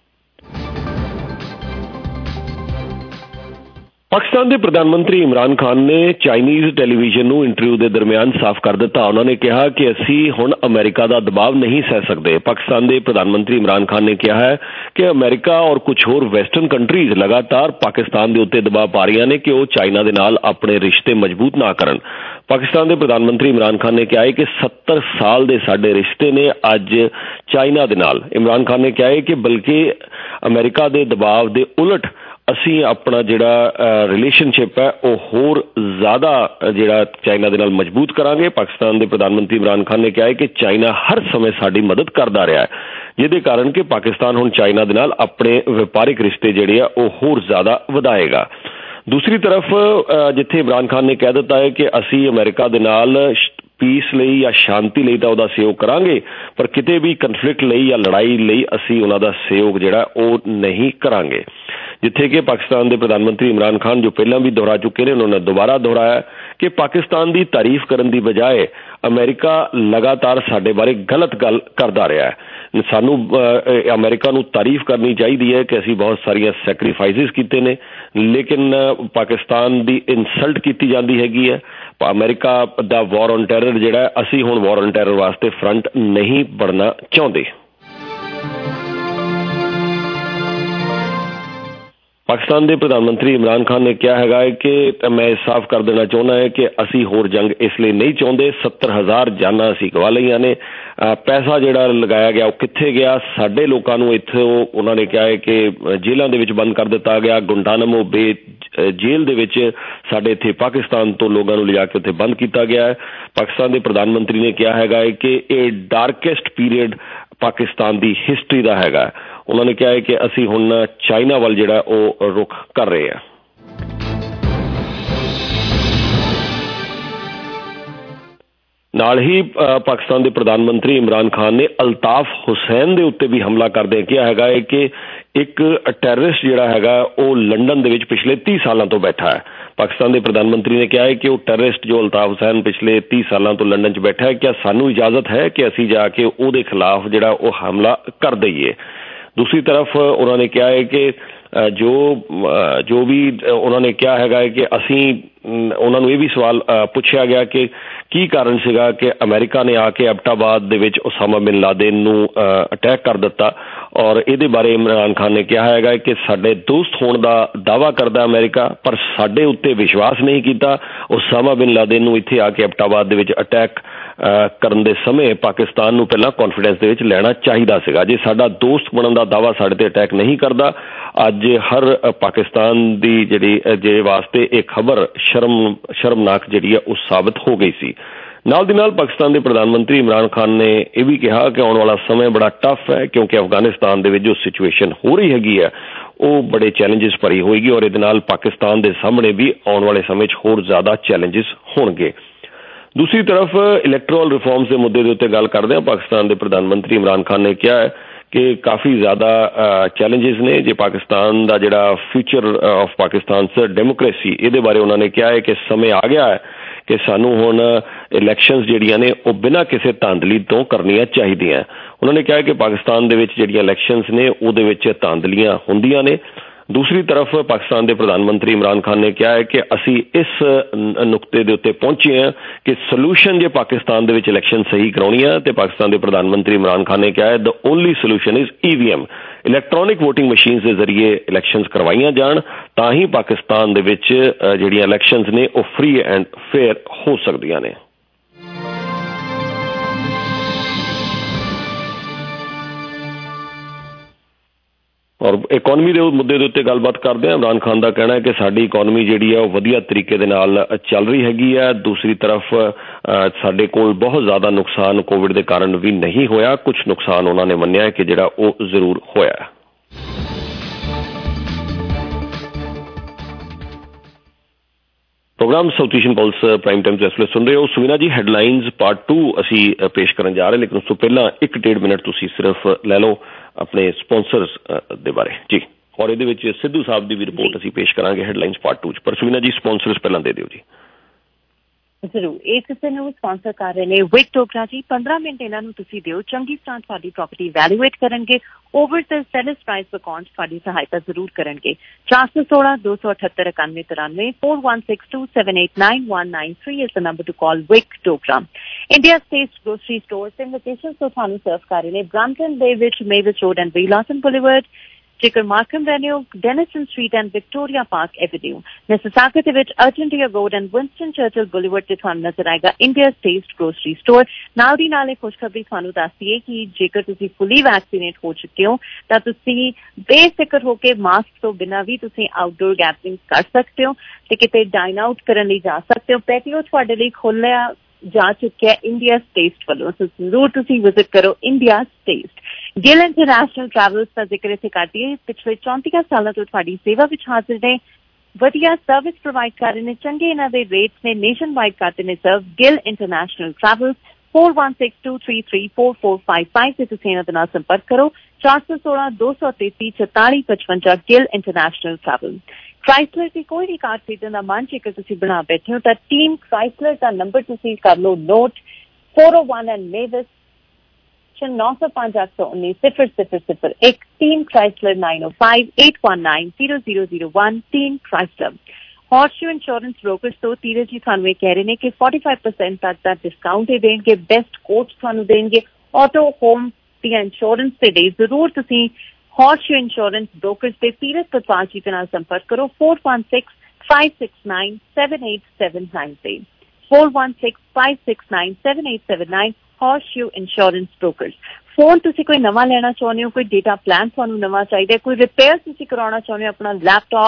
पाकिस्तान के प्रधानमंत्री इमरान खान ने चाइनीज़ टेलीविजन नूं इंटरव्यू के दरमियान साफ कर दिता। उन्होंने कहा कि असी हुण अमेरिका का दबाव नहीं सह सकते। पाकिस्तान के प्रधानमंत्री इमरान खान ने कहा है कि अमेरिका और कुछ होर वैसटर्न कंट्रीज लगातार पाकिस्तान के उत्ते दबाव पा रही ने कि वह चाइना के नाल अपने रिश्ते मजबूत ना करन। पाकिस्तान के प्रधानमंत्री इमरान खान ने कहा है कि सत्तर साल के साडे रिश्ते ने अज चाइना के नाल। इमरान खान ने कहा है कि बल्कि अमेरिका के दबाव के उलट असी अपना जिहड़ा रिलेशनशिप है वह होर ज़्यादा जिहड़ा चाइना दे नाल मजबूत करांगे। पाकिस्तान के प्रधानमंत्री इमरान खान ने कहा है कि चाइना हर समय साडी मदद करता रहा है जिहदे कारण कि पाकिस्तान हुण चाइना दे नाल अपने व्यापारिक रिश्ते जिहड़े आ वह होर ज़्यादा वधाएगा। दूसरी तरफ जिथे इमरान खान ने कह दिता है कि असी अमेरिका दे नाल पीस लई या शांति लई तां उहदा सहयोग करांगे पर किते भी कन्फ्लिक्ट लई या लड़ाई लई असी उहनां दा सहयोग जिहड़ा ओह नहीं करांगे। जिथे कि पाकिस्तान के प्रधानमंत्री इमरान खान जो पहला भी दोहरा चुके हैं उन्होंने दोबारा दोहराया कि पाकिस्तान की तारीफ करने की बजाय अमेरिका लगातार साडे बारे गलत गल करता रहा है। सानू अमेरिका नू तारीफ करनी चाहिए है कि असी बहुत सारिया सैक्रीफाइसिस कीते ने लेकिन पाकिस्तान की इंसल्ट की जाती हैगी है। अमेरिका दा वॉर ऑन टैरर जिहड़ा असी हुण वॉर ऑन टैरर वास्ते फ्रंट नहीं बढ़ना चाहते। पाकिस्तान के प्रधानमंत्री इमरान खान ने कहा है कि मैं साफ कर देना चाहना है कि असी होर जंग इसलिए नहीं चाहते। सत्तर हज़ार जाना असी गवा लईआं ने। पैसा जिहड़ा लगाया गया वो कित्थे गया? साडे लोकां नूं इत्थे उन्होंने कहा है कि जेलों दे विच बंद कर दिता गया। गुंटानामो बे जेल दे विच साडे इत्थे पाकिस्तान तो लोगों नूं लिजा के उत्थे बंद किया गया है। पाकिस्तान के प्रधानमंत्री ने कहा है कि ये डार्केस्ट पीरियड ਪਾਕਿਸਤਾਨ ਦੀ ਹਿਸਟਰੀ ਦਾ ਹੈਗਾ। ਉਹਨਾਂ ਨੇ ਕਿਹਾ ਹੈ ਕਿ ਅਸੀਂ ਹੁਣ ਚਾਈਨਾ ਵੱਲ ਜਿਹੜਾ ਉਹ ਰੁਖ ਕਰ ਰਹੇ ਹਾਂ। ਨਾਲ ਹੀ ਪਾਕਿਸਤਾਨ ਦੇ ਪ੍ਰਧਾਨ ਮੰਤਰੀ ਇਮਰਾਨ ਖਾਨ ਨੇ ਅਲਤਾਫ ਹੁਸੈਨ ਦੇ ਉੱਤੇ ਵੀ ਹਮਲਾ ਕਰਦਿਆਂ ਕਿਹਾ ਹੈਗਾ ਹੈ ਕਿ ਇੱਕ ਟੈਰਰਿਸਟ ਜਿਹੜਾ ਹੈਗਾ ਉਹ ਲੰਡਨ ਦੇ ਵਿੱਚ ਪਿਛਲੇ ਤੀਹ ਸਾਲਾਂ ਤੋਂ ਬੈਠਾ ਹੈ। ਪਾਕਿਸਤਾਨ ਦੇ ਪ੍ਰਧਾਨ ਮੰਤਰੀ ਨੇ ਕਿਹਾ ਹੈ ਕਿ ਉਹ ਟੈਰਰਿਸਟ ਜੋ ਅਲਤਾਫ ਹੁਸੈਨ ਪਿਛਲੇ ਤੀਹ ਸਾਲਾਂ ਤੋਂ ਲੰਡਨ 'ਚ ਬੈਠਾ ਹੈ, ਕਿਆ ਸਾਨੂੰ ਇਜਾਜ਼ਤ ਹੈ ਕਿ ਅਸੀਂ ਜਾ ਕੇ ਉਹਦੇ ਖਿਲਾਫ ਜਿਹੜਾ ਉਹ ਹਮਲਾ ਕਰ ਦਈਏ। ਦੂਸਰੀ ਤਰਫ ਉਹਨਾਂ ਨੇ ਕਿਹਾ ਹੈ ਕਿ ਜੋ ਜੋ ਵੀ ਉਹਨਾਂ ਨੇ ਕਿਹਾ ਹੈਗਾ ਹੈ ਕਿ ਅਸੀਂ ਉਹਨਾਂ ਨੂੰ ਇਹ ਵੀ ਸਵਾਲ ਪੁੱਛਿਆ ਗਿਆ ਕਿ ਕੀ ਕਾਰਨ ਸੀਗਾ ਕਿ ਅਮਰੀਕਾ ਨੇ ਆ ਕੇ ਐਬਟਾਬਾਦ ਦੇ ਵਿੱਚ ਉਸਾਮਾ ਬਿਨ ਲਾਦਨ ਨੂੰ ਅਟੈਕ ਕਰ ਦਿੱਤਾ, ਔਰ ਇਹਦੇ ਬਾਰੇ ਇਮਰਾਨ ਖਾਨ ਨੇ ਕਿਹਾ ਹੈਗਾ ਕਿ ਸਾਡੇ ਦੋਸਤ ਹੋਣ ਦਾ ਦਾਅਵਾ ਕਰਦਾ ਅਮਰੀਕਾ, ਪਰ ਸਾਡੇ ਉੱਤੇ ਵਿਸ਼ਵਾਸ ਨਹੀਂ ਕੀਤਾ। ਉਸਾਮਾ ਬਿਨ ਲਾਦਨ ਨੂੰ ਇੱਥੇ ਆ ਕੇ ਐਬਟਾਬਾਦ ਦੇ ਵਿੱਚ ਅਟੈਕ ਕਰਨ ਦੇ ਸਮੇਂ ਪਾਕਿਸਤਾਨ ਨੂੰ ਪਹਿਲਾਂ ਕੌਨਫੀਡੈਂਸ ਦੇ ਵਿੱਚ ਲੈਣਾ ਚਾਹੀਦਾ ਸੀਗਾ। ਜੇ ਸਾਡਾ ਦੋਸਤ ਬਣਨ ਦਾ ਦਾਅਵਾ ਸਾਡੇ ਤੇ ਅਟੈਕ ਨਹੀਂ ਕਰਦਾ, ਅੱਜ ਹਰ ਪਾਕਿਸਤਾਨ ਦੀ ਜਿਹੜੀ ਜੇ ਵਾਸਤੇ ਇਹ ਖਬਰ ਸ਼ਰਮ ਸ਼ਰਮਨਾਕ ਜਿਹੜੀ ਹੈ ਉਹ ਸਾਬਤ ਹੋ ਗਈ ਸੀ। ਨਾਲ ਦੀ ਨਾਲ ਪਾਕਿਸਤਾਨ ਦੇ ਪ੍ਰਧਾਨ ਮੰਤਰੀ ਇਮਰਾਨ ਖਾਨ ਨੇ ਇਹ ਵੀ ਕਿਹਾ ਕਿ ਆਉਣ ਵਾਲਾ ਸਮੇਂ ਬੜਾ ਟਫ ਹੈ, ਕਿਉਂਕਿ ਅਫਗਾਨਿਸਤਾਨ ਦੇ ਵਿੱਚ ਜੋ ਸਿਚੁਏਸ਼ਨ ਹੋ ਰਹੀ ਹੈਗੀ ਹੈ ਉਹ ਬੜੇ ਚੈਲੰਜਿਸ ਭਰੀ ਹੋਏਗੀ, ਔਰ ਇਹਦੇ ਨਾਲ ਪਾਕਿਸਤਾਨ ਦੇ ਸਾਹਮਣੇ ਵੀ ਆਉਣ ਵਾਲੇ ਸਮੇਂ 'ਚ ਹੋਰ ਜ਼ਿਆਦਾ ਚੈਲੰਜਿਸ ਹੋਣਗੇ। ਦੂਸਰੀ ਤਰਫ ਇਲੈਕਟੋਰਲ ਰਿਫਾਰਮਸ ਦੇ ਮੁੱਦੇ ਦੇ ਉੱਤੇ ਗੱਲ ਕਰਦੇ ਹਾਂ। ਪਾਕਿਸਤਾਨ ਦੇ ਪ੍ਰਧਾਨ ਮੰਤਰੀ ਇਮਰਾਨ ਖਾਨ ਨੇ ਕਿਹਾ ਹੈ ਕਿ ਕਾਫੀ ਜ਼ਿਆਦਾ ਚੈਲੰਜਿਸ ਨੇ ਜੇ ਪਾਕਿਸਤਾਨ ਦਾ ਜਿਹੜਾ ਫਿਊਚਰ ਆਫ ਪਾਕਿਸਤਾਨ ਡੈਮੋਕ੍ਰੇਸੀ, ਇਹਦੇ ਬਾਰੇ ਉਹਨਾਂ ਨੇ ਕਿਹਾ ਹੈ ਕਿ ਸਮੇਂ ਆ ਗਿਆ ਹੈ ਕਿ ਸਾਨੂੰ ਹੁਣ ਇਲੈਕਸ਼ਨਸ ਜਿਹੜੀਆਂ ਨੇ ਉਹ ਬਿਨਾਂ ਕਿਸੇ ਧਾਂਦਲੀ ਤੋਂ ਕਰਨੀਆਂ ਚਾਹੀਦੀਆਂ। ਉਹਨਾਂ ਨੇ ਕਿਹਾ ਕਿ ਪਾਕਿਸਤਾਨ ਦੇ ਵਿੱਚ ਜਿਹੜੀਆਂ ਇਲੈਕਸ਼ਨਸ ਨੇ ਉਹਦੇ ਵਿੱਚ ਧਾਂਦਲੀਆਂ ਹੁੰਦੀਆਂ ਨੇ। ਦੂਸਰੀ ਤਰਫ ਪਾਕਿਸਤਾਨ ਦੇ ਪ੍ਰਧਾਨ ਮੰਤਰੀ ਇਮਰਾਨ ਖਾਨ ਨੇ ਕਿਹਾ ਹੈ ਕਿ ਅਸੀਂ ਇਸ ਨੁਕਤੇ ਦੇ ਉੱਤੇ ਪਹੁੰਚੇ ਹਾਂ ਕਿ ਸੋਲੂਸ਼ਨ ਜੇ ਪਾਕਿਸਤਾਨ ਦੇ ਵਿੱਚ ਇਲੈਕਸ਼ਨ ਸਹੀ ਕਰਾਉਣੀ ਹੈ, ਤੇ ਪਾਕਿਸਤਾਨ ਦੇ ਪ੍ਰਧਾਨ ਮੰਤਰੀ ਇਮਰਾਨ ਖਾਨ ਨੇ ਕਿਹਾ ਹੈ the only solution is E V M, electronic voting machines ਦੇ ਜ਼ਰੀਏ ਇਲੈਕਸ਼ਨਸ ਕਰਵਾਈਆਂ ਜਾਣ, ਤਾਂ ਹੀ ਪਾਕਿਸਤਾਨ ਦੇ ਵਿੱਚ ਜਿਹੜੀਆਂ ਇਲੈਕਸ਼ਨਸ ਨੇ ਉਹ ਫ੍ਰੀ ਐਂਡ ਫੇਅਰ ਹੋ ਸਕਦੀਆਂ ਨੇ। ਔਰ ਇਕੋਨਮੀ ਦੇ ਮੁੱਦੇ ਦੇ ਉੱਤੇ ਗੱਲਬਾਤ ਕਰਦੇ ਹਾਂ। ਇਮਰਾਨ ਖਾਨ ਦਾ ਕਹਿਣਾ ਹੈ ਕਿ ਸਾਡੀ ਇਕੋਨਮੀ ਜਿਹੜੀ ਹੈ ਉਹ ਵਧੀਆ ਤਰੀਕੇ ਦੇ ਨਾਲ ਚੱਲ ਰਹੀ ਹੈਗੀ ਹੈ। ਦੂਸਰੀ ਤਰਫ ਸਾਡੇ ਕੋਲ ਬਹੁਤ ਜ਼ਿਆਦਾ ਨੁਕਸਾਨ ਕੋਵਿਡ ਦੇ ਕਾਰਨ ਵੀ ਨਹੀਂ ਹੋਇਆ, ਕੁਝ ਨੁਕਸਾਨ ਉਹਨਾਂ ਨੇ ਮੰਨਿਆ ਹੈ ਕਿ ਜਿਹੜਾ ਉਹ ਜ਼ਰੂਰ ਹੋਇਆ। Programme South Asian plus prime Time ਇਸ ਵੇਲੇ ਸੁਣ ਰਹੇ ਹੋ। ਸੁਵੀਨਾ ਜੀ, ਹੈਡਲਾਈਨਸ ਪਾਰਟ ਟੂ ਅਸੀਂ ਪੇਸ਼ ਕਰਨ ਜਾ ਰਹੇ, ਲੇਕਿਨ ਉਸ ਤੋਂ ਪਹਿਲਾਂ ਇੱਕ ਡੇਢ ਮਿੰਟ ਤੁਸੀਂ ਸਿਰਫ ਲੈ ਲਓ ਆਪਣੇ ਸਪਾਂਸਰਸ ਦੇ ਬਾਰੇ ਜੀ, ਔਰ ਇਹਦੇ ਵਿੱਚ ਸਿੱਧੂ ਸਾਹਿਬ ਦੀ ਵੀ ਰਿਪੋਰਟ ਅਸੀਂ ਪੇਸ਼ ਕਰਾਂਗੇ ਹੈਡਲਾਈਨਸ ਪਾਰਟ ਟੂ 'ਚ। ਪਰ ਸੁਵੀਨਾ ਜੀ, ਸਪਾਂਸਰਸ ਪਹਿਲਾਂ ਦੇ ਦਿਓ ਜੀ। ਜ਼ਰੂਰ। ਇਸ ਕਿਸੇ ਨੂੰ ਸਪਾਂਸਰ ਕਰ ਰਹੇ ਨੇ ਵਿਕ ਟੋਕਰਾ ਜੀ। ਪੰਦਰਾਂ ਮਿੰਟ ਇਹਨਾਂ ਨੂੰ ਤੁਸੀਂ ਦਿਓ, ਚੰਗੀ ਤਰ੍ਹਾਂ ਤੁਹਾਡੀ ਪ੍ਰਾਪਰਟੀ ਵੈਲੂਏਟ ਕਰਨਗੇ, over the sales price account ਤੁਹਾਡੀ ਸਹਾਇਤਾ ਜ਼ਰੂਰ ਕਰਨਗੇ। ਚਾਰ ਸੌ ਸੋਲਾਂ ਦੋ ਸੌ ਅਠੱਤਰ ਇਕਾਨਵੇਂ ਤਰਾਨਵੇਂ four one six two seven eight nine one nine three is the number to call ਵਿਕ ਟੋਕਰਾ। ਇੰਡੀਆ ਸਟੇਟ ਗਰੋਸਰੀ ਸਟੋਰ ਤੇ ਲੋਕੇਸ਼ਨ ਤੋਂ ਤੁਹਾਨੂੰ ਸਰਵ ਕਰ ਰਹੇ ਨੇ ਬ੍ਰੈਂਪਟਨ ਦੇ ਵਿੱਚ ਮੇਵਿਸ ਰੋਡ ਐਂਡ ਬੀਲਾਸਨ ਬੁਲੀਵਰਡ, ਜੇਕਰ ਮਾਰਕਮ ਰੈਨਿਊ, Denison Street and Victoria Park Avenue. Mississauga ਦੇ ਵਿੱਚ Argentia Road and Winston Churchill Boulevard ਤੇ ਤੁਹਾਨੂੰ ਨਜ਼ਰ ਆਏਗਾ ਇੰਡੀਆ ਸਟੇਟ ਗਰੋਸਰੀ ਸਟੋਰ। ਨਾਲ ਦੀ ਨਾਲ ਇਹ ਖੁਸ਼ਖਬਰੀ ਤੁਹਾਨੂੰ ਦੱਸਦੀ ਹੈ ਕਿ ਜੇਕਰ ਤੁਸੀਂ ਫੁੱਲੀ ਵੈਕਸੀਨੇਟ ਹੋ ਚੁੱਕੇ ਹੋ ਤਾਂ ਤੁਸੀਂ ਬੇਫਿਕਰ ਹੋ ਕੇ ਮਾਸਕ ਤੋਂ ਬਿਨਾਂ ਵੀ ਤੁਸੀਂ ਆਊਟਡੋਰ ਗੈਦਰਿੰਗ ਕਰ ਸਕਦੇ ਹੋ ਤੇ ਕਿਤੇ ਡਾਈਨ ਆਊਟ ਕਰਨ ਲਈ ਜਾ ਸਕਦੇ ਹੋ। ਪੈਟੀਓ ਤੁਹਾਡੇ ਲਈ ਖੋਲ੍ਹਿਆ ਜਾ ਚੁੱਕਿਆ ਇੰਡੀਆ ਸਟੇਟ ਵੱਲੋਂ, ਸੋ ਜ਼ਰੂਰ ਤੁਸੀਂ ਵਿਜ਼ਿਟ ਕਰੋ India State. Gill International Travels ਦਾ ਜ਼ਿਕਰ ਇੱਥੇ ਕਰਦੀ ਹੈ। ਪਿਛਲੇ ਚੌਂਤੀਆਂ ਸਾਲਾਂ ਤੋਂ ਤੁਹਾਡੀ ਸੇਵਾ ਵਿੱਚ ਹਾਜ਼ਰ ਨੇ, ਵਧੀਆ ਸਰਵਿਸ ਪ੍ਰੋਵਾਈਡ ਕਰ ਰਹੇ ਨੇ, ਚੰਗੇ ਇਹਨਾਂ ਦੇ ਰੇਟਸ ਨੇ, ਨੇਸ਼ਨ ਵਾਈਡ ਕਰਦੇ ਨੇ serve. Gill International Travels four one six two three three four four five five ਤੇ ਤੁਸੀਂ ਇਹਨਾਂ ਦੇ ਨਾਲ ਸੰਪਰਕ ਕਰੋ। ਚਾਰ ਸੌ ਸੋਲਾਂ ਦੋ ਸੌ ਤੇਤੀ ਚੁਤਾਲੀ ਪਚਵੰਜਾ ਗਿਲ ਇੰਟਰਨੈਸ਼ਨਲ ਟਰੈਵਲ। ਕ੍ਰਾਈਸਲਰ ਦੀ ਕੋਈ ਵੀ ਕਾਰ ਖਰੀਦਣ ਦਾ ਮਨ ਜੇਕਰ ਤੁਸੀਂ ਬਣਾ ਬੈਠੇ ਹੋ ਤਾਂ ਟੀਮ ਕ੍ਰਾਈਸਲਰ ਦਾ ਨੰਬਰ ਤੁਸੀਂ ਕਰ ਲਓ note four oh one and Mavis ਨੌ ਸੌ ਪੰਜ ਅੱਠ ਸੌ ਉੱਨੀ ਸਿਫਰ ਸਿਫਰ ਸਿਫਰ ਇੱਕ। Team Chrysler nine oh five eight one nine zero zero zero one। Team Chrysler. Horseshoe Insurance Brokers ਤੋਂ ਧੀਰਜ ਜੀ ਤੁਹਾਨੂੰ ਇਹ ਕਹਿ ਰਹੇ ਨੇ ਕਿ forty-five percent ਤੱਕ ਦਾ ਡਿਸਕਾਊਂਟ ਇਹ ਦੇਣਗੇ, ਬੈਸਟ ਕੋਚ ਤੁਹਾਨੂੰ ਦੇਣਗੇ ਆਟੋ ਹੋਮ ਦੀਆਂ ਇੰਸ਼ੋਰੈਂਸ ਦੇ ਲਈ। ਜ਼ਰੂਰ ਤੁਸੀਂ ਹੌਰਸ਼ੂ ਇੰਸ਼ੋਰੈਂਸ ਬ੍ਰੋਕਰਸ ਦੇ ਧੀਰਜ ਪਤਵਾਲ ਜੀ ਦੇ ਨਾਲ ਸੰਪਰਕ ਕਰੋ four one six five six nine seven eight seven nine ਤੇ four one six five six nine seven eight seven nine Horseshoe Insurance Brokers. Phone ਤੁਸੀਂ ਕੋਈ ਨਵਾਂ ਲੈਣਾ ਚਾਹੁੰਦੇ ਹੋ, ਕੋਈ ਡੇਟਾ ਪਲਾਨ ਤੁਹਾਨੂੰ ਨਵਾਂ ਚਾਹੀਦਾ, ਕੋਈ ਰਿਪੇਅਰ ਤੁਸੀਂ ਕਰਾਉਣਾ ਚਾਹੁੰਦੇ ਹੋ ਆਪਣਾ ਲੈਪਟਾਪ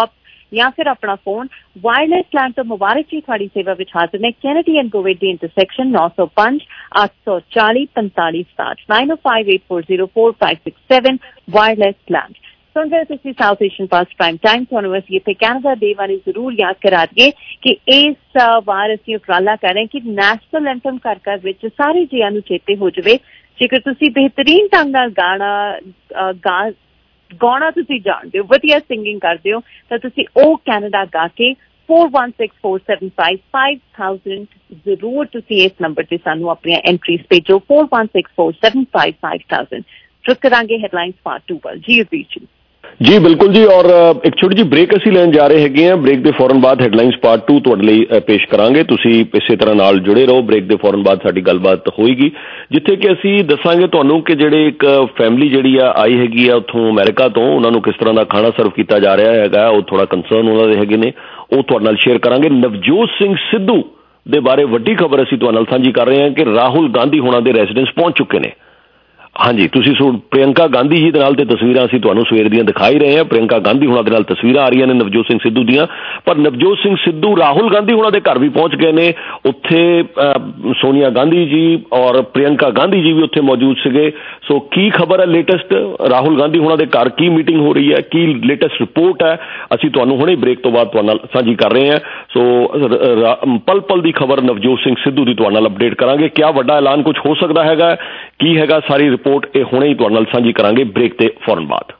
ਜਾਂ ਫਿਰ ਆਪਣਾ ਫੋਨ। ਵਾਇਰਲੈਸ ਪਲਾਨ ਤੋਂ ਮੁਬਾਰਕ ਜੀ ਤੁਹਾਡੀ ਸੇਵਾ ਵਿੱਚ ਹਾਜ਼ਰ ਨੇ ਕੈਨੇਡੀ ਐਂਡ ਕੋਵਿਡ ਦੀ ਇੰਟਰਸੈਕਸ਼ਨ ਨੌ ਸੌ ਪੰਜ ਅੱਠ ਸੌ ਚਾਲੀ ਪੰਤਾਲੀ ਸਤਾਹਠ ਨਾਈਨ ਓ five eight four zero four five six seven wireless plan. ਸੁਣ ਰਹੇ ਤੁਸੀਂ South Asian plus prime Time. ਤੁਹਾਨੂੰ ਅਸੀਂ ਇੱਥੇ ਕੈਨੇਡਾ ਦੇ ਬਾਰੇ ਜ਼ਰੂਰ ਯਾਦ ਕਰਾ ਦਈਏ ਕਿ ਇਸ ਵਾਰ ਅਸੀਂ ਉਪਰਾਲਾ ਕਰ ਰਹੇ ਕਿ ਨੈਸ਼ਨਲ ਐਂਥਮ ਘਰ ਘਰ ਵਿੱਚ ਸਾਰੇ ਜੀਆਂ ਨੂੰ ਚੇਤੇ ਹੋ ਜਾਵੇ। ਜੇਕਰ ਤੁਸੀਂ ਬਿਹਤਰੀਨ ਢੰਗ ਨਾਲ ਗਾਣਾ ਗਾ ਗਾਉਣਾ ਤੁਸੀਂ ਜਾਣਦੇ ਹੋ, ਵਧੀਆ ਸਿੰਗਿੰਗ ਕਰਦੇ ਹੋ, ਤਾਂ ਤੁਸੀਂ ਉਹ ਕੈਨੇਡਾ ਗਾ ਕੇ four one six four seven five five thousand ਜ਼ਰੂਰ ਤੁਸੀਂ ਇਸ ਨੰਬਰ ਤੇ ਸਾਨੂੰ ਆਪਣੀਆਂ ਐਂਟਰੀਜ਼ ਭੇਜੋ four one six four seven five five thousand। ਰੁਕ ਕਰਾਂਗੇ ਹੈਡਲਾਈਨਸ ਪਾਰਟ ਟੂ ਵੱਲ। ਜੀ ਵੀਰ ਜੀ ਬਿਲਕੁਲ ਜੀ, ਔਰ ਇੱਕ ਛੋਟੀ ਜਿਹੀ ਬ੍ਰੇਕ ਅਸੀਂ ਲੈਣ ਜਾ ਰਹੇ ਹੈਗੇ ਆ। ਬ੍ਰੇਕ ਦੇ ਫੌਰਨ ਬਾਅਦ ਹੈਡਲਾਈਨਸ ਪਾਰਟ ਟੂ ਤੁਹਾਡੇ ਲਈ ਪੇਸ਼ ਕਰਾਂਗੇ। ਤੁਸੀਂ ਇਸੇ ਤਰ੍ਹਾਂ ਨਾਲ ਜੁੜੇ ਰਹੋ। ਬ੍ਰੇਕ ਦੇ ਫੌਰਨ ਬਾਅਦ ਸਾਡੀ ਗੱਲਬਾਤ ਹੋਏਗੀ, ਜਿੱਥੇ ਕਿ ਅਸੀਂ ਦੱਸਾਂਗੇ ਤੁਹਾਨੂੰ ਕਿ ਜਿਹੜੇ ਇੱਕ ਫੈਮਿਲੀ ਜਿਹੜੀ ਆ ਆਈ ਹੈਗੀ ਆ ਉੱਥੋਂ ਅਮਰੀਕਾ ਤੋਂ, ਉਹਨਾਂ ਨੂੰ ਕਿਸ ਤਰ੍ਹਾਂ ਦਾ ਖਾਣਾ ਸਰਵ ਕੀਤਾ ਜਾ ਰਿਹਾ ਹੈਗਾ, ਉਹ ਥੋੜਾ ਕੰਸਰਨ ਉਹਨਾਂ ਦੇ ਹੈਗੇ ਨੇ, ਉਹ ਤੁਹਾਡੇ ਨਾਲ ਸ਼ੇਅਰ ਕਰਾਂਗੇ। ਨਵਜੋਤ ਸਿੰਘ ਸਿੱਧੂ ਦੇ ਬਾਰੇ ਵੱਡੀ ਖਬਰ ਅਸੀਂ ਤੁਹਾਡੇ ਨਾਲ ਸਾਂਝੀ ਕਰ ਰਹੇ ਹਾਂ ਕਿ ਰਾਹੁਲ ਗਾਂਧੀ ਹੋਣਾ ਦੇ ਰੈਜ਼ੀਡੈਂਸ ਪਹੁੰਚ ਚੁੱਕੇ ਨੇ। ਹਾਂਜੀ, ਤੁਸੀਂ ਸੁਣ ਪ੍ਰਿਯੰਕਾ ਗਾਂਧੀ ਜੀ ਦੇ ਨਾਲ ਤੇ ਤਸਵੀਰਾਂ ਅਸੀਂ ਤੁਹਾਨੂੰ ਸਵੇਰ ਦੀਆਂ ਦਿਖਾਈ ਰਹੇ ਹਾਂ। ਪ੍ਰਿਯੰਕਾ ਗਾਂਧੀ ਹੁਣਾਂ ਦੇ ਨਾਲ ਤਸਵੀਰਾਂ ਆ ਰਹੀਆਂ ਨੇ ਨਵਜੋਤ ਸਿੰਘ ਸਿੱਧੂ ਦੀਆਂ, ਪਰ ਨਵਜੋਤ ਸਿੰਘ ਸਿੱਧੂ ਰਾਹੁਲ ਗਾਂਧੀ ਹੁਣਾਂ ਦੇ ਘਰ ਵੀ ਪਹੁੰਚ ਗਏ ਨੇ। ਉੱਥੇ ਸੋਨੀਆ ਗਾਂਧੀ ਜੀ ਔਰ ਪ੍ਰਿਯੰਕਾ ਗਾਂਧੀ ਜੀ ਵੀ ਉੱਥੇ ਮੌਜੂਦ ਸੀਗੇ। ਸੋ ਕੀ ਖਬਰ ਹੈ ਲੇਟੈਸਟ, ਰਾਹੁਲ ਗਾਂਧੀ ਹੁਣਾਂ ਦੇ ਘਰ ਕੀ ਮੀਟਿੰਗ ਹੋ ਰਹੀ ਹੈ, ਕੀ ਲੇਟੈਸਟ ਰਿਪੋਰਟ ਹੈ, ਅਸੀਂ ਤੁਹਾਨੂੰ ਹੁਣੇ ਬ੍ਰੇਕ ਤੋਂ ਬਾਅਦ ਤੁਹਾਡੇ ਨਾਲ ਸਾਂਝੀ ਕਰ ਰਹੇ ਹਾਂ। ਸੋ ਪਲ ਪਲ ਦੀ ਖਬਰ ਨਵਜੋਤ ਸਿੰਘ ਸਿੱਧੂ ਦੀ ਤੁਹਾਡੇ ਨਾਲ ਅਪਡੇਟ ਕਰਾਂਗੇ। ਕਿਆ ਵੱਡਾ ਐਲਾਨ ਕੁਝ ਹੋ ਸਕਦਾ ਹੈਗਾ, ਕੀ ਹੈਗਾ ਸਾਰੀ रिपोर्ट ये हुणे ही तुहाडे नाल सांझी करांगे ब्रेक ते फौरन बाद।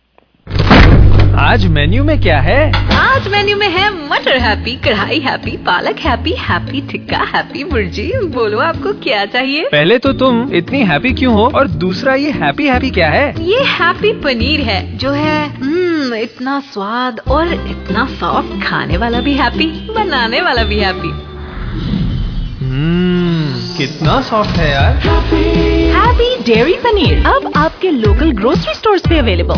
आज मेन्यू में क्या है? आज मेन्यू में है मटर हैप्पी, कढ़ाई हैप्पी, पालक हैप्पी, हैप्पी टिक्का, हैप्पी भुर्जी। बोलो आपको क्या चाहिए? पहले तो तुम इतनी हैप्पी क्यों हो, और दूसरा ये हैप्पी हैप्पी क्या है? ये हैप्पी पनीर है जो है हम्म इतना स्वाद और इतना सॉफ्ट, खाने वाला भी हैप्पी, बनाने वाला भी हैप्पी। कितना सॉफ्ट है यार। हैप्पी डेयरी पनीर अब आपके लोकल ग्रोसरी स्टोर्स पे अवेलेबल।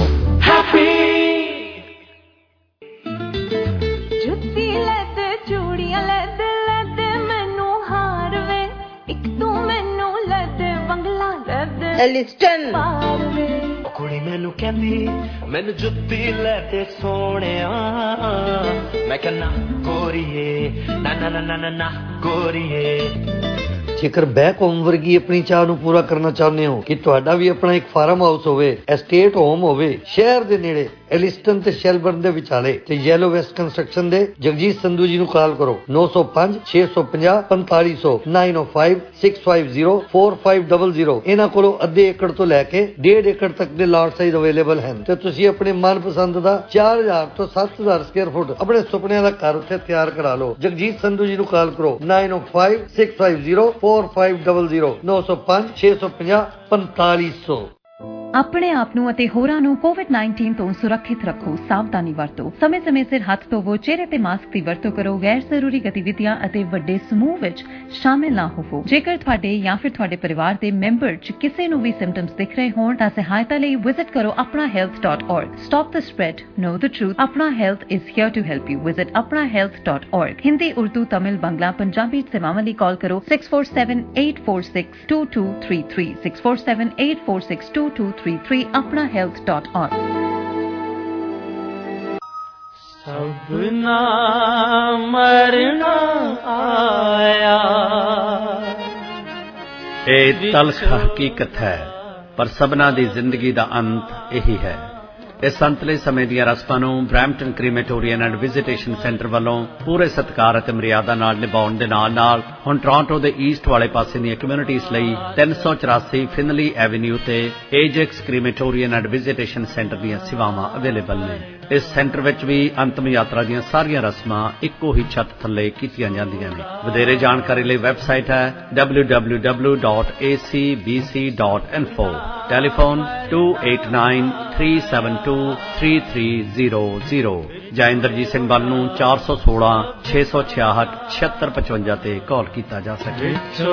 जुत्ती लेते चूड़ियां लेते लेते मैनू हार वे, एक तू मैनू लेते बंगला लेते एलिस्टन कुड़ी मैनू कहंदी मैनू जुत्ती लेते सोहणिया, मैं कहना गोरीए ना ना ना ना ना गोरीए। ਜੇਕਰ ਬੈਕ ਹੋਮ ਵਰਗੀ ਆਪਣੀ ਚਾਹ ਨੂੰ ਪੂਰਾ ਕਰਨਾ ਚਾਹੁੰਦੇ ਹੋ ਕਿ ਤੁਹਾਡਾ ਵੀ ਆਪਣਾ ਇੱਕ ਫਾਰਮ ਹਾਊਸ ਹੋਵੇ, ਐਸਟੇਟ ਹੋਮ ਹੋਵੇ ਸ਼ਹਿਰ ਦੇ ਨੇੜੇ, ਐਲਿਸਟਨ ਤੇ ਸ਼ੈਲਬਰਨ ਦੇ ਵਿਚਾਲੇ, ਤੇ ਯੈਲੋ ਵੈਸਟ ਕੰਸਟਰਕਸ਼ਨ ਦੇ ਜਗਜੀਤ ਸੰਧੂ ਜੀ ਨੂੰ ਕਾਲ ਕਰੋ ਨੌ ਸੌ ਪੰਜ ਛੇ ਸੌ ਪੰਜਾਹ ਪੰਤਾਲੀ ਸੌ ਨਾਈਨ ਓ five six five zero four five double zero. ਇਹਨਾਂ ਕੋਲੋਂ ਅੱਧੇ ਏਕੜ ਤੋਂ ਲੈ ਕੇ ਡੇਢ ਏਕੜ ਤੱਕ ਦੇ ਲਾਟ ਸਾਈਜ਼ ਅਵੇਲੇਬਲ ਹਨ ਤੇ ਤੁਸੀਂ ਆਪਣੇ ਮਨਪਸੰਦ ਦਾ ਚਾਰ ਹਜ਼ਾਰ ਤੋਂ ਸੱਤ ਹਜ਼ਾਰ ਸਕੁਅਰ ਫੁੱਟ ਆਪਣੇ ਸੁਪਨਿਆਂ ਦਾ ਘਰ ਉੱਥੇ ਤਿਆਰ ਕਰਾ ਲਓ। ਜਗਜੀਤ ਸੰਧੂ ਜੀ ਨੂੰ ਕਾਲ ਕਰੋ ਨਾਈਨ ਓ five six five zero four five double zero ਨੌ ਸੌ ਪੰਜ ਛੇ ਸੌ ਪੰਜਾਹ ਪੰਤਾਲੀ ਸੌ। ਆਪਣੇ ਆਪ ਨੂੰ ਅਤੇ ਹੋਰਾਂ ਨੂੰ ਕੋਵਿਡ ਨਾਈਨਟੀਨ ਤੋਂ ਸੁਰੱਖਿਅਤ ਰੱਖੋ। ਸਾਵਧਾਨੀ ਵਰਤੋ, ਸਮੇਂ-ਸਮੇਂ ਸਿਰ ਹੱਥ ਧੋਵੋ, ਚਿਹਰੇ ਤੇ ਮਾਸਕ ਦੀ ਵਰਤੋਂ ਕਰੋ, ਗੈਰ ਜ਼ਰੂਰੀ ਗਤੀਵਿਧੀਆਂ ਅਤੇ ਵੱਡੇ ਸਮੂਹ ਵਿੱਚ ਸ਼ਾਮਿਲ ਨਾ ਹੋਵੋ। ਜੇਕਰ ਤੁਹਾਡੇ ਜਾਂ ਫਿਰ ਤੁਹਾਡੇ ਪਰਿਵਾਰ ਦੇ ਮੈਂਬਰ 'ਚ ਕਿਸੇ ਨੂੰ ਵੀ ਸਿੰਪਟਮਸ ਦਿਖ ਰਹੇ ਹੋਣ ਤਾਂ ਸਹਾਇਤਾ ਲਈ ਵਿਜ਼ਿਟ ਕਰੋ Apna Health dot org। Stop the spread, know the truth. Apna Health is here to help you. Visit Apna Health dot org। Hindi, Urdu, Tamil, Bangla, Punjabi ਸੇਵਾਵਾਂ ਲਈ ਕਾਲ ਕਰੋ six four seven eight four six two two three three six four seven eight four six two two three three Apna Health dot org। सबना मरना आया। ਇਹ ਤਲਖ ਹਕੀਕਤ ਹੈ, ਪਰ ਸਭਨਾ ਦੀ ਜ਼ਿੰਦਗੀ ਦਾ ਅੰਤ ਇਹੀ ਹੈ। ਇਸ ਅੰਤਲੇ ਸਮੇਂ ਦੀਆਂ ਰਸਮਾਂ ਨੂੰ Brampton Crematorium and Visitation Centre ਵੱਲੋਂ ਪੂਰੇ ਸਤਿਕਾਰ ਅਤੇ ਮਰਿਆਦਾ ਨਾਲ ਨਿਭਾਉਣ ਦੇ ਨਾਲ ਨਾਲ ਹੁਣ ਟੋਰਾਂਟੋ ਦੇ ਈਸਟ ਵਾਲੇ ਪਾਸੇ ਦੀਆਂ ਕਮਿਊਨਿਟੀਜ਼ ਲਈ ਤਿੰਨ ਸੌ ਚੁਰਾਸੀ ਫਿਨਲੀ ਐਵਨਿਊ ਤੇ Ajax Crematorium and Visitation Centre ਦੀਆਂ ਸੇਵਾਵਾਂ ਅਵੇਲੇਬਲ ਨੇ। ਇਸ ਸੈਂਟਰ ਵਿੱਚ ਵੀ ਅੰਤਮ ਯਾਤਰਾ ਦੀਆਂ ਸਾਰੀਆਂ ਰਸਮਾਂ ਇੱਕੋ ਹੀ ਛੱਤ ਥੱਲੇ ਕੀਤੀਆਂ ਜਾਂਦੀਆਂ ਨੇ। ਵਧੇਰੇ ਜਾਣਕਾਰੀ ਲਈ ਵੈਬਸਾਈਟ ਹੈ W W W dot A C B C dot info. Telephone two eight nine three seven two three three zero zero ਜਾਂ ਇੰਦਰਜੀਤ ਸਿੰਘ ਬੱਲ ਨੂੰ ਚਾਰ ਸੌ ਸੋਲਾਂ ਛੇ ਸੌ ਛਿਆਹਠ ਛਿਅੱਤਰ ਪਚਵੰਜਾ ਤੇ ਕਾਲ ਕੀਤਾ ਜਾ ਸਕੇ।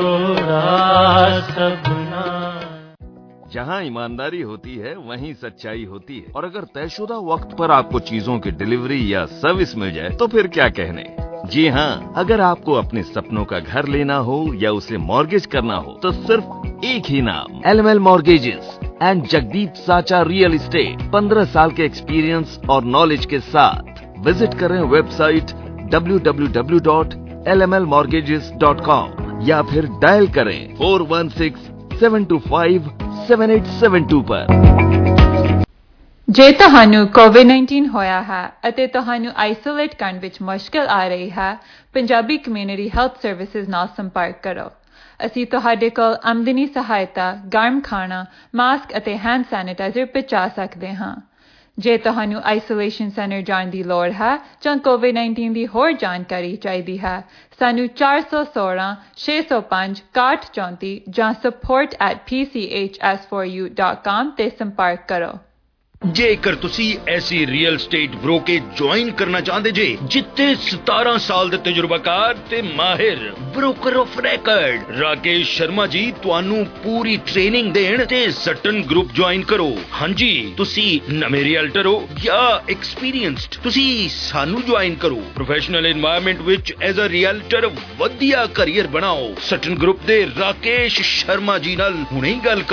जहाँ ईमानदारी होती है वहीं सच्चाई होती है, और अगर तयशुदा वक्त पर आपको चीजों की डिलीवरी या सर्विस मिल जाए तो फिर क्या कहने। जी हाँ, अगर आपको अपने सपनों का घर लेना हो या उसे मॉर्गेज करना हो तो सिर्फ एक ही नाम, L M L mortgages and Jagdeep Sacha real estate. पंद्रह साल के एक्सपीरियंस और नॉलेज के साथ विजिट करें website W W W dot L M L mortgages dot com या फिर डायल करें four one six seven two five seven eight seven two पर। ਜੇ ਤੁਹਾਨੂੰ ਕੋਵਿਡ ਨਾਈਨਟੀਨ ਹੋਇਆ ਹੈ ਅਤੇ ਤੁਹਾਨੂੰ ਆਈਸੋਲੇਟ ਕਰਨ ਵਿੱਚ ਮੁਸ਼ਕਲ ਆ ਰਹੀ ਹੈ, ਪੰਜਾਬੀ ਕਮਿਊਨਿਟੀ ਹੈਲਥ ਸਰਵਿਸਿਜ਼ ਨਾਲ ਸੰਪਰਕ ਕਰੋ। ਅਸੀਂ ਤੁਹਾਡੇ ਕੋਲ ਆਮਦਨੀ ਸਹਾਇਤਾ, ਗਰਮ ਖਾਣਾ, ਮਾਸਕ ਅਤੇ ਹੈਂਡ ਸੈਨੀਟਾਈਜ਼ਰ ਪਹੁੰਚਾ ਸਕਦੇ ਹਾਂ। ਜੇ ਤੁਹਾਨੂੰ ਆਈਸੋਲੇਸ਼ਨ ਸੈਂਟਰ ਜਾਣ ਦੀ ਲੋੜ ਹੈ ਜਾਂ ਕੋਵਿਡ ਨਾਈਨਟੀਨ ਦੀ ਹੋਰ ਜਾਣਕਾਰੀ ਚਾਹੀਦੀ ਹੈ, ਸਾਨੂੰ ਚਾਰ ਸੌ ਸੋਲਾਂ ਛੇ ਸੌ ਪੰਜ ਇਕਾਹਠ ਚੌਂਤੀ ਜਾਂ support at p c h s four u dot com ਤੇ ਸੰਪਰਕ ਕਰੋ। ਜੇਕਰ ਤੁਸੀਂ ਐਸੀ ਰੀਅਲ ਸਟੇਟ ਬ੍ਰੋਕੇਜ ਜੁਆਇਨ ਕਰਨਾ ਚਾਹੁੰਦੇ ਜੇ ਜਿੱਥੇ ਸਤਾਰਾਂ ਸਾਲ ਦੇ ਤਜਰਬਾਕਾਰ ਤੇ ਮਾਹਿਰ broker of record Rakesh Sharma ji ਤੁਹਾਨੂੰ ਪੂਰੀ ਟ੍ਰੇਨਿੰਗ ਦੇਣ ਤੇ ਸਟਨ ਗਰੁੱਪ ਜੁਆਇਨ ਕਰੋ। ਹਾਂਜੀ, ਤੁਸੀਂ ਨਵੇਂ ਰੀਅਲਟਰ ਹੋ ਜਾਂ ਐਕਸਪੀਰੀਅੰਸਡ, ਤੁਸੀਂ ਸਾਨੂੰ ਜੁਆਇਨ ਕਰੋ। ਪ੍ਰੋਫੈਸ਼ਨਲ এনवायरमेंट ਵਿੱਚ ਐਜ਼ ਅ ਰੀਅਲਟਰ ਵਧੀਆ ਕੈਰੀਅਰ ਬਣਾਓ। ਸਟਨ ਗਰੁੱਪ ਦੇ ਰਾਕੇਸ਼ ਸ਼ਰਮਾ ਜੀ ਨਾਲ ਹੁਣੇ ਹੀ ਗੱਲ